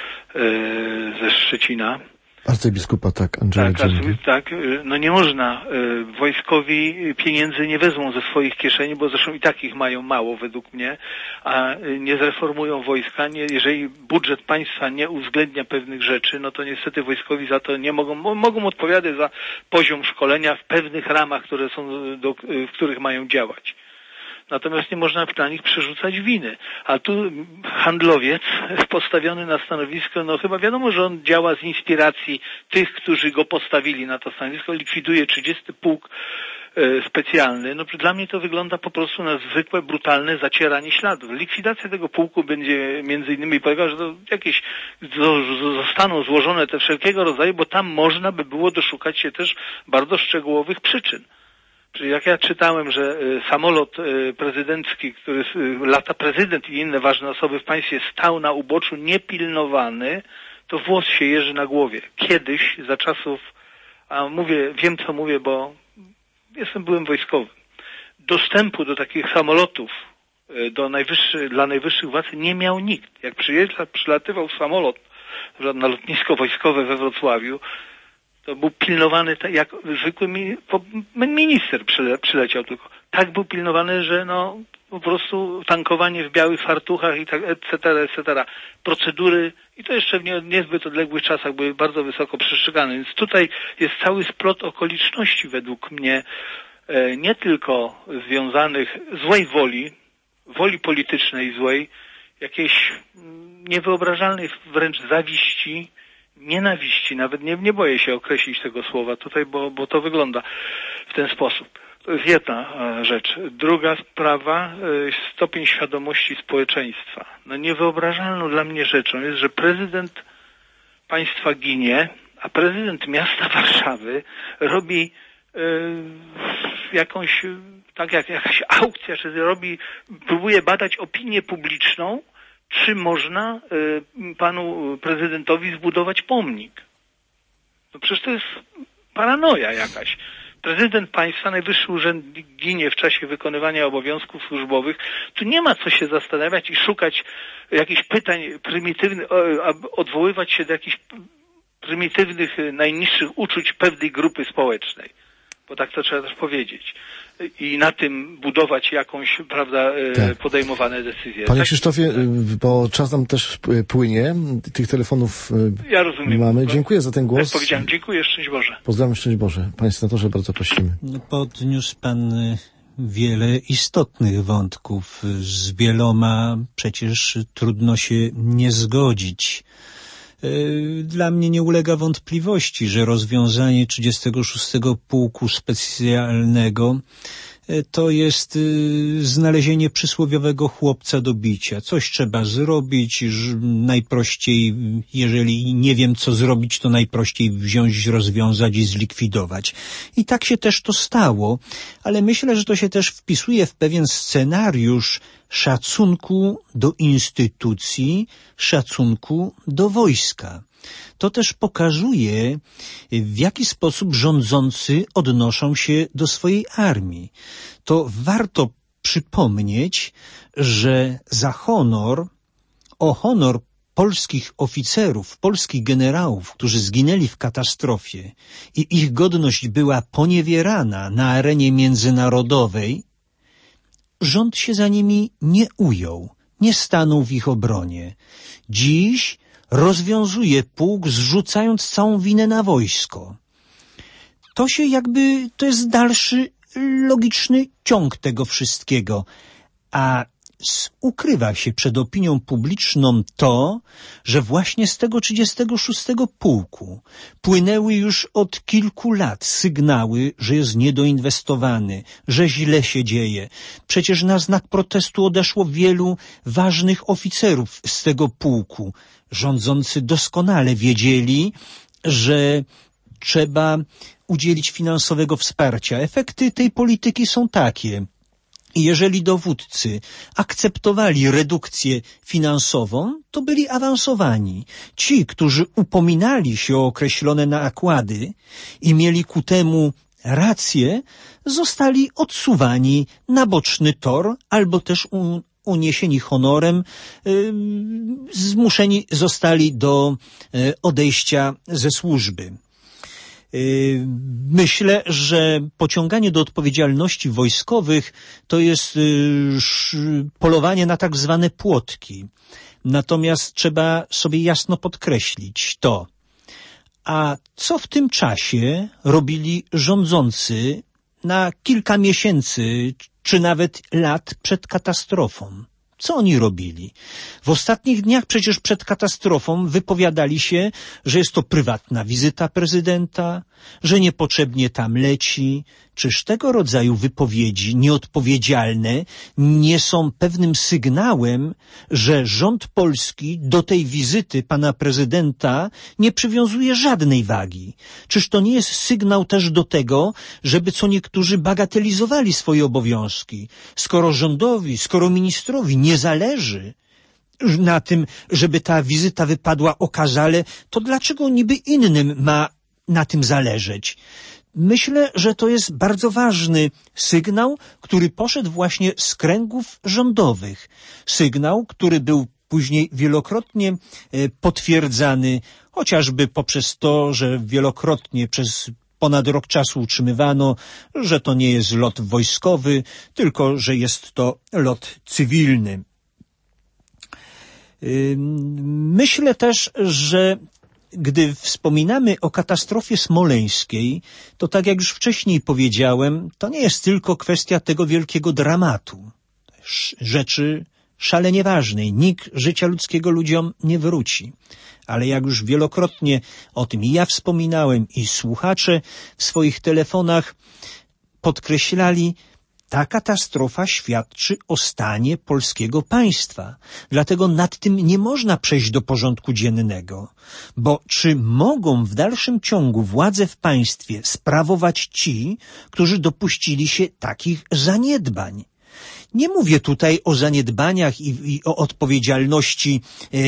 ze Szczecina. Arcybiskupa, tak, Andrzeja Tak, tak, no nie można. Wojskowi pieniędzy nie wezmą ze swoich kieszeni, bo zresztą i tak ich mają mało według mnie, a nie zreformują wojska. Nie, jeżeli budżet państwa nie uwzględnia pewnych rzeczy, no to niestety wojskowi za to nie mogą, mogą odpowiadać za poziom szkolenia w pewnych ramach, które są, do, w których mają działać. Natomiast nie można na nich przerzucać winy. A tu handlowiec postawiony na stanowisko, no chyba wiadomo, że on działa z inspiracji tych, którzy go postawili na to stanowisko, likwiduje trzydziesty pułk e, specjalny. No dla mnie to wygląda po prostu na zwykłe, brutalne zacieranie śladów. Likwidacja tego pułku będzie między innymi polegała, że to jakieś zostaną złożone te wszelkiego rodzaju, bo tam można by było doszukać się też bardzo szczegółowych przyczyn. Czyli jak ja czytałem, że y, samolot y, prezydencki, który y, lata prezydent i inne ważne osoby w państwie, stał na uboczu niepilnowany, to włos się jeży na głowie. Kiedyś, za czasów, a mówię, wiem co mówię, bo jestem byłym wojskowym, dostępu do takich samolotów y, do najwyższy, dla najwyższych władz nie miał nikt. Jak przyjeżdżał, przylatywał samolot na lotnisko wojskowe we Wrocławiu, to był pilnowany jak zwykły mi, minister przyle, przyleciał tylko. Tak był pilnowany, że no po prostu tankowanie w białych fartuchach i tak et cetera, et cetera. Procedury i to jeszcze w nie, niezbyt odległych czasach były bardzo wysoko przestrzegane. Więc tutaj jest cały splot okoliczności według mnie e, nie tylko związanych złej woli, woli politycznej złej, jakiejś niewyobrażalnej wręcz zawiści, nienawiści, nawet nie, nie boję się określić tego słowa tutaj, bo, bo to wygląda w ten sposób. To jest jedna rzecz. Druga sprawa, stopień świadomości społeczeństwa. No niewyobrażalną dla mnie rzeczą jest, że prezydent państwa ginie, a prezydent miasta Warszawy robi y, jakąś, tak jak jakaś aukcja, czy robi, próbuje badać opinię publiczną, czy można y, panu prezydentowi zbudować pomnik. No przecież to jest paranoja jakaś. Prezydent państwa, najwyższy urzędnik ginie w czasie wykonywania obowiązków służbowych. Tu nie ma co się zastanawiać i szukać jakichś pytań prymitywnych, odwoływać się do jakichś prymitywnych, najniższych uczuć pewnej grupy społecznej. Bo tak to trzeba też powiedzieć. I na tym budować jakąś, prawda, tak. podejmowane decyzje. Panie tak? Krzysztofie, bo czas nam też płynie, tych telefonów ja rozumiem, mamy. Dziękuję za ten głos. Jak powiedziałem, dziękuję, szczęść Boże. Pozdrawiam, szczęść Boże. Panie senatorze, bardzo prosimy. No, podniósł pan wiele istotnych wątków. Z wieloma przecież trudno się nie zgodzić. Dla mnie nie ulega wątpliwości, że rozwiązanie trzydziestego szóstego Pułku Specjalnego to jest znalezienie przysłowiowego chłopca do bicia. Coś trzeba zrobić, najprościej, jeżeli nie wiem co zrobić, to najprościej wziąć, rozwiązać i zlikwidować. I tak się też to stało, ale myślę, że to się też wpisuje w pewien scenariusz szacunku do instytucji, szacunku do wojska. To też pokazuje, w jaki sposób rządzący odnoszą się do swojej armii. To warto przypomnieć, że za honor, o honor polskich oficerów, polskich generałów, którzy zginęli w katastrofie i ich godność była poniewierana na arenie międzynarodowej, rząd się za nimi nie ujął, nie stanął w ich obronie. Dziś rozwiązuje pułk, zrzucając całą winę na wojsko. To się jakby, to jest dalszy logiczny ciąg tego wszystkiego, a ukrywa się przed opinią publiczną to, że właśnie z tego trzydziestego szóstego Pułku płynęły już od kilku lat sygnały, że jest niedoinwestowany, że źle się dzieje. Przecież na znak protestu odeszło wielu ważnych oficerów z tego pułku. Rządzący doskonale wiedzieli, że trzeba udzielić finansowego wsparcia. Efekty tej polityki są takie. Jeżeli dowódcy akceptowali redukcję finansową, to byli awansowani. Ci, którzy upominali się o określone nakłady i mieli ku temu rację, zostali odsuwani na boczny tor albo też u, uniesieni honorem, yy, zmuszeni zostali do yy, odejścia ze służby. Myślę, że pociąganie do odpowiedzialności wojskowych to jest polowanie na tak zwane płotki. Natomiast trzeba sobie jasno podkreślić to. A co w tym czasie robili rządzący na kilka miesięcy czy nawet lat przed katastrofą? Co oni robili? W ostatnich dniach przecież przed katastrofą wypowiadali się, że jest to prywatna wizyta prezydenta, że niepotrzebnie tam leci. Czyż tego rodzaju wypowiedzi nieodpowiedzialne nie są pewnym sygnałem, że rząd polski do tej wizyty pana prezydenta nie przywiązuje żadnej wagi? Czyż to nie jest sygnał też do tego, żeby co niektórzy bagatelizowali swoje obowiązki? Skoro rządowi, skoro ministrowi nie zależy na tym, żeby ta wizyta wypadła okazale, to dlaczego niby innym ma na tym zależeć? Myślę, że to jest bardzo ważny sygnał, który poszedł właśnie z kręgów rządowych. Sygnał, który był później wielokrotnie potwierdzany, chociażby poprzez to, że wielokrotnie przez ponad rok czasu utrzymywano, że to nie jest lot wojskowy, tylko że jest to lot cywilny. Myślę też, że gdy wspominamy o katastrofie smoleńskiej, to tak jak już wcześniej powiedziałem, to nie jest tylko kwestia tego wielkiego dramatu, rzeczy szalenie ważnej. Nikt życia ludzkiego ludziom nie wróci. Ale jak już wielokrotnie o tym i ja wspominałem, i słuchacze w swoich telefonach podkreślali, ta katastrofa świadczy o stanie polskiego państwa. Dlatego nad tym nie można przejść do porządku dziennego. Bo czy mogą w dalszym ciągu władzę w państwie sprawować ci, którzy dopuścili się takich zaniedbań? Nie mówię tutaj o zaniedbaniach i, i o odpowiedzialności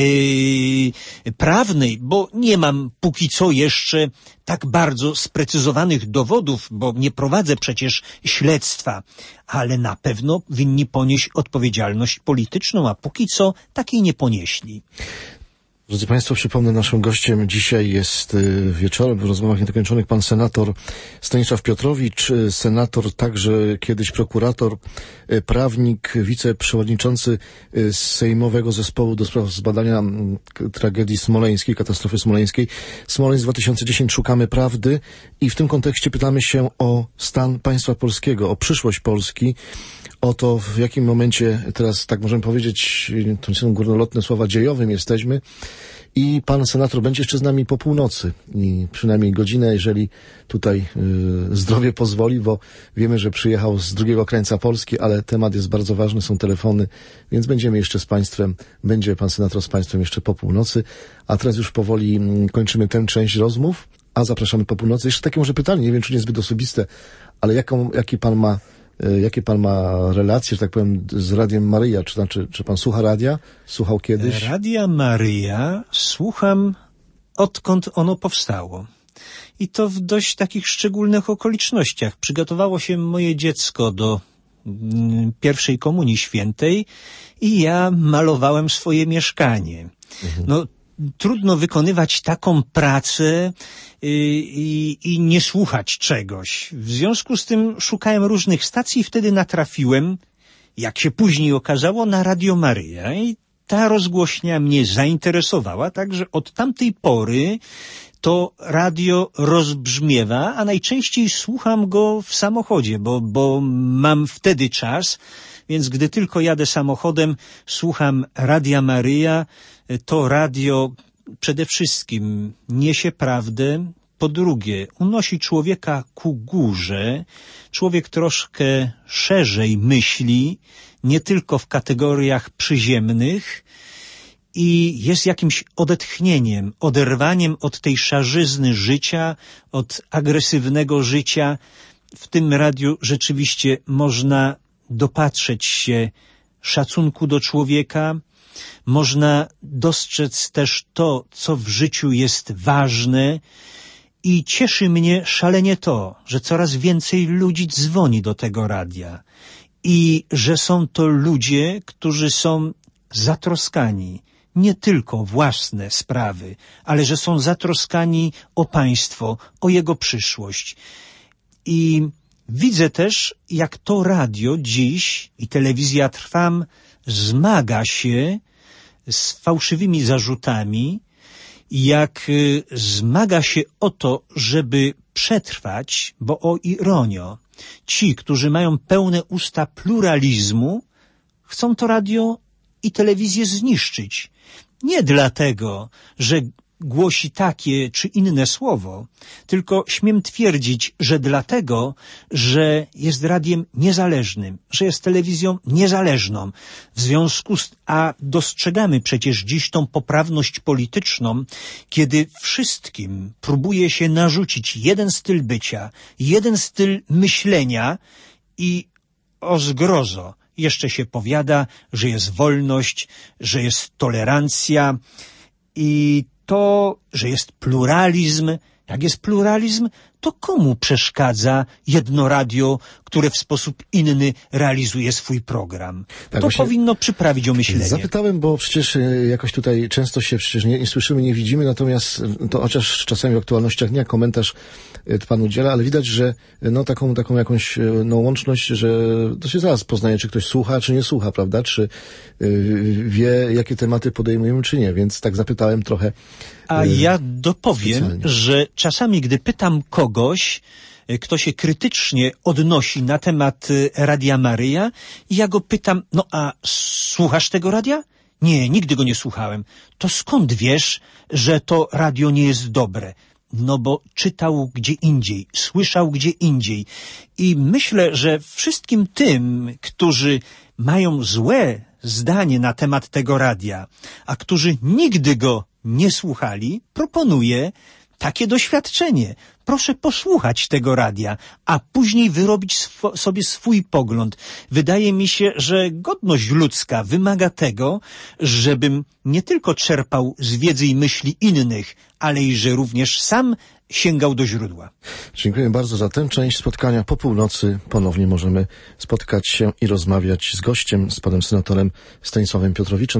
yy, prawnej, bo nie mam póki co jeszcze tak bardzo sprecyzowanych dowodów, bo nie prowadzę przecież śledztwa, ale na pewno winni ponieść odpowiedzialność polityczną, a póki co takiej nie ponieśli. Drodzy Państwo, przypomnę, naszym gościem dzisiaj jest wieczorem w rozmowach niedokończonych pan senator Stanisław Piotrowicz, senator, także kiedyś prokurator, prawnik, wiceprzewodniczący Sejmowego Zespołu do spraw zbadania tragedii smoleńskiej, katastrofy smoleńskiej. Smoleńsk dwa tysiące dziesięć, szukamy prawdy i w tym kontekście pytamy się o stan państwa polskiego, o przyszłość Polski, o to, w jakim momencie teraz, tak możemy powiedzieć, to są górnolotne słowa, dziejowym jesteśmy. I pan senator będzie jeszcze z nami po północy i przynajmniej godzinę, jeżeli tutaj y, zdrowie pozwoli, bo wiemy, że przyjechał z drugiego krańca Polski, ale temat jest bardzo ważny, są telefony, więc będziemy jeszcze z państwem, będzie pan senator z państwem jeszcze po północy, a teraz już powoli y, kończymy tę część rozmów, a zapraszamy po północy. Jeszcze takie może pytanie, nie wiem, czy niezbyt osobiste, ale jaką, jaki pan ma Jakie pan ma relacje, że tak powiem, z Radiem Maryja? Czy, znaczy, czy pan słucha radia? Słuchał kiedyś? Radia Maryja słucham, odkąd ono powstało. I to w dość takich szczególnych okolicznościach. Przygotowało się moje dziecko do mm, pierwszej Komunii Świętej i ja malowałem swoje mieszkanie. Mhm. No, trudno wykonywać taką pracę i, i, i nie słuchać czegoś. W związku z tym szukałem różnych stacji i wtedy natrafiłem, jak się później okazało, na Radio Maryja. I ta rozgłośnia mnie zainteresowała, także od tamtej pory to radio rozbrzmiewa, a najczęściej słucham go w samochodzie, bo, bo mam wtedy czas, więc gdy tylko jadę samochodem, słucham Radia Maryja. To radio przede wszystkim niesie prawdę, po drugie unosi człowieka ku górze, człowiek troszkę szerzej myśli, nie tylko w kategoriach przyziemnych i jest jakimś odetchnieniem, oderwaniem od tej szarzyzny życia, od agresywnego życia. W tym radiu rzeczywiście można dopatrzeć się szacunku do człowieka, można dostrzec też to, co w życiu jest ważne i cieszy mnie szalenie to, że coraz więcej ludzi dzwoni do tego radia i że są to ludzie, którzy są zatroskani nie tylko o własne sprawy, ale że są zatroskani o państwo, o jego przyszłość. I widzę też, jak to radio dziś i telewizja Trwam zmaga się z fałszywymi zarzutami, jak zmaga się o to, żeby przetrwać, bo o ironio, ci, którzy mają pełne usta pluralizmu, chcą to radio i telewizję zniszczyć. Nie dlatego, że głosi takie czy inne słowo, tylko śmiem twierdzić, że dlatego, że jest radiem niezależnym, że jest telewizją niezależną. W związku z, a dostrzegamy przecież dziś tą poprawność polityczną, kiedy wszystkim próbuje się narzucić jeden styl bycia, jeden styl myślenia i o zgrozo jeszcze się powiada, że jest wolność, że jest tolerancja i to, że jest pluralizm. Jak jest pluralizm, to komu przeszkadza jedno radio, które w sposób inny realizuje swój program? Tak, to powinno przyprawić o myślenie. Zapytałem, bo przecież jakoś tutaj często się przecież nie, nie słyszymy, nie widzimy, natomiast to chociaż czasami w aktualnościach nie komentarz pan udziela, ale widać, że no taką, taką jakąś no, łączność, że to się zaraz poznaje, czy ktoś słucha, czy nie słucha, prawda? Czy y, wie, jakie tematy podejmujemy, czy nie, więc tak zapytałem trochę. A ja dopowiem, specjalnie. Że czasami, gdy pytam kogoś, kto się krytycznie odnosi na temat Radia Maryja, i ja go pytam, no a słuchasz tego radia? Nie, nigdy go nie słuchałem. To skąd wiesz, że to radio nie jest dobre? No bo czytał gdzie indziej, słyszał gdzie indziej. I myślę, że wszystkim tym, którzy mają złe zdanie na temat tego radia, a którzy nigdy go nie słuchali, proponuję takie doświadczenie. Proszę posłuchać tego radia, a później wyrobić swo- sobie swój pogląd. Wydaje mi się, że godność ludzka wymaga tego, żebym nie tylko czerpał z wiedzy i myśli innych, ale i że również sam sięgał do źródła. Dziękuję bardzo za tę część spotkania. Po północy ponownie możemy spotkać się i rozmawiać z gościem, z panem senatorem Stanisławem Piotrowiczem.